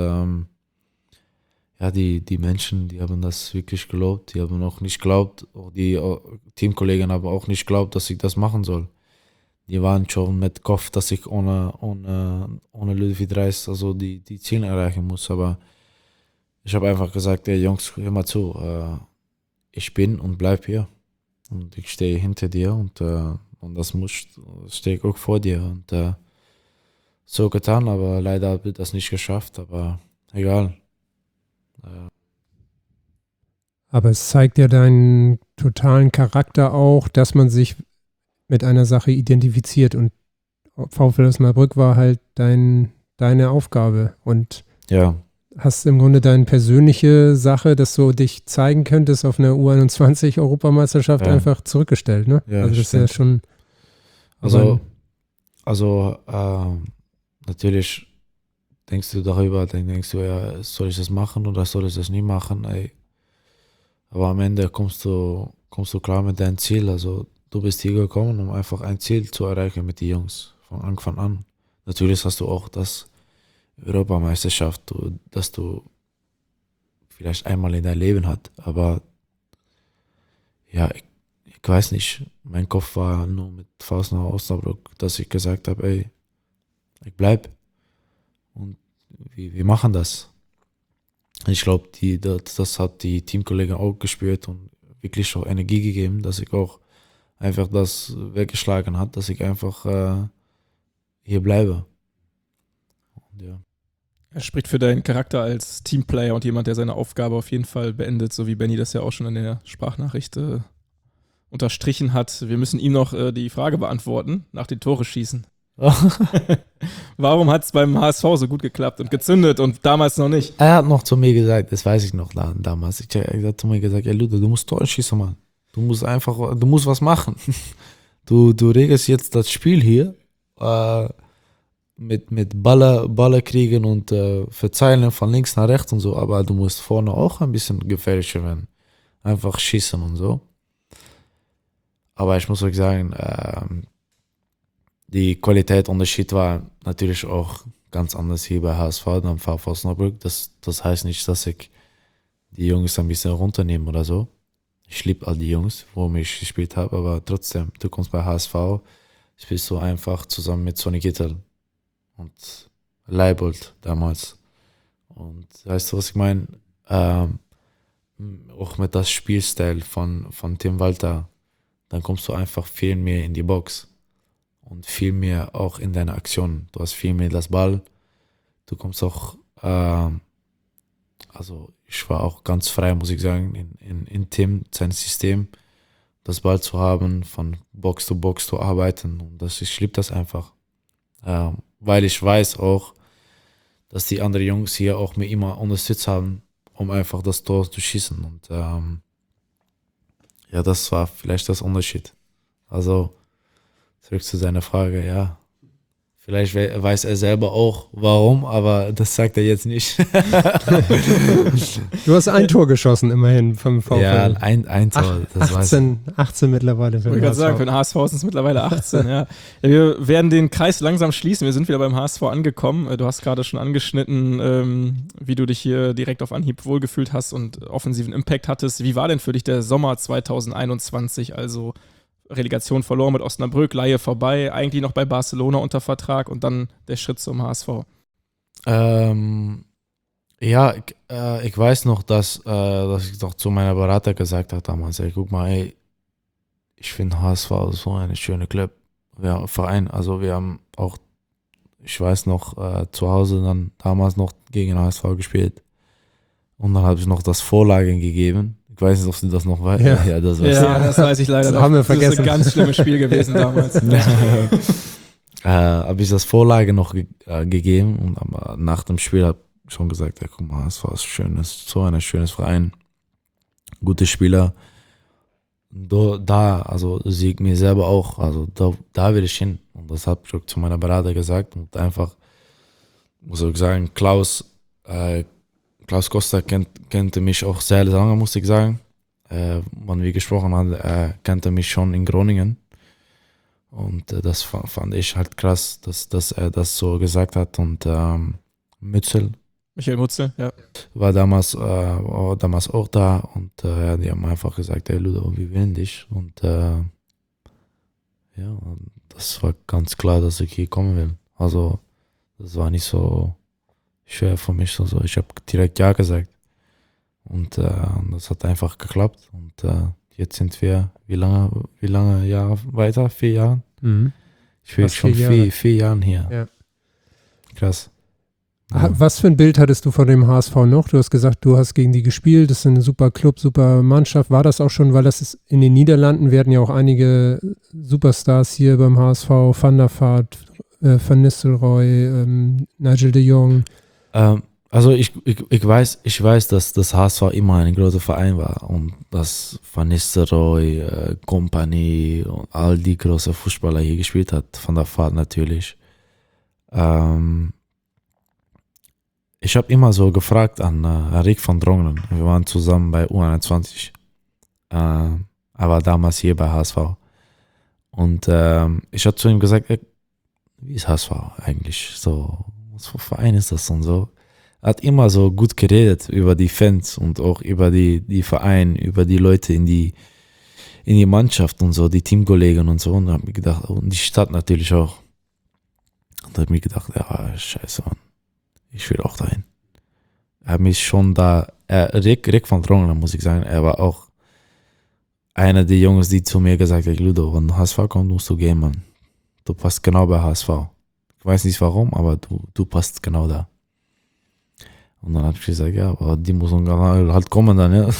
ja, die Menschen, die haben das wirklich geglaubt. Die haben auch nicht geglaubt, die Teamkollegen haben auch nicht geglaubt, dass ich das machen soll. Die waren schon mit Kopf, dass ich ohne Ludwig Reis also die Ziele erreichen muss. Aber ich habe einfach gesagt, ey Jungs, hör mal zu, ich bin und bleib hier. Und ich stehe hinter dir und das stehe ich auch vor dir. Und so getan, aber leider habe ich das nicht geschafft, aber egal. Aber es zeigt ja deinen totalen Charakter auch, dass man sich mit einer Sache identifiziert und VfL Osnabrück war halt deine Aufgabe und ja. Hast im Grunde deine persönliche Sache, dass du dich zeigen könntest auf einer U21-Europameisterschaft einfach zurückgestellt, ne? Ja, also das ist ja schon... Also natürlich denkst du darüber, dann denkst du, ja, soll ich das machen oder soll ich das nie machen, ey. Aber am Ende kommst du klar mit deinem Ziel, also du bist hier gekommen, um einfach ein Ziel zu erreichen mit den Jungs, von Anfang an. Natürlich hast du auch das Europameisterschaft, dass du vielleicht einmal in dein Leben hast, aber ja, ich weiß nicht, mein Kopf war nur mit Faust nach Osnabrück, dass ich gesagt habe, ey, ich bleib und wir machen das. Ich glaube, das hat die Teamkollegen auch gespürt und wirklich auch Energie gegeben, dass ich auch einfach das weggeschlagen hat, dass ich einfach hier bleibe. Und ja. Er spricht für deinen Charakter als Teamplayer und jemand, der seine Aufgabe auf jeden Fall beendet, so wie Benny das ja auch schon in der Sprachnachricht unterstrichen hat. Wir müssen ihm noch die Frage beantworten, nach den Tore schießen. Warum hat es beim HSV so gut geklappt und gezündet und damals noch nicht? Er hat noch zu mir gesagt, das weiß ich noch damals, er hat zu mir gesagt, ja Ludo, du musst Tore schießen, Mann. Du musst was machen. Du regelst jetzt das Spiel hier mit Baller kriegen und verteilen von links nach rechts und so, aber du musst vorne auch ein bisschen gefährlicher werden. Einfach schießen und so. Aber ich muss euch sagen, die Qualitätsunterschied war natürlich auch ganz anders hier bei HSV, dann VfL Osnabrück. Das heißt nicht, dass ich die Jungs ein bisschen runternehme oder so. Ich liebe all die Jungs, worum ich gespielt habe, aber trotzdem, du kommst bei HSV, spielst du einfach zusammen mit Sonny Kittel und Leibold damals. Und weißt du, was ich meine? Auch mit das Spielstil von Tim Walter, dann kommst du einfach viel mehr in die Box und viel mehr auch in deine Aktionen. Du hast viel mehr das Ball. Du kommst auch, also ich war auch ganz frei, muss ich sagen, in Tim, sein System, das Ball zu haben, von Box to Box zu arbeiten. Und ich liebe das einfach. Weil ich weiß auch, dass die anderen Jungs hier auch mir immer unterstützt haben, um einfach das Tor zu schießen. Und ja, das war vielleicht das Unterschied. Also zurück zu seiner Frage, ja. Vielleicht weiß er selber auch, warum, aber das sagt er jetzt nicht. Du hast ein Tor geschossen, immerhin vom VfL. Ja, ein Tor. Das 18 mittlerweile. Ich wollte gerade sagen, für den HSV sind es mittlerweile 18. Ja. Wir werden den Kreis langsam schließen. Wir sind wieder beim HSV angekommen. Du hast gerade schon angeschnitten, wie du dich hier direkt auf Anhieb wohlgefühlt hast und offensiven Impact hattest. Wie war denn für dich der Sommer 2021, also Relegation verloren mit Osnabrück, Leihe vorbei, eigentlich noch bei Barcelona unter Vertrag und dann der Schritt zum HSV? Ja, ich weiß noch, dass ich doch zu meiner Berater gesagt habe damals, ey, guck mal, ey, ich finde HSV so eine schöne Club, ja, Verein, also wir haben auch, ich weiß noch, zu Hause dann damals noch gegen HSV gespielt und dann habe ich noch das Vorlagen gegeben. Ich weiß nicht, ob du das noch weißt. Ja, das weiß ich leider noch. Haben wir vergessen. Das ist ein ganz schlimmes Spiel gewesen damals. Habe ich das Vorlage noch gegeben und aber nach dem Spiel habe ich schon gesagt, ja, guck mal, es war so ein schönes Verein, gute Spieler. Also sehe ich mir selber auch, also da will ich hin. Und das habe ich auch zu meiner Berater gesagt und einfach, muss ich sagen, Klaus Costa kannte mich auch sehr lange, muss ich sagen. Wann wir gesprochen haben, kannte mich schon in Groningen. Und das fand ich halt krass, dass er das so gesagt hat. Und Michael Mutzel, ja. War damals auch da. Und die haben einfach gesagt, hey Ludo, wir wählen dich. Und ja, das war ganz klar, dass ich hier kommen will. Also das war nicht so schwer für mich. Also ich habe direkt Ja gesagt. Und das hat einfach geklappt. Und jetzt sind wir, wie lange Jahre weiter? 4 Jahre? Mhm. Ich bin jetzt schon 4 Jahren hier. Ja. Krass. Was für ein Bild hattest du von dem HSV noch? Du hast gesagt, du hast gegen die gespielt, das ist ein super Club, super Mannschaft. War das auch schon, weil das ist in den Niederlanden, wir hatten ja auch einige Superstars hier beim HSV, Van der Vaart, Van Nistelrooy, Nigel de Jong. Also ich weiß, dass das HSV immer ein großer Verein war und dass Van Nistelrooy, Kompany und all die großen Fußballer hier gespielt hat, Van der Vaart natürlich. Ich habe immer so gefragt an Rick van Drongelen. Wir waren zusammen bei U21. Er war damals hier bei HSV. Und ich habe zu ihm gesagt, wie ist HSV eigentlich? So, was für ein Verein ist das und so? Er hat immer so gut geredet über die Fans und auch über die Verein, über die Leute in die Mannschaft und so, die Teamkollegen und so. Und da habe ich gedacht, und die Stadt natürlich auch. Und da habe ich mir gedacht, ja, scheiße, Mann. Ich will auch dahin. Er hat mich schon da, Rick van Drongelen, muss ich sagen, er war auch einer der Jungs, die zu mir gesagt hat, Ludo, wenn HSV kommt, musst du gehen, Mann. Du passt genau bei HSV. Ich weiß nicht warum, aber du passt genau da. Und dann habe ich gesagt, ja, aber die müssen halt kommen dann, ja.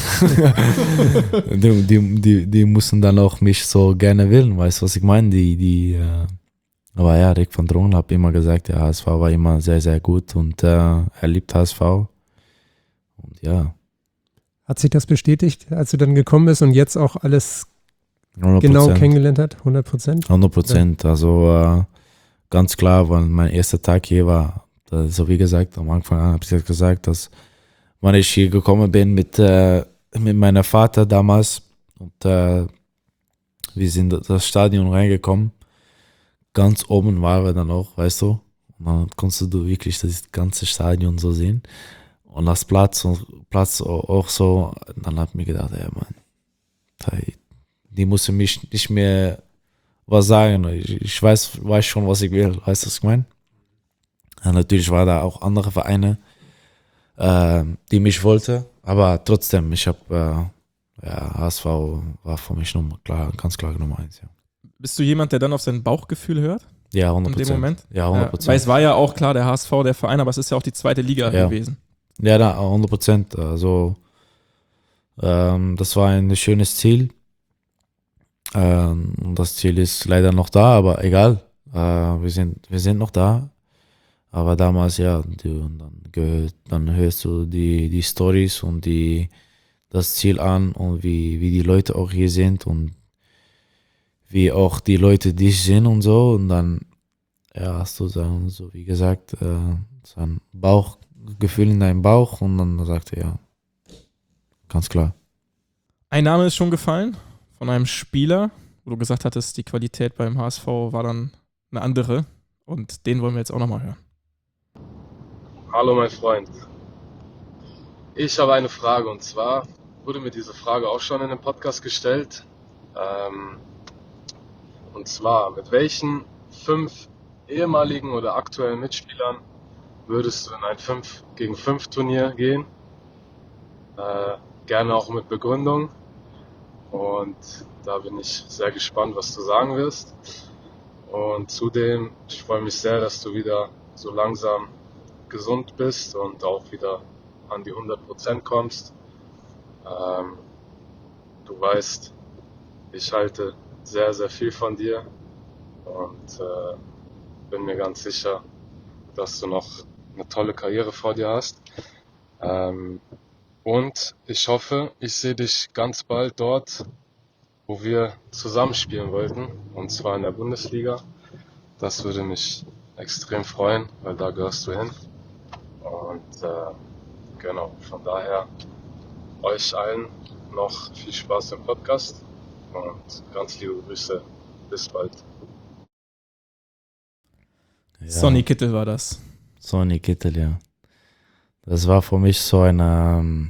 die müssen dann auch mich so gerne wählen, weißt du, was ich meine? Aber ja, Rick van Drongelen hat immer gesagt, ja, HSV war immer sehr, sehr gut und er liebt HSV. Und ja. Hat sich das bestätigt, als du dann gekommen bist und jetzt auch alles 100%. Genau kennengelernt hat? 100%? 100%. Also ganz klar, weil mein erster Tag hier war, so wie gesagt, am Anfang an habe ich gesagt, dass wenn ich hier gekommen bin mit meinem Vater damals und wir sind in das Stadion reingekommen, ganz oben waren wir dann auch, weißt du, Und dann konntest du wirklich das ganze Stadion so sehen. Und das Platz auch so. Dann habe ich mir gedacht, ja Mann, die musste mich nicht mehr was sagen. Ich weiß schon, was ich will. Weißt du, was ich meine? Ja, natürlich war da auch andere Vereine, die mich wollten. Aber trotzdem, ich habe, HSV war für mich ganz klar Nummer 1. Ja. Bist du jemand, der dann auf sein Bauchgefühl hört? Ja, 100%. In dem Moment? Ja, 100%. Weil es war ja auch klar der HSV, der Verein, aber es ist ja auch die zweite Liga gewesen. Ja, 100%. Also, das war ein schönes Ziel. Und das Ziel ist leider noch da, aber egal. Wir sind noch da. Aber damals, dann hörst du die Storys und das Ziel an und wie die Leute auch hier sind und wie auch die Leute dich sehen und so. Und dann hast du dann, so wie gesagt, so ein Bauchgefühl in deinem Bauch und dann sagt er, ja, ganz klar. Ein Name ist schon gefallen von einem Spieler, wo du gesagt hattest, die Qualität beim HSV war dann eine andere und den wollen wir jetzt auch nochmal hören. Hallo mein Freund. Ich habe eine Frage und zwar wurde mir diese Frage auch schon in einem Podcast gestellt. Und zwar, mit welchen 5 ehemaligen oder aktuellen Mitspielern würdest du in ein 5-gegen-5 Turnier gehen? Gerne auch mit Begründung. Und da bin ich sehr gespannt, was du sagen wirst. Und zudem, ich freue mich sehr, dass du wieder so langsam gesund bist und auch wieder an die 100% kommst. Du weißt, ich halte sehr, sehr viel von dir und bin mir ganz sicher, dass du noch eine tolle Karriere vor dir hast. Und ich hoffe, ich sehe dich ganz bald dort, wo wir zusammen spielen wollten, und zwar in der Bundesliga. Das würde mich extrem freuen, weil da gehörst du hin. Und genau, von daher euch allen noch viel Spaß im Podcast und ganz liebe Grüße. Bis bald. Ja. Sonny Kittel war das. Sonny Kittel, ja. Das war für mich so eine,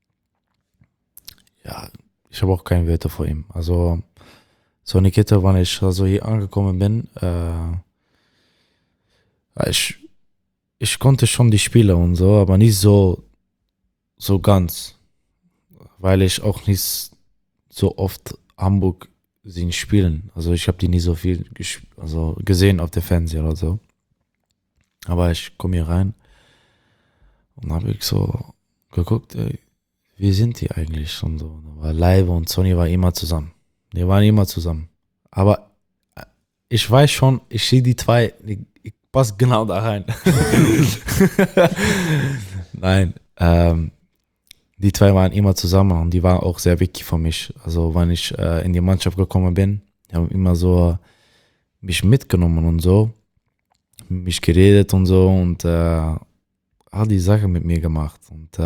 ich habe auch keine Wörter vor ihm. Also Sonny Kittel, wann ich also hier angekommen bin, ich konnte schon die Spiele und so, aber nicht so ganz, weil ich auch nicht so oft Hamburg spielen. Also ich habe die nie so viel gesehen auf der Fernseher oder so. Aber ich komme hier rein und habe ich so geguckt, wie sind die eigentlich und so. Da war Leibe und Sonny war immer zusammen. Die waren immer zusammen. Aber ich weiß schon, ich sehe die zwei, ich passe genau da rein. Nein, die zwei waren immer zusammen und die waren auch sehr wichtig für mich. Also wenn ich in die Mannschaft gekommen bin, die haben immer so mich mitgenommen und so, mich geredet und so und all die Sachen mit mir gemacht. Und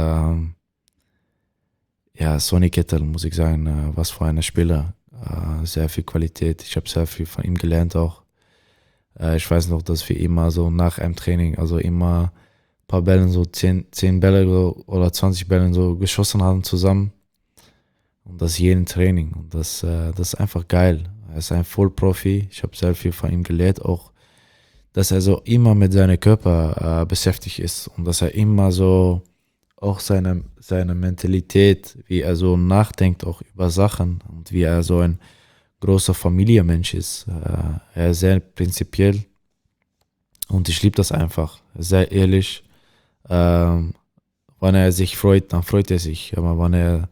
Sonny Kittel, muss ich sagen, was für ein Spieler. Sehr viel Qualität. Ich habe sehr viel von ihm gelernt auch. Ich weiß noch, dass wir immer so nach einem Training, also immer ein paar Bälle, so 10 Bälle oder 20 Bälle so geschossen haben zusammen. Und das jeden Training. Und das ist einfach geil. Er ist ein Vollprofi. Ich habe sehr viel von ihm gelernt. Auch, dass er so immer mit seinem Körper beschäftigt ist. Und dass er immer so auch seine Mentalität, wie er so nachdenkt auch über Sachen und wie er so ein großer Familienmensch ist. Er ist sehr prinzipiell und ich liebe das einfach. Sehr ehrlich. Wenn er sich freut, dann freut er sich. Aber wenn er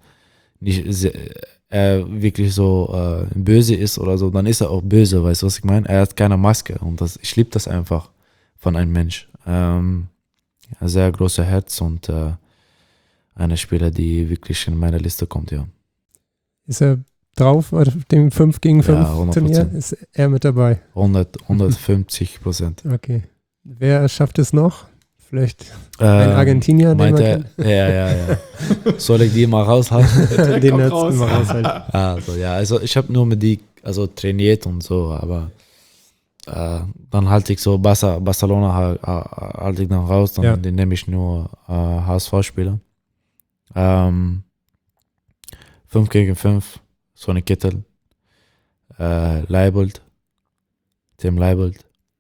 wirklich so böse ist oder so, dann ist er auch böse, weißt du, was ich meine? Er hat keine Maske und ich liebe das einfach von einem Mensch. Sehr großer Herz und eine Spieler, die wirklich in meine Liste kommt, ja. Ist er drauf auf dem 5-gegen-5 Turnier? Ist er mit dabei? 150%. Okay. Wer schafft es noch? Vielleicht ein Argentinier, den man kennt? Ja. Soll ich die mal raushalten? Den jetzt mal raushalten. Also ich habe nur mit die trainiert und so, aber dann halte ich so Barcelona halte ich dann raus, dann den nehme ich nur HSV-Spieler. 5 gegen 5, Sonny Kittel, Leibold, Tim Leibold.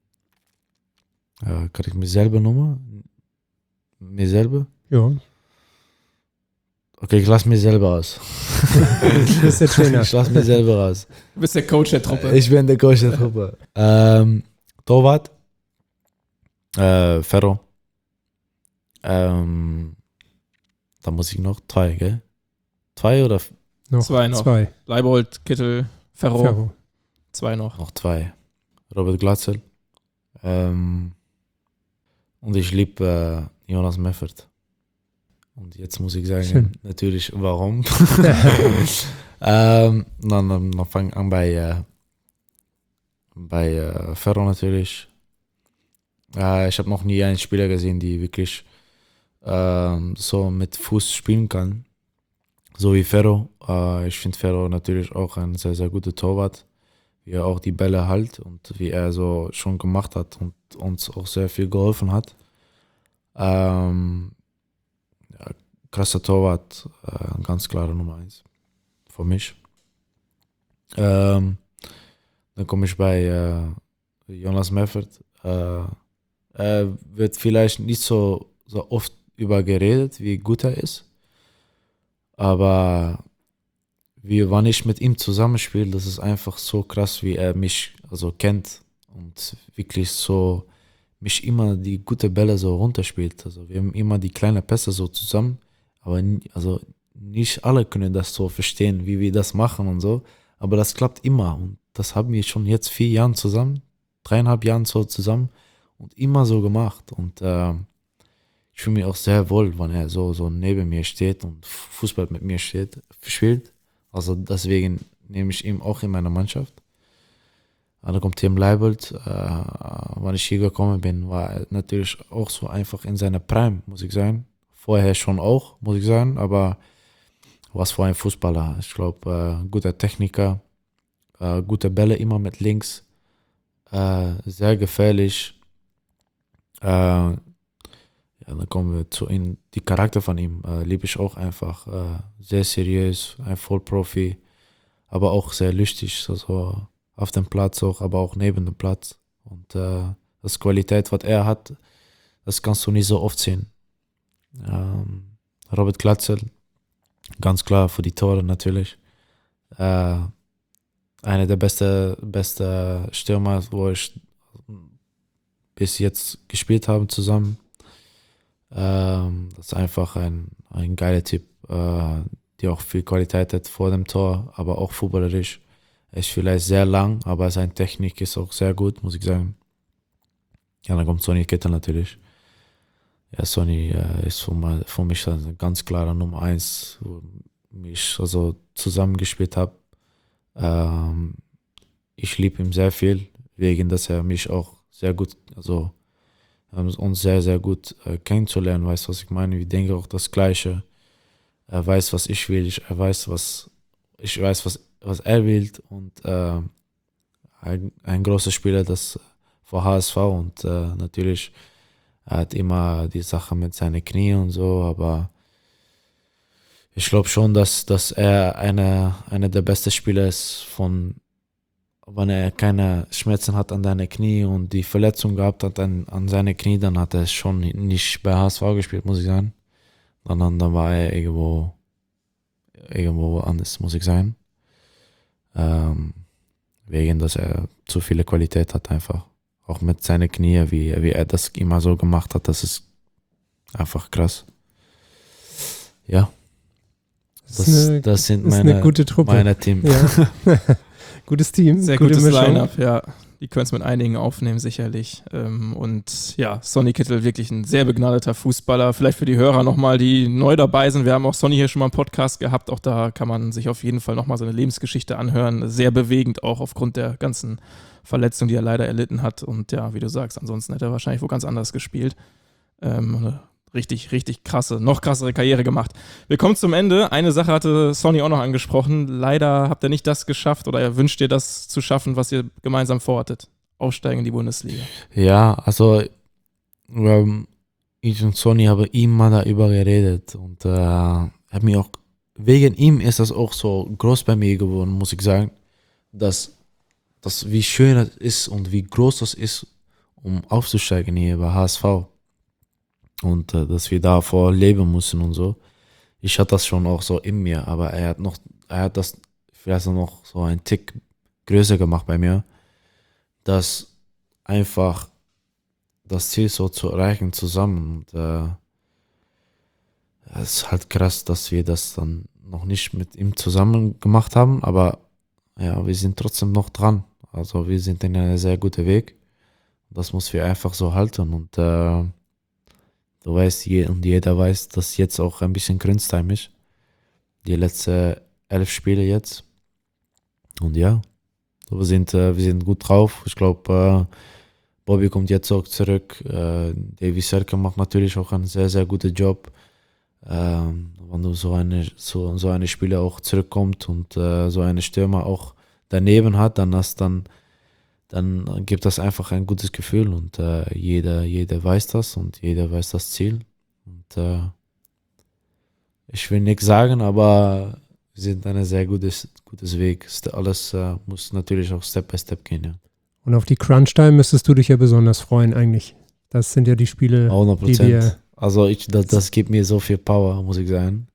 Kann ich mir selber Nummer? Mir selber? Ja. Okay, ich lasse mir selber aus. Du bist der Trainer. Ich lasse mir selber raus. Du bist der Coach der Truppe. Ich bin der Coach der Truppe. Torwart. Ferro. Da muss ich noch 2, gell? 2 oder? Noch 2 noch. 2. Leibold, Kittel, Ferro. 2 noch. Noch 2. Robert Glatzel. Und ich liebe Jonas Meffert. Und jetzt muss ich sagen, natürlich, warum. Dann fange ich an bei Ferro natürlich. Ich habe noch nie einen Spieler gesehen, die wirklich so mit Fuß spielen kann. So wie Ferro. Ich finde Ferro natürlich auch ein sehr, sehr guter Torwart. Wie er auch die Bälle hält und wie er so schon gemacht hat und uns auch sehr viel geholfen hat. Krasser Torwart, ganz klare Nummer 1 für mich. Dann komme ich bei Jonas Meffert. Er wird vielleicht nicht so oft über geredet, wie gut er ist. Aber wann ich mit ihm zusammenspiele, das ist einfach so krass, wie er mich also kennt und wirklich so mich immer die gute Bälle so runterspielt. Also wir haben immer die kleinen Pässe so zusammen. Aber also nicht alle können das so verstehen, wie wir das machen und so. Aber das klappt immer. Und das haben wir schon jetzt 4 Jahren zusammen, 3,5 Jahren so zusammen und immer so gemacht. Und ich fühle mich auch sehr wohl, wenn er so neben mir steht und Fußball mit mir spielt. Also deswegen nehme ich ihn auch in meiner Mannschaft. Dann kommt Tim Leibold. Wenn ich hier gekommen bin, war er natürlich auch so einfach in seiner Prime, muss ich sagen. Vorher schon auch, muss ich sagen, aber was für ein Fußballer. Ich glaube, guter Techniker, gute Bälle immer mit links, sehr gefährlich. Dann kommen wir zu ihm. Die Charakter von ihm liebe ich auch einfach. Sehr seriös, ein Vollprofi, aber auch sehr lustig. Also auf dem Platz auch, aber auch neben dem Platz. Und das Qualität, was er hat, das kannst du nicht so oft sehen. Robert Glatzel, ganz klar für die Tore natürlich. Einer der beste Stürmer, wo ich bis jetzt gespielt habe zusammen. Das ist einfach ein geiler Typ, der auch viel Qualität hat vor dem Tor, aber auch fußballerisch. Er ist vielleicht sehr lang, aber seine Technik ist auch sehr gut, muss ich sagen. Ja, dann kommt Sonny Kittel natürlich. Ja, Sonny ist für mich eine ganz klare Nummer 1, wo ich also zusammengespielt habe. Ich liebe ihn sehr viel, wegen dass er mich auch sehr gut, also uns sehr, sehr gut kennenzulernen, weiß, was ich meine. Ich denke auch das Gleiche. Er weiß, was ich will, ich weiß, was er will und ein großer Spieler, das für HSV und natürlich er hat immer die Sache mit seinen Knie und so, aber ich glaube schon, dass er einer der besten Spieler ist, wenn er keine Schmerzen hat an seinen Knie und die Verletzung gehabt hat an seine Knie, dann hat er schon nicht bei HSV gespielt, muss ich sagen. Dann war er irgendwo anders, muss ich sagen. Wegen, dass er zu viele Qualität hat einfach. Auch mit seinen Knie, wie er das immer so gemacht hat, das ist einfach krass. Ja. Das sind meine gute Truppe. Meine Team. Ja. Gutes Team. Sehr gutes Line-Up, ja. Die können es mit einigen aufnehmen, sicherlich. Und ja, Sonny Kittel, wirklich ein sehr begnadeter Fußballer. Vielleicht für die Hörer nochmal, die neu dabei sind. Wir haben auch Sonny hier schon mal einen Podcast gehabt. Auch da kann man sich auf jeden Fall nochmal seine Lebensgeschichte anhören. Sehr bewegend, auch aufgrund der ganzen Verletzung, die er leider erlitten hat. Und ja, wie du sagst, ansonsten hätte er wahrscheinlich wo ganz anders gespielt. Richtig, richtig krasse, noch krassere Karriere gemacht. Wir kommen zum Ende. Eine Sache hatte Sonny auch noch angesprochen. Leider habt ihr nicht das geschafft oder er wünscht dir das zu schaffen, was ihr gemeinsam vorhattet. aufsteigen in die Bundesliga? Ja, also ich und Sonny haben immer darüber geredet und hab mir auch, wegen ihm ist das auch so groß bei mir geworden, muss ich sagen, dass wie schön das ist und wie groß das ist, um aufzusteigen hier bei HSV und dass wir davor leben müssen und so. Ich hatte das schon auch so in mir, aber er hat das vielleicht noch so einen Tick größer gemacht bei mir, dass einfach das Ziel so zu erreichen zusammen. Und es ist halt krass, dass wir das dann noch nicht mit ihm zusammen gemacht haben, aber ja, wir sind trotzdem noch dran. Also wir sind in einem sehr guten Weg. Das muss wir einfach so halten und du weißt, und jeder weiß, dass jetzt auch ein bisschen Grünstime ist. Die letzten 11 Spiele jetzt. Und ja, wir sind gut drauf. Ich glaube, Bobby kommt jetzt auch zurück. Davy Selke macht natürlich auch einen sehr, sehr guten Job. Wenn du so eine Spieler auch zurückkommt und so eine Stürmer auch daneben hat, dann gibt das einfach ein gutes Gefühl und jeder weiß das und jeder weiß das Ziel. Und ich will nichts sagen, aber wir sind ein sehr gutes Weg. Alles muss natürlich auch Step by Step gehen. Ja. Und auf die Crunch-Time müsstest du dich ja besonders freuen eigentlich. Das sind ja die Spiele, 100%. Die dir... Also das gibt mir so viel Power, muss ich sagen.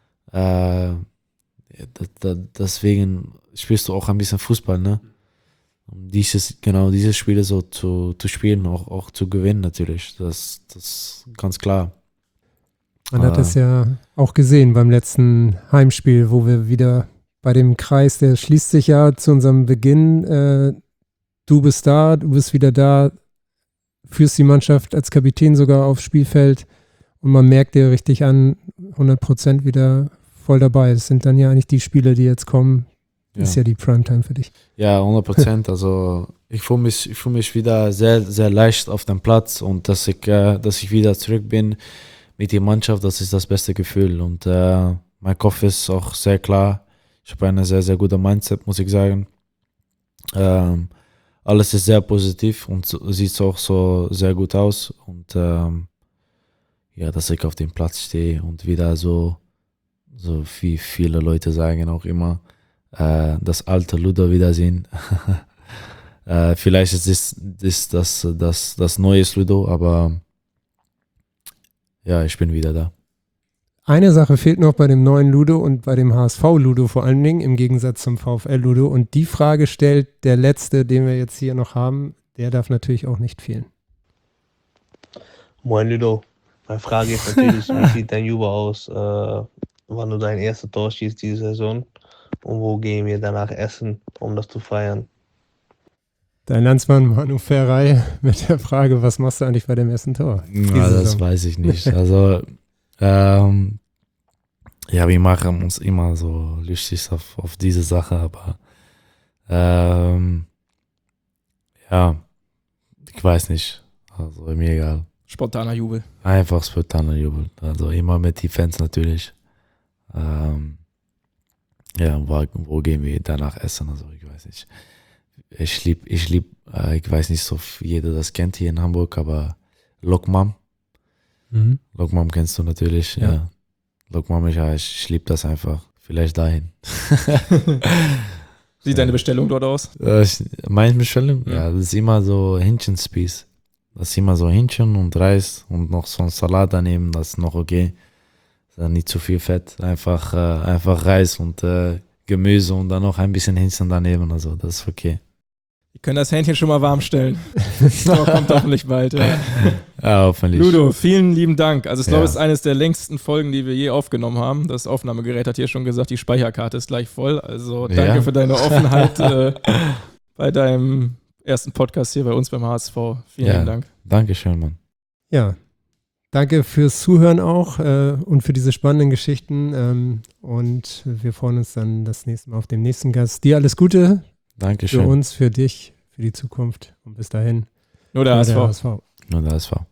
Deswegen spielst du auch ein bisschen Fußball, ne? Um diese Spiele so zu spielen, auch zu gewinnen natürlich. Das ist ganz klar. Man hat das ja auch gesehen beim letzten Heimspiel, wo wir wieder bei dem Kreis, der schließt sich ja zu unserem Beginn. Du bist da, du bist wieder da, führst die Mannschaft als Kapitän sogar aufs Spielfeld und man merkt dir richtig an, 100% wieder voll dabei. Das sind dann ja eigentlich die Spiele, die jetzt kommen. Ja. Ist ja die Primetime für dich. Ja, 100%. Also ich fühle mich wieder sehr, sehr leicht auf dem Platz und dass ich wieder zurück bin mit der Mannschaft, das ist das beste Gefühl. Und mein Kopf ist auch sehr klar. Ich habe eine sehr, sehr gute Mindset, muss ich sagen. Alles ist sehr positiv und sieht auch so sehr gut aus. Und dass ich auf dem Platz stehe und wieder so wie viele Leute sagen auch immer, das alte Ludo wiedersehen. Vielleicht ist das neue Ludo, aber ja, ich bin wieder da. Eine Sache fehlt noch bei dem neuen Ludo und bei dem HSV-Ludo vor allen Dingen, im Gegensatz zum VfL-Ludo. Und die Frage stellt der Letzte, den wir jetzt hier noch haben, der darf natürlich auch nicht fehlen. Moin Ludo, meine Frage ist natürlich, wie sieht dein Jubel aus, wann du dein erstes Tor schießt diese Saison? Und wo gehen wir danach essen, um das zu feiern? Dein Landsmann Manu Ferrei mit der Frage, was machst du eigentlich bei dem ersten Tor? Ja, das weiß ich nicht. Also, wir machen uns immer so lustig auf diese Sache, aber ich weiß nicht. Also mir egal. Spontaner Jubel. Einfach spontaner Jubel. Also immer mit den Fans natürlich. Wo gehen wir danach essen? Also ich weiß nicht. Ich weiß nicht, so jeder das kennt hier in Hamburg, aber Lokmam. Lokmam kennst du natürlich, ja. Lokmam, ich liebe das einfach. Vielleicht dahin. Sieht deine Bestellung dort aus? Meine Bestellung? Ja, das ist immer so Hähnchenspieß. Das ist immer so Hähnchen und Reis und noch so ein Salat daneben, das ist noch okay. Nicht zu viel Fett, einfach Reis und Gemüse und dann noch ein bisschen Hähnchen daneben, also das ist okay. Wir können das Hähnchen schon mal warm stellen. Das kommt hoffentlich bald. Ja, hoffentlich. Ludo, vielen lieben Dank. Also ich glaube, es ist eines der längsten Folgen, die wir je aufgenommen haben. Das Aufnahmegerät hat hier schon gesagt, die Speicherkarte ist gleich voll. Also danke für deine Offenheit bei deinem ersten Podcast hier bei uns beim HSV. Vielen lieben Dank. Dankeschön, Mann. Ja, danke fürs Zuhören auch und für diese spannenden Geschichten. Und wir freuen uns dann das nächste Mal auf den nächsten Gast. Dir alles Gute. Dankeschön. Für uns, für dich, für die Zukunft. Und bis dahin. Nur der HSV. Nur der HSV.